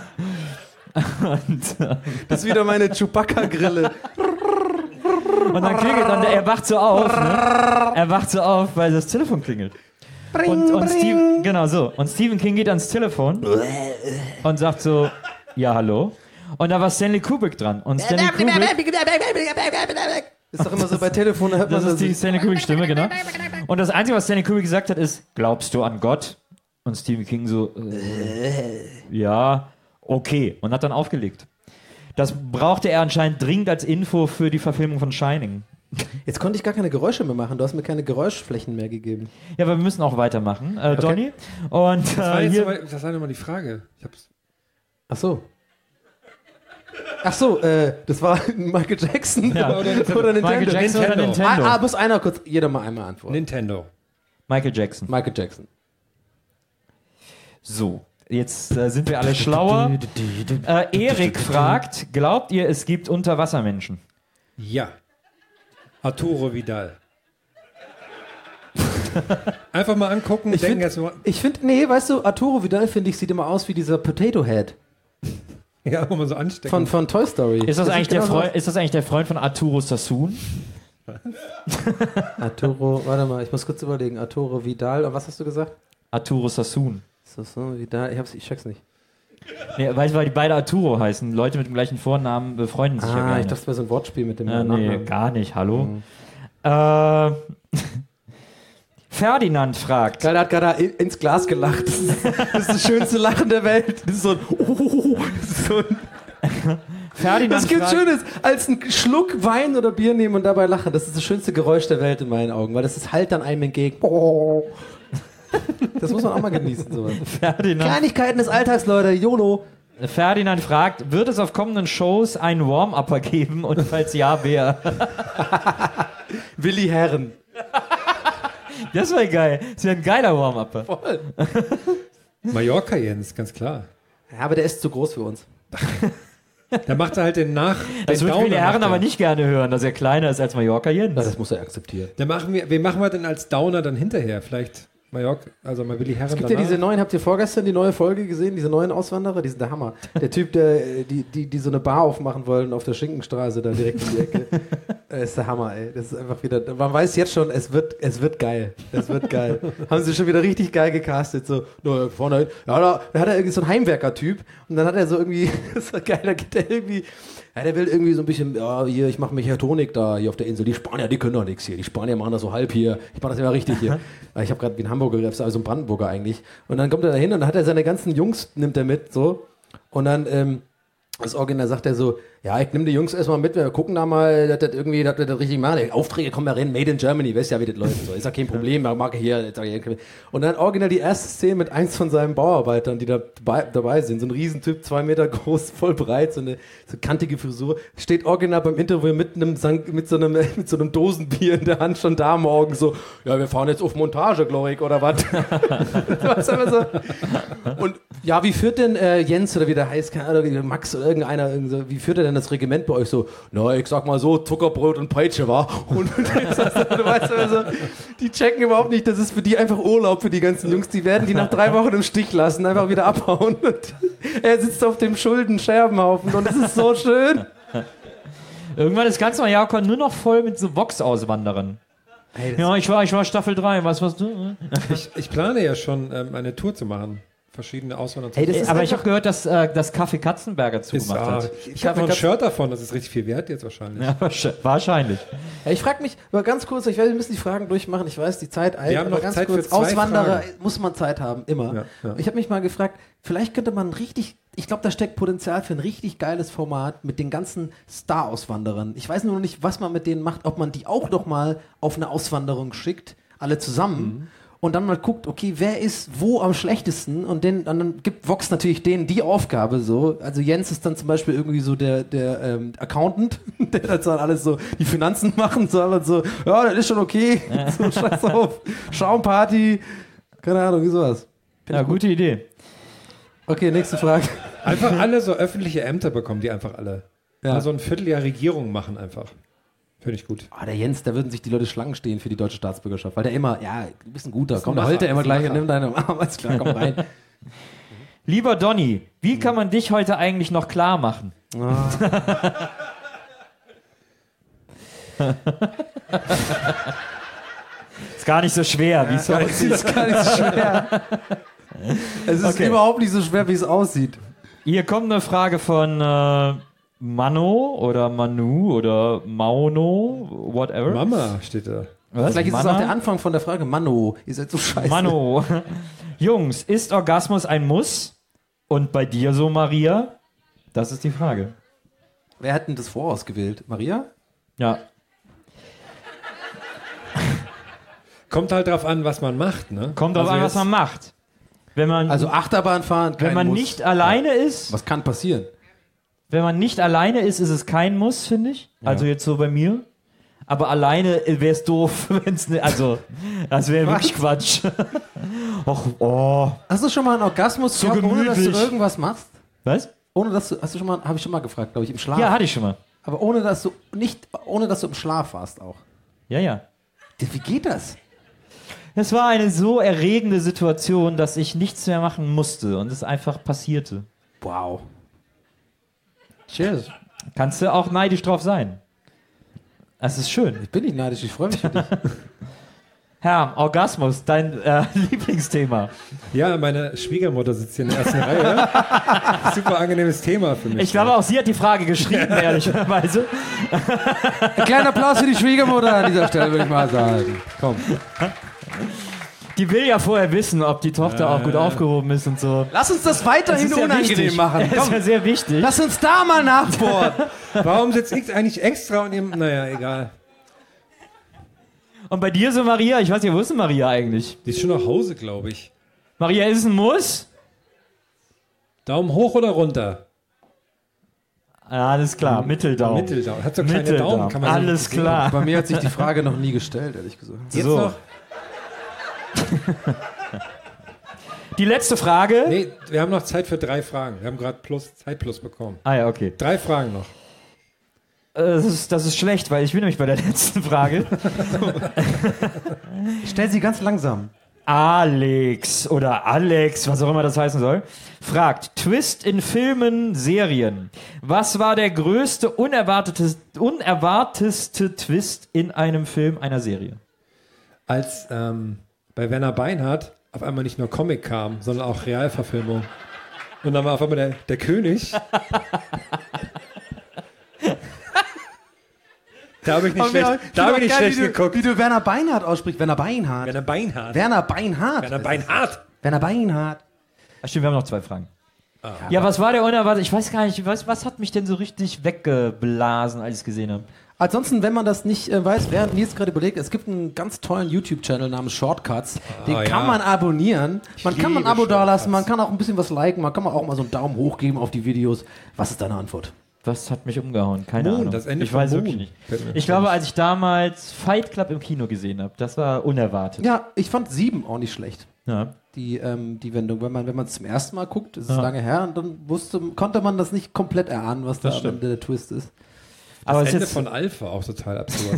und, äh, Das ist wieder meine Chewbacca-Grille. und dann klingelt, dann, er wacht so auf, ne? Er wacht so auf, weil das Telefon klingelt. Und, und Steve, genau so. Und Stephen King geht ans Telefon und sagt so, ja, hallo. Und da war Stanley Kubrick dran. Und Stanley Kubrick, Ist doch immer so bei Telefon, da hört man das ist so. die Stanley Kubrick Stimme, genau. Und das Einzige, was Stanley Kubrick gesagt hat, ist, glaubst du an Gott? Und Stephen King so, äh, ja, okay. Und hat dann aufgelegt. Das brauchte er anscheinend dringend als Info für die Verfilmung von Shining. Jetzt konnte ich gar keine Geräusche mehr machen. Du hast mir keine Geräuschflächen mehr gegeben. Ja, aber wir müssen auch weitermachen, äh, Donny. Und Das war, äh, jetzt hier, aber, das war nochmal die Frage. Ich hab's. Ach so. Ach so, äh, das war Michael Jackson Ja. oder Nintendo. Oder Nintendo. Michael Jackson oder Nintendo. Nintendo? Ah, ah, muss einer kurz, jeder mal einmal antworten. Nintendo. Michael Jackson. Michael Jackson. So, jetzt äh, sind wir alle schlauer. Äh, Erik fragt, glaubt ihr, es gibt Unterwassermenschen? Ja. Arturo Vidal. Einfach mal angucken, Ich denken finde, jetzt nur, ich find, nee, weißt du, Arturo Vidal, finde ich, sieht immer aus wie dieser Potato Head ja, wo man so anstecken. von, von Toy Story. Ist das, eigentlich sieht der genau so Freund, ist das eigentlich der Freund von Arturo Sassoon? aus. Arturo, warte mal, ich muss kurz überlegen. Arturo Vidal, und was hast du gesagt? Arturo Sassoon. So, so, Vidal, ich, hab's, ich check's nicht. Nee, weil, weil die beide Arturo heißen. Leute mit dem gleichen Vornamen befreunden sich ja Ah, gerne. ich dachte, das wäre so ein Wortspiel mit dem äh, nee, Nachnamen. gar nicht. Hallo. Äh, Ferdinand fragt. Geil, der hat gerade in- ins Glas gelacht. Das ist, das ist das schönste Lachen der Welt. Das ist so ein, oh, das ist so ein Ferdinand Was gibt's fragt, Schönes, als einen Schluck Wein oder Bier nehmen und dabei lachen? Das ist das schönste Geräusch der Welt in meinen Augen, weil das ist halt dann einem entgegen. Oh. Das muss man auch mal genießen, sowas. Ferdinand, Kleinigkeiten des Alltags, Leute, YOLO. Ferdinand fragt, wird es auf kommenden Shows einen Warm-Upper geben und falls ja, wer? Willi Herren. Das wäre geil. Das wäre ein geiler Warm-Upper. Voll. Mallorca Jens, ganz klar. Ja, aber der ist zu groß für uns. Da macht er halt den Nach. Das den würden viele Downer Herren macht er. aber nicht gerne hören, dass er kleiner ist als Mallorca Jens. Das muss er akzeptieren. Dann machen wir, wen machen wir denn als Downer dann hinterher? Vielleicht Mallorca, also mal Willi Herren. Es gibt ja diese neuen, habt ihr vorgestern die neue Folge gesehen, diese neuen Auswanderer, die sind der Hammer. Der Typ, der, die, die, die so eine Bar aufmachen wollen auf der Schinkenstraße, da direkt in die Ecke. Das ist der Hammer, ey. Das ist einfach wieder, man weiß jetzt schon, es wird, es wird geil. Es wird geil. Haben sie schon wieder richtig geil gecastet, so, no, vorne hin. Ja, da, da hat er irgendwie so einen Heimwerker-Typ und dann hat er so irgendwie, das ist so geil, da geht er irgendwie, ja, der will irgendwie so ein bisschen, ja, hier, ich mache Mechatronik da, hier auf der Insel. Die Spanier, die können doch nichts hier. Die Spanier machen das so halb hier. Ich mache das immer richtig hier. Ich habe gerade wie ein Hamburger gerefst, also ein Brandenburger eigentlich. Und dann kommt er da hin und dann hat er seine ganzen Jungs, nimmt er mit, so. Und dann, ähm, das Original sagt er so, ja, ich nehme die Jungs erstmal mit, wir gucken da mal, dass das irgendwie, dass wir das richtig machen. Die Aufträge kommen ja rein, Made in Germany, weißt ja, wie das läuft. So, ist ja kein Problem, mag ich hier. Und dann original die erste Szene mit eins von seinen Bauarbeitern, die da dabei, dabei sind. So ein Riesentyp, zwei Meter groß, voll breit, so eine so kantige Frisur. Steht original beim Interview mit, einem, Sank- mit, so einem, mit so einem Dosenbier in der Hand schon da morgen so, ja, wir fahren jetzt auf Montage, glaube ich, oder was? Was haben wir so? Und ja, wie führt denn äh, Jens oder wie der heißt, keine Ahnung, Max oder irgendeiner, irgend so, wie führt er denn das Regiment bei euch so? Na, ich sag mal so, Zuckerbrot und Peitsche, wa? Und du weißt also, die checken überhaupt nicht, das ist für die einfach Urlaub für die ganzen Jungs, die werden die nach drei Wochen im Stich lassen, einfach wieder abhauen. Und er sitzt auf dem Schulden-Scherbenhaufen und es ist so schön. Irgendwann ist ganz Mallorca nur noch voll mit so Vox-Auswanderern. Hey, Ja, ich war, ich war Staffel drei, was warst du? Ich, ich plane ja schon, ähm, eine Tour zu machen. verschiedene Auswanderer. Ey, das Ey, ist aber ich einfach- habe gehört, dass äh, das Café Katzenberger ist, zugemacht ah, hat. ich habe noch ein Shirt davon, das ist richtig viel wert jetzt wahrscheinlich. Ja, wahrsch- wahrscheinlich. Ja, ich frage mich, aber ganz kurz, ich werde ein bisschen die Fragen durchmachen, ich weiß, die Zeit eilt, Wir haben aber noch ganz Zeit kurz, für zwei Auswanderer Fragen. muss man Zeit haben, immer. Ja, ja. Ich habe mich mal gefragt, vielleicht könnte man richtig, ich glaube, da steckt Potenzial für ein richtig geiles Format mit den ganzen Star-Auswanderern. Ich weiß nur noch nicht, was man mit denen macht, ob man die auch noch mal auf eine Auswanderung schickt, alle zusammen. Mhm. Und dann mal guckt, okay, wer ist wo am schlechtesten? Und den, und dann gibt Vox natürlich denen die Aufgabe so. Also Jens ist dann zum Beispiel irgendwie so der, der ähm, Accountant, der dann so alles so die Finanzen machen soll und so, ja, das ist schon okay. So, scheiß auf. Schaumparty. Keine Ahnung, wie sowas. Ja, gute Idee. Okay, nächste Frage. Einfach alle so öffentliche Ämter bekommen, die einfach alle. Ja. Mal so ein Vierteljahr Regierung machen einfach. Finde ich gut. Ah, der Jens, da würden sich die Leute Schlangen stehen für die deutsche Staatsbürgerschaft, weil der immer, ja, du bist ein guter, komm, da Macher, heult er immer ist ein gleich und Macher. nimm deine Arme, alles klar, komm rein. Lieber Donny, wie kann man dich heute eigentlich noch klar machen? Ist gar nicht so schwer, wie es aussieht. ist gar nicht schwer. Es ist Okay. überhaupt nicht so schwer, wie es aussieht. Hier kommt eine Frage von äh, Mano oder Manu oder Mauno, whatever. Mama steht da. Was? Vielleicht ist es Mana? auch der Anfang von der Frage. Mano, ihr seid so scheiße. Mano. Jungs, ist Orgasmus ein Muss? Und bei dir so, Maria? Das ist die Frage. Wer hat denn das vorausgewählt? Maria? Ja. Kommt halt drauf an, was man macht, ne? Kommt drauf Also an, was jetzt- man macht. Wenn man, Also Achterbahn fahren, kein wenn man Muss. nicht alleine ist, Was kann passieren? wenn man nicht alleine ist, ist es kein Muss, finde ich. Also jetzt so bei mir. Aber alleine wäre es doof, wenn es nicht. Also, das wäre wirklich Quatsch. Och, oh. Hast du schon mal einen Orgasmus So gehabt, ohne dass du gemütlich. irgendwas machst? Was? Ohne dass du, hast du schon mal, habe ich schon mal gefragt, glaube ich, im Schlaf. Ja, hatte ich schon mal. Aber ohne dass du nicht, ohne dass du im Schlaf warst auch. Ja, ja. Wie geht das? Es war eine so erregende Situation, dass ich nichts mehr machen musste und es einfach passierte. Wow. Cheers. Kannst du auch neidisch drauf sein. Das ist schön. Ich bin nicht neidisch, ich freue mich für dich. Herr, Orgasmus, dein äh, Lieblingsthema. Ja, meine Schwiegermutter sitzt hier in der ersten Reihe. Super angenehmes Thema für mich. Ich glaube, auch sie hat die Frage geschrieben, ehrlicherweise. Ein kleiner Applaus für die Schwiegermutter an dieser Stelle, würde ich mal sagen. Komm. Die will ja vorher wissen, ob die Tochter auch gut aufgehoben ist und so. Lass uns das Das weiterhin ist ja unangenehm wichtig. machen. Das ist Komm. ja sehr wichtig. Lass uns da mal nachbohren. Warum sitzt ich eigentlich extra und ihr. Naja, egal. Und bei dir so, Maria? Ich weiß nicht, wo ist denn Maria eigentlich? Die ist schon nach Hause, glaube ich. Maria, ist es ein Muss? Daumen hoch oder runter? Ja, alles klar. Mitteldaumen. Mitteldaumen. Hat so kleine Mitteldaumen. Daumen, kann man so Alles sehen. klar. Bei mir hat sich die Frage noch nie gestellt, ehrlich gesagt. Jetzt So. noch? Die letzte Frage. Nee, wir haben noch Zeit für drei Fragen. Wir haben gerade plus, Zeit plus bekommen. Ah ja, okay. Drei Fragen noch. Äh, Das ist, das ist schlecht, weil ich bin nämlich bei der letzten Frage. Stell sie ganz langsam. Alex oder Alex, was auch immer das heißen soll, fragt, Twist in Filmen, Serien. Was war der größte, unerwartete, unerwartetste Twist in einem Film, einer Serie? Als ähm, bei Werner Beinhardt auf einmal nicht nur Comic kam, sondern auch Realverfilmung. Und dann war auf einmal der, der König. Da habe ich nicht schlecht, da hab ich nicht schlecht wie du, geguckt. Wie du Werner Beinhardt aussprichst. Werner Beinhardt. Werner Beinhardt. Werner Beinhardt. Werner Beinhardt. Werner Beinhardt. Ach stimmt, wir haben noch zwei Fragen. Ja, was war der unerwartet? Ich weiß gar nicht, was, was hat mich denn so richtig weggeblasen, als ich es gesehen habe? Ansonsten, wenn man das nicht äh, weiß, während Nils gerade überlegt, es gibt einen ganz tollen YouTube-Channel namens Shortcuts. Den Ah, kann ja. man abonnieren. Man kann mal ein liebe Abo dalassen, man Shortcuts. kann auch ein bisschen was liken, man kann auch mal so einen Daumen hoch geben auf die Videos. Was ist deine Antwort? Was hat mich umgehauen? Keine Moon, Ahnung. das Ende ich von weiß Moon. wirklich nicht. Fällt mir Ich glaube, als ich damals Fight Club im Kino gesehen habe, das war unerwartet. Ja, ich fand sieben auch nicht schlecht. Ja. Die, ähm, die Wendung. Wenn man wenn man es zum ersten Mal guckt, ist es Ja. lange her, und dann wusste, konnte man das nicht komplett erahnen, was da Das am stimmt. Ende der Twist ist. Aber Das es Ende ist von Alpha auch total absurd.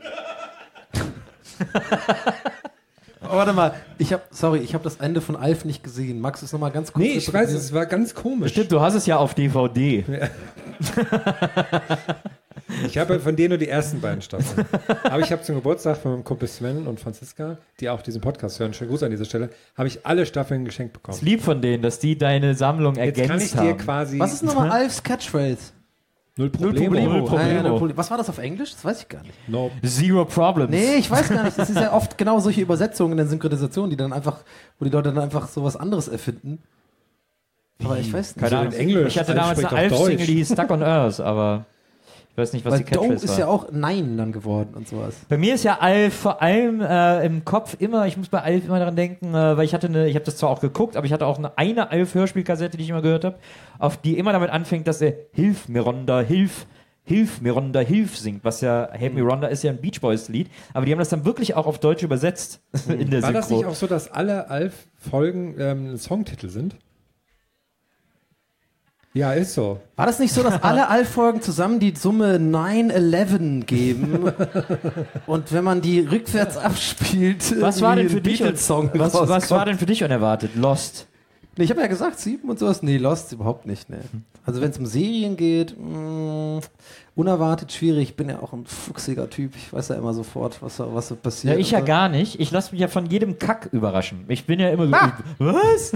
Oh, warte mal, ich habe, sorry, ich habe das Ende von Alf nicht gesehen. Magst du es nochmal ganz kurz Nee, ich weiß, es war ganz komisch. Stimmt, du hast es ja auf D V D. Ich habe von dir nur die ersten beiden Staffeln. Aber ich habe zum Geburtstag von meinem Kumpel Sven und Franziska, die auch diesen Podcast hören, schönen Gruß an dieser Stelle, habe ich alle Staffeln geschenkt bekommen. Es lieb von denen, dass die deine Sammlung Jetzt ergänzt kann ich dir haben. quasi Was ist nochmal Alfs Catchphrase? null Probleme. Null Problemo. Ah, ja, null Problemo. Was war das auf Englisch? Das weiß ich gar nicht. No. Zero Problems. Nee, ich weiß gar nicht. Das ist ja oft genau solche Übersetzungen in der Synchronisation, die dann einfach, wo die Leute dann einfach sowas anderes erfinden. Aber ich weiß nicht. Keine Ahnung. in Englisch, Ich hatte Alf damals spricht eine auch Alf-Single, Deutsch. die hieß Stuck on Earth, aber ich weiß nicht, was Weil die Doe Catchphrase ist war. ja auch Nein dann geworden und sowas. Bei mir ist ja Alf vor allem äh, im Kopf immer, ich muss bei Alf immer daran denken, äh, weil ich hatte eine, ich habe das zwar auch geguckt, aber ich hatte auch eine, eine Alf-Hörspielkassette, die ich immer gehört habe, auf die immer damit anfängt, dass er Hilf, Mironda, Hilf, Hilf, Mironda, Hilf singt, was ja, Help Me Rhonda ist ja ein Beach Boys Lied, aber die haben das dann wirklich auch auf Deutsch übersetzt in der War das nicht Synchro. auch so, dass alle Alf-Folgen ähm, Songtitel sind? Ja, ist so. War das nicht so, dass alle Alf-Folgen zusammen die Summe neun elf geben? Und wenn man die rückwärts abspielt, Was war denn irgendwie für ein dich? Beatles-Song Was, was rauskommt? war denn für dich unerwartet? Lost. Nee, ich habe ja gesagt, sieben und sowas. Nee, Lost überhaupt nicht. Nee. Also wenn es um Serien geht, mh, unerwartet schwierig. Ich bin ja auch ein fuchsiger Typ. Ich weiß ja immer sofort, was, da- was so passiert. Ja, ich ja Und so. gar nicht. Ich lasse mich ja von jedem Kack überraschen. Ich bin ja immer so, Ah! was?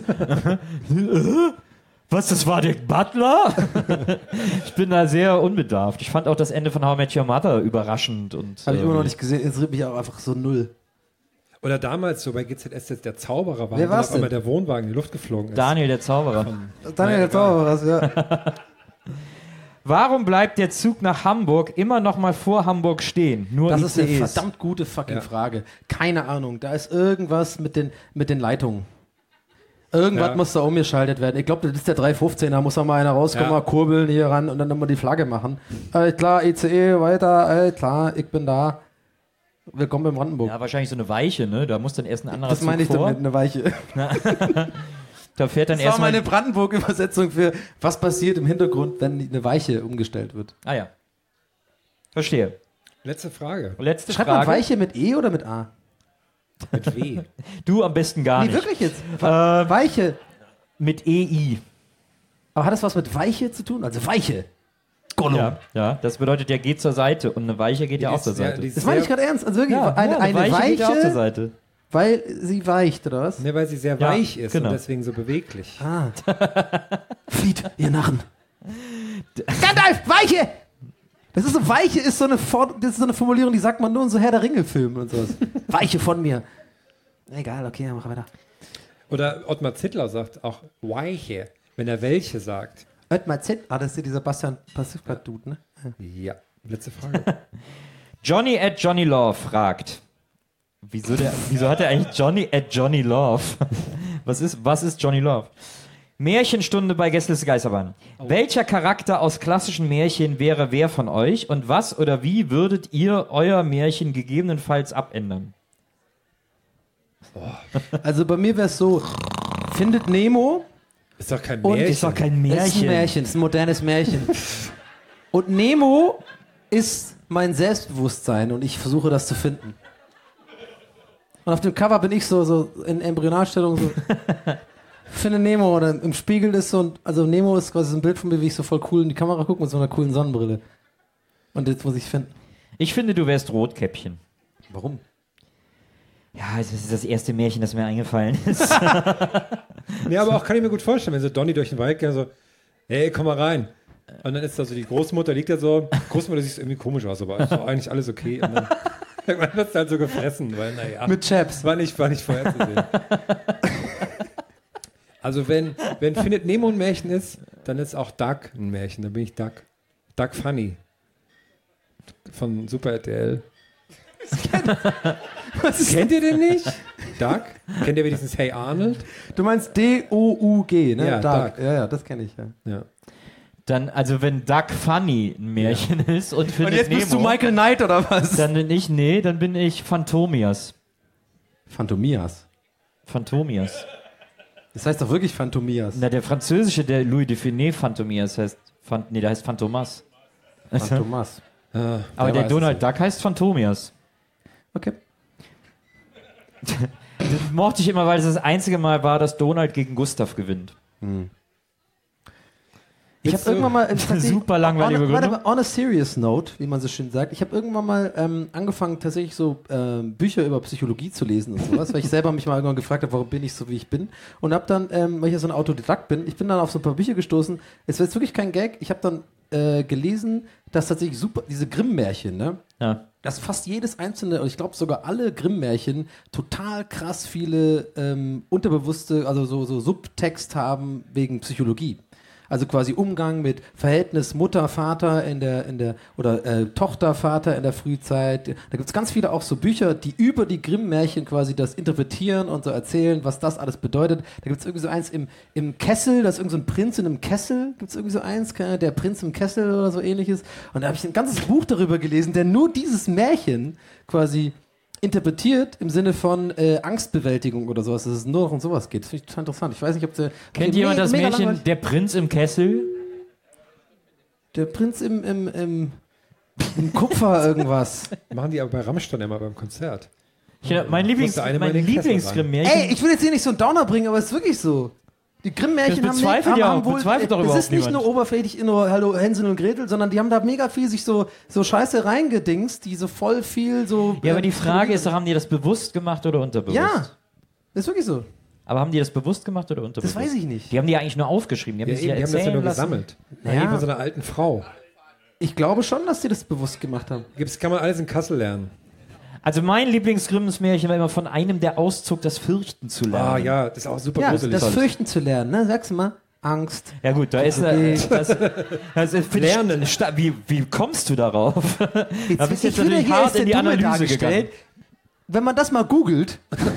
Was, das war der Butler? Ich bin da sehr unbedarft. Ich fand auch das Ende von How I Met Your Mother überraschend. Und, Habe ich immer noch äh, nicht gesehen. Interessiert mich auch einfach so null. Oder damals so bei G Z S jetzt der Zauberer war, Wer und war's auf einmal denn? der Wohnwagen in die Luft geflogen ist. Daniel, der Zauberer. Daniel der Zauberer, ja. Warum bleibt der Zug nach Hamburg immer noch mal vor Hamburg stehen? Nur Das ist eine I C Es. verdammt gute fucking Ja. Frage. Keine Ahnung. Da ist irgendwas mit den, mit den Leitungen. Irgendwas Ja. muss da umgeschaltet werden. Ich glaube, das ist der drei fünfzehn. Da muss da mal einer rauskommen, Ja. mal kurbeln hier ran und dann nochmal die Flagge machen. Äh, klar, I C E, weiter, äh, klar, ich bin da. Willkommen in Brandenburg. Ja, wahrscheinlich so eine Weiche, ne? Da muss dann erst ein anderer das meine ich Zug vor. damit, eine Weiche. Da fährt dann Das war erstmal. meine Brandenburg-Übersetzung für, was passiert im Hintergrund, wenn eine Weiche umgestellt wird. Ah ja. Verstehe. Letzte Frage. Letzte Schreibt man Frage. Weiche mit E oder mit A? Mit W. Du am besten gar Nee, nicht. wirklich jetzt. Äh, Weiche. mit E I. Aber hat das was mit Weiche zu tun? Also Weiche. Gollum. Ja, ja, das bedeutet, der geht zur Seite und eine Weiche geht ja auch zur Seite. Das meine ich gerade ernst. Also wirklich, ja, eine, ja, eine Weiche, geht ja auch zur Weiche, Seite. weil sie weicht, oder was? Ne, weil sie sehr Ja, weich ist genau. und deswegen so beweglich. Ah. Flieht, ihr Narren. Gandalf, Weiche! Das ist so, Weiche ist so eine, For das ist so eine Formulierung, die sagt man nur in so Herr der Ringe-Filmen und sowas. Weiche von mir. Egal, okay, dann mach weiter. Oder Ottmar Zittler sagt auch Weiche, wenn er welche sagt. Ottmar Z. Ah, das ist ja dieser Bastian Passivkat-Dude, ne? Ja, letzte Frage. Johnny at Johnny Love fragt. Wieso, der, wieso hat er eigentlich Johnny at Johnny Love? Was ist, was ist Johnny Love? Märchenstunde bei Gästeliste Geisterbahn. Welcher Charakter aus klassischen Märchen wäre wer von euch und was oder wie würdet ihr euer Märchen gegebenenfalls abändern? Also bei mir wäre es so, findet Nemo, Ist doch kein Und Märchen. Ist doch kein das ist ein Märchen. Märchen, das ist ein modernes Märchen. Und Nemo ist mein Selbstbewusstsein und ich versuche das zu finden. Und auf dem Cover bin ich so, so in Embryonalstellung so, finde Nemo oder im Spiegel ist so, ein, also Nemo ist quasi so ein Bild von mir, wie ich so voll cool in die Kamera gucke mit so einer coolen Sonnenbrille. Und jetzt muss ich finden. Ich finde, du wärst Rotkäppchen. Warum? Ja, das ist das erste Märchen, das mir eingefallen ist. Nee, aber auch kann ich mir gut vorstellen, wenn so Donny durch den Wald geht, so, hey, komm mal rein. Und dann ist da so die Großmutter, liegt da so, Großmutter sieht irgendwie komisch aus, aber ist doch eigentlich alles okay. Und dann irgendwann wird es halt so gefressen, weil, naja, Mit Chaps. war nicht, war nicht vorherzusehen. Also wenn, wenn Findet Nemo ein Märchen ist, dann ist auch Duck ein Märchen, dann bin ich Duck. Duck Funny. Von Super R T L. Kennt ihr den nicht? Duck? Kennt ihr wenigstens Hey Arnold? Du meinst D O U G, ne? Ja, Dark. Duck. Ja, ja, das kenne ich, ja. Ja. Dann, also wenn Duck Funny ein Märchen ist und findet Nemo, Michael Knight oder was? dann bin ich, nee, dann bin ich Phantomias. Phantomias. Phantomias. Das heißt doch wirklich Phantomias. Na, der französische, der Louis de Funès Phantomias heißt, Phan- nee, der heißt Phantomas. Phantomas. Ah, Aber der weiß Donald es Duck heißt Phantomias. Okay. Das mochte ich immer, weil es das einzige Mal war, dass Donald gegen Gustav gewinnt. Ich habe irgendwann mal... Äh, Super langweilige on, warte Begründung. mal, on a serious note, wie man so schön sagt. Ich habe irgendwann mal ähm, angefangen, tatsächlich so ähm, Bücher über Psychologie zu lesen und sowas, weil ich selber mich mal irgendwann gefragt habe, warum bin ich so, wie ich bin. Und habe dann, ähm, weil ich ja so ein Autodidakt bin, ich bin dann auf so ein paar Bücher gestoßen. Es war jetzt wirklich kein Gag. Ich habe dann äh, gelesen, dass tatsächlich super, diese Grimm-Märchen, ne? Ja. Dass fast jedes einzelne, und ich glaube sogar alle Grimm-Märchen, total krass viele ähm, unterbewusste, also so, so Subtext haben wegen Psychologie. Also quasi Umgang mit Verhältnis Mutter, Vater in der, in der oder äh, Tochter, Vater in der Frühzeit. Da gibt es ganz viele auch so Bücher, die über die Grimm-Märchen quasi das interpretieren und so erzählen, was das alles bedeutet. Da gibt es irgendwie so eins im, im Kessel, das ist irgend so ein Prinz in einem Kessel, gibt es irgendwie so eins, der Prinz im Kessel oder so ähnliches. Und da habe ich ein ganzes Buch darüber gelesen, der nur dieses Märchen quasi interpretiert im Sinne von äh, Angstbewältigung oder sowas, dass es nur noch um sowas geht. Das finde ich total interessant. Ich weiß nicht, ob der... Kennt jemand das Märchen Der Prinz im Kessel? Der Prinz im, im, im, im Kupfer irgendwas. Machen die aber bei Rammstein immer beim Konzert. Ich, mein Lieblings, Musste eine mal mein in den Kessel Lieblingsgrimm-Märchen. Ey, ich will jetzt hier nicht so einen Downer bringen, aber es ist wirklich so. Die Grimm-Märchen Das haben, bezweifelt haben, ja haben auch, wohl... bezweifelt doch Es überhaupt ist nicht niemand. nur oberflächlich in nur Hallo Hänsel und Gretel, sondern die haben da mega viel sich so, so Scheiße reingedingst, die so voll viel so... Ja, aber die äh, Frage ist doch, haben die das bewusst gemacht oder unterbewusst? Ja, ist wirklich so. Aber haben die das bewusst gemacht oder Das unterbewusst? weiß ich nicht. Die haben die eigentlich nur aufgeschrieben. Die haben Ja, die sich eben, ja die haben das ja erzählen nur lassen. gesammelt. Naja. Ja. Von so einer alten Frau. Ich glaube schon, dass die das bewusst gemacht haben. Gibt's, kann man alles in Kassel lernen. Also mein Lieblingsgrimms-Märchen war immer von einem, der auszog, das Fürchten zu lernen. Ah ja, das ist auch super Ja, gruselig. das Fürchten zu lernen, ne? Sag's mal. Angst. Ja gut, da ist Okay. äh, das, das ist Lernen. sta- wie, wie kommst du darauf? da bist du jetzt ich finde, natürlich hier hart ist der in die Dumme Analyse dargestellt. gegangen. Wenn man das mal googelt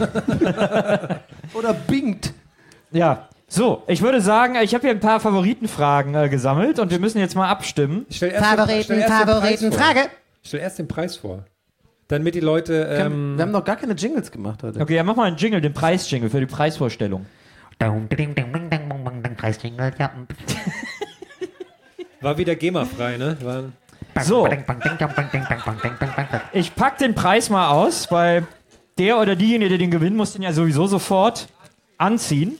oder bingt. Ja, so, ich würde sagen, ich habe hier ein paar Favoritenfragen äh, gesammelt und wir müssen jetzt mal abstimmen. Stell erst den, Favoriten, stell erst den Preis Favoriten, vor. Frage. Stell erst den Preis vor. Damit die Leute... Wir haben- Ähm, wir haben noch gar keine Jingles gemacht heute. Okay, ja, mach mal einen Jingle, den Preisjingle für die Preisvorstellung. Preisjingle, ja. war wieder GEMA-frei, ne? War, So, ich pack den Preis mal aus, weil der oder diejenige, der den gewinnt, muss den ja sowieso sofort anziehen.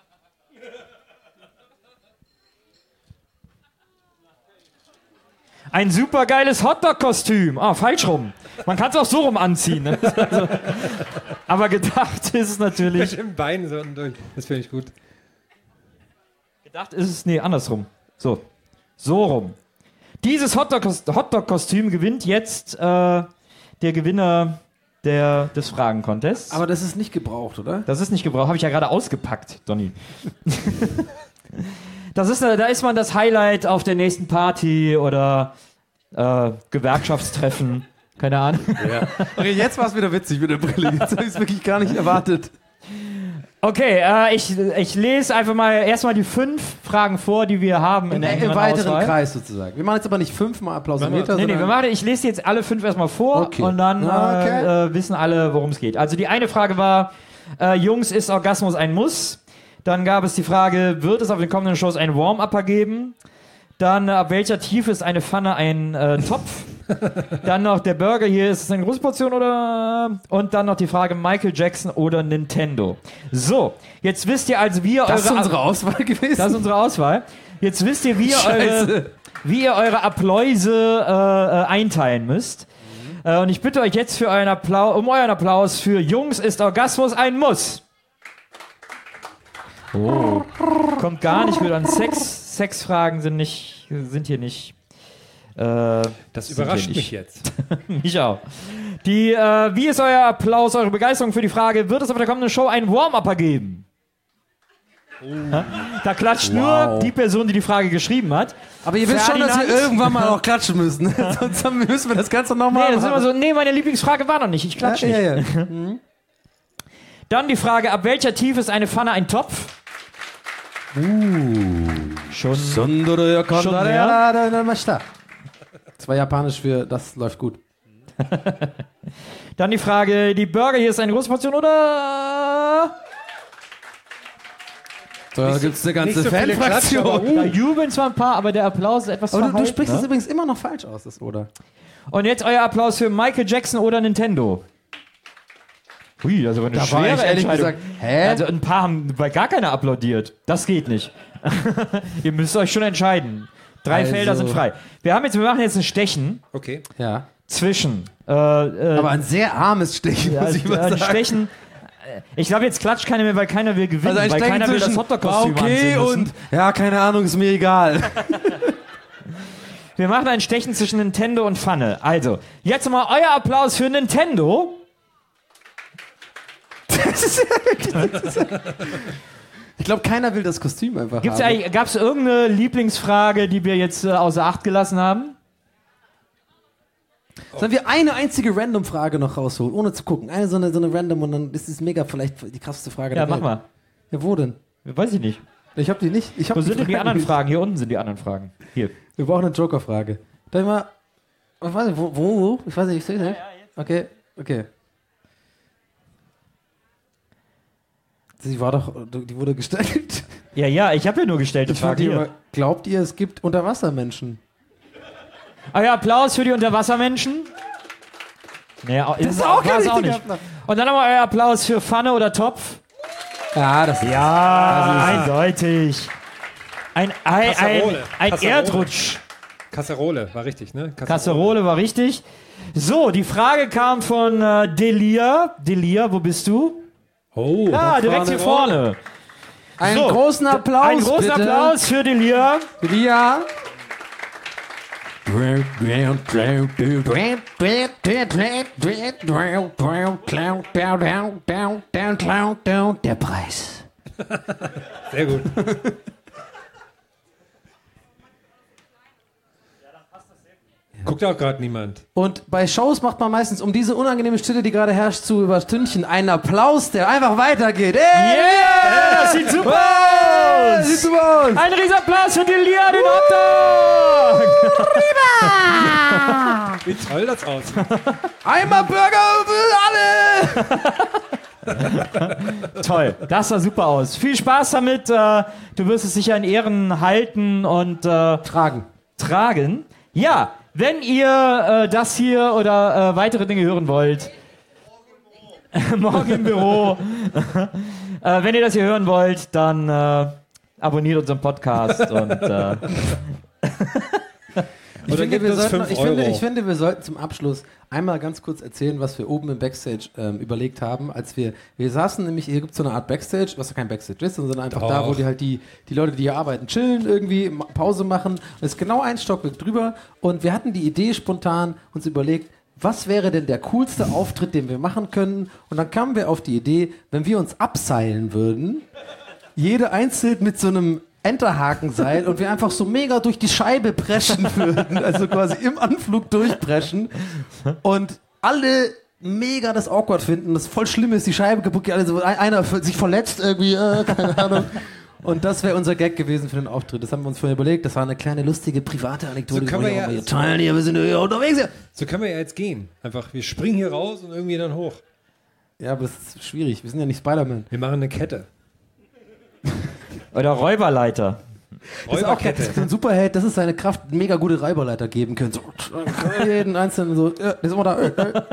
Ein super geiles Hotdog-Kostüm. Ah, falsch rum. Man kann es auch so rum anziehen. Ne? Also, aber gedacht ist es natürlich. mit dem Bein so und durch. Das finde ich gut. Gedacht ist es, nee, andersrum. So. So rum. Dieses Hotdog-Kostüm Hotdog-Kostüm gewinnt jetzt äh, der Gewinner der, des Fragen-Contests. Aber das ist nicht gebraucht, oder? Das ist nicht gebraucht, habe ich ja gerade ausgepackt, Donny. Das ist, äh, da ist man das Highlight auf der nächsten Party oder äh, Gewerkschaftstreffen. Keine Ahnung. Okay, jetzt war es wieder witzig mit der Brille. Jetzt habe ich es wirklich gar nicht erwartet. Okay, äh, ich, ich lese einfach mal erstmal die fünf Fragen vor, die wir haben in Im, der Im engeren weiteren Auswahl. Kreis sozusagen. Wir machen jetzt aber nicht fünfmal Applausometer, Nee, nee, wir sondern... machen, ich lese jetzt alle fünf erstmal vor Okay. und dann Ah, okay. äh, äh, wissen alle, worum es geht. Also die eine Frage war, äh, Jungs, ist Orgasmus ein Muss? Dann gab es die Frage, wird es auf den kommenden Shows einen Warm-Upper geben? Dann, ab welcher Tiefe ist eine Pfanne ein äh, Topf? Dann noch der Burger hier, ist es eine große Portion oder... Und dann noch die Frage, Michael Jackson oder Nintendo. So, jetzt wisst ihr also, wie ihr Das ist eure... unsere Auswahl gewesen. Das ist unsere Auswahl. Jetzt wisst ihr, wie ihr, Scheiße. eure, wie ihr eure Appläuse äh, äh, einteilen müsst. Äh, und ich bitte euch jetzt für euren Applaus, um euren Applaus für Jungs ist Orgasmus ein Muss. Oh. Kommt gar nicht gut an. Sex, Sexfragen sind nicht, sind hier nicht. Äh, Das sind überrascht hier mich nicht. jetzt. Mich auch. Die, äh, wie ist euer Applaus, eure Begeisterung für die Frage, wird es auf der kommenden Show einen Warm-Upper geben? Ja? Da klatscht nur die Person, die die Frage geschrieben hat. Aber ihr wisst schon, dass wir Ferdinand? irgendwann mal auch klatschen müssen. Sonst haben- müssen wir das Ganze nochmal Nee, das ist immer so, nee, meine Lieblingsfrage war noch nicht. Ich klatsche nicht. Ja, ja. Dann die Frage, ab welcher Tiefe ist eine Pfanne ein Topf? Schon. Schon mehr? Das war japanisch für das läuft gut. Dann die Frage, die Burger hier ist eine große Portion oder... So, da gibt es eine ganze nicht so viele Fanfraktion. Klatscher, Da jubeln zwar ein paar, aber der Applaus ist etwas Aber du, du verhalten, sprichst es ne? übrigens immer noch falsch aus, das oder? Und jetzt euer Applaus für Michael Jackson oder Nintendo. Hui, das ist aber eine Da war schwere ich ehrlich Entscheidung. gesagt, hä? Also ein paar haben bei gar keiner applaudiert. Das geht nicht. Ihr müsst euch schon entscheiden. Drei Also- Felder sind frei. Wir haben jetzt, wir machen jetzt ein Stechen Okay. Ja. zwischen. Äh, äh, Aber ein sehr armes Stechen, ja, muss ich mal ein sagen. Stechen. äh, Ich glaube, jetzt klatscht keiner mehr, weil keiner will gewinnen, Also ein weil Stechen keiner will das zwischen, Hotdog-Kostüm okay anziehen müssen. und, ja, keine Ahnung, ist mir egal. Wir machen ein Stechen zwischen Nintendo und Pfanne. Also, jetzt mal euer Applaus für Nintendo. Ich glaube, keiner will das Kostüm einfach Gibt's haben. eigentlich, gab's irgendeine Lieblingsfrage, die wir jetzt äh, außer Acht gelassen haben? Sollen wir eine einzige Random-Frage noch rausholen, ohne zu gucken? Eine so eine, so eine Random und dann ist es mega vielleicht die krasseste Frage Ja, der mach Welt. mal. Ja, wo denn? Weiß ich nicht. Ich hab die nicht. Ich hab Wo sind denn die Fragen anderen nicht. Fragen? Hier unten sind die anderen Fragen. Hier. Wir brauchen eine Joker-Frage. Darf ich mal... Ich weiß nicht, wo? wo, wo? Ich weiß nicht, ich sehe nicht. Okay, okay. Sie war doch... Die wurde gestellt. Ja, ja, ich habe ja nur gestellte Ich fand Fragen. die Hier. immer, glaubt ihr, es gibt Unterwassermenschen? Euer Applaus für die Unterwassermenschen. Naja, das ist auch, keine auch nicht. richtige Und dann nochmal euer Applaus für Pfanne oder Topf. Ja, das ist... Ja, eindeutig. Ein, ein, ein, Kasserole. ein Kasserole. Erdrutsch. Kasserole, war richtig, ne? Kasserole war richtig. So, die Frage kam von äh, Delia. Delia, wo bist du? Oh. Ah, direkt vorne. hier vorne. Einen So, großen Applaus, Einen großen bitte. Applaus für Delia. Ja. Der Preis. Sehr gut. Guckt auch gerade niemand. Und bei Shows macht man meistens um diese unangenehme Stille, die gerade herrscht, zu überstündchen einen Applaus, der einfach weitergeht. Hey! Yeah, das sieht super Hey, aus. sieht super aus. Ein riesen Applaus für Delia, den Hotdog. Wie toll das aussieht. Einmal Burger für alle! Toll, das sah super aus. Viel Spaß damit. Äh, du wirst es sicher in Ehren halten und äh, Tragen. tragen. Ja, wenn ihr äh, das hier oder äh, weitere Dinge hören wollt, morgen im Büro, äh, wenn ihr das hier hören wollt, dann äh, abonniert unseren Podcast und äh, Ich Oder finde, gibt wir uns sollten, fünf ich, finde, Euro. ich finde, wir sollten zum Abschluss einmal ganz kurz erzählen, was wir oben im Backstage ähm, überlegt haben, als wir, wir saßen nämlich, hier gibt es so eine Art Backstage, was ja kein Backstage ist, sondern einfach Doch. da, wo die halt die, die Leute, die hier arbeiten, chillen irgendwie, ma- Pause machen. Das ist genau ein Stockwerk drüber und wir hatten die Idee spontan uns überlegt, was wäre denn der coolste Auftritt, den wir machen können? Und dann kamen wir auf die Idee, wenn wir uns abseilen würden, jede einzeln mit so einem Enterhakenseil und wir einfach so mega durch die Scheibe preschen würden, also quasi im Anflug durchpreschen und alle mega das awkward finden, das voll schlimm ist, die Scheibe kaputt geht, also ein- einer sich verletzt irgendwie, äh, keine Ahnung. Und das wäre unser Gag gewesen für den Auftritt. Das haben wir uns vorher überlegt. Das war eine kleine lustige private Anekdote. So können die wir wollen ja- wir hier teilen hier, wir sind hier unterwegs. Hier. So können wir ja jetzt gehen. Einfach, wir springen hier raus und irgendwie dann hoch. Ja, aber das ist schwierig. Wir sind ja nicht Spider-Man. Wir machen eine Kette. oder Räuberleiter. Das ist auch geil. Das ist ein Superheld, das ist seine Kraft, eine mega gute Reiberleiter geben können. So, jeden einzelnen so, äh, ist immer da. Äh, äh.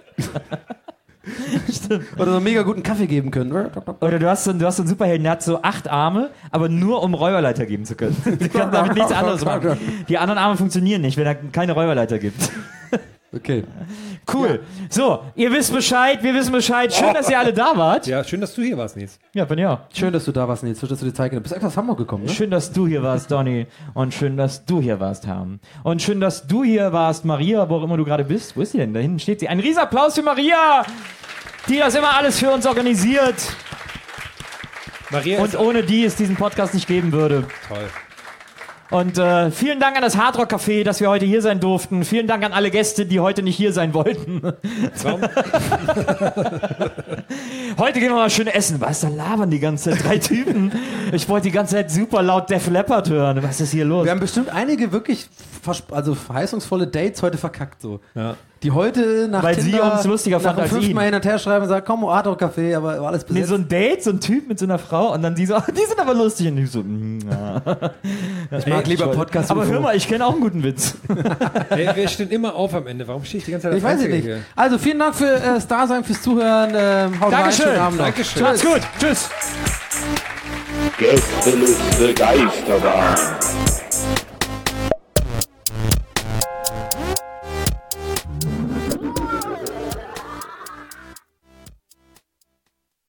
Oder so einen mega guten Kaffee geben können. Oder du hast so, du hast so einen Superhelden, der hat so acht Arme, aber nur um Räuberleiter geben zu können. Der kann damit nichts anderes machen. Die anderen Arme funktionieren nicht, wenn er keine Räuberleiter gibt. Okay. Cool. So, ihr wisst Bescheid, wir wissen Bescheid. Schön, dass ihr alle da wart. Ja, schön, dass du hier warst, Nils. Ja, bin ja. Schön, dass du da warst, Nils. Schön, dass du dir Zeit genommen hast. Du bist extra aus Hamburg gekommen, ne? Schön, dass du hier warst, Donny. Und schön, dass du hier warst, Ham. Und schön, dass du hier warst, Maria, wo auch immer du gerade bist. Wo ist sie denn? Da hinten steht sie. Ein Riesenapplaus für Maria, die das immer alles für uns organisiert. Maria Und ist ohne die es diesen Podcast nicht geben würde. toll. Und äh, vielen Dank an das Hardrock Café, dass wir heute hier sein durften. Vielen Dank an alle Gäste, die heute nicht hier sein wollten. Warum? Heute gehen wir mal schön essen. Was, da labern die ganze Zeit drei Typen. Ich wollte die ganze Zeit super laut Def Leppard hören. Was ist hier los? Wir haben bestimmt einige wirklich versp- also verheißungsvolle Dates heute verkackt. So. Ja. Die heute nach Weil sie Tinder uns lustiger nach fand dem als fünften ihn. Mal hin und her schreiben und sagen, komm, Hardrock Café, aber war alles Nee, besetzt. so ein Date, so ein Typ mit so einer Frau und dann die so, ah, die sind aber lustig. Und ich so, mm, ja. Ich mag lieber Podcast. Aber hör mal, ich kenne auch einen guten Witz. Ey, wir stehen immer auf am Ende. Warum stehe ich die ganze Zeit Ich als weiß es Einziger nicht. hier? Also vielen Dank für äh, das Dasein, fürs Zuhören. Ähm, haut rein, Dankeschön. schönen Abend noch. Dankeschön. Macht's gut. Tschüss. Gästeliste Geisterbahn.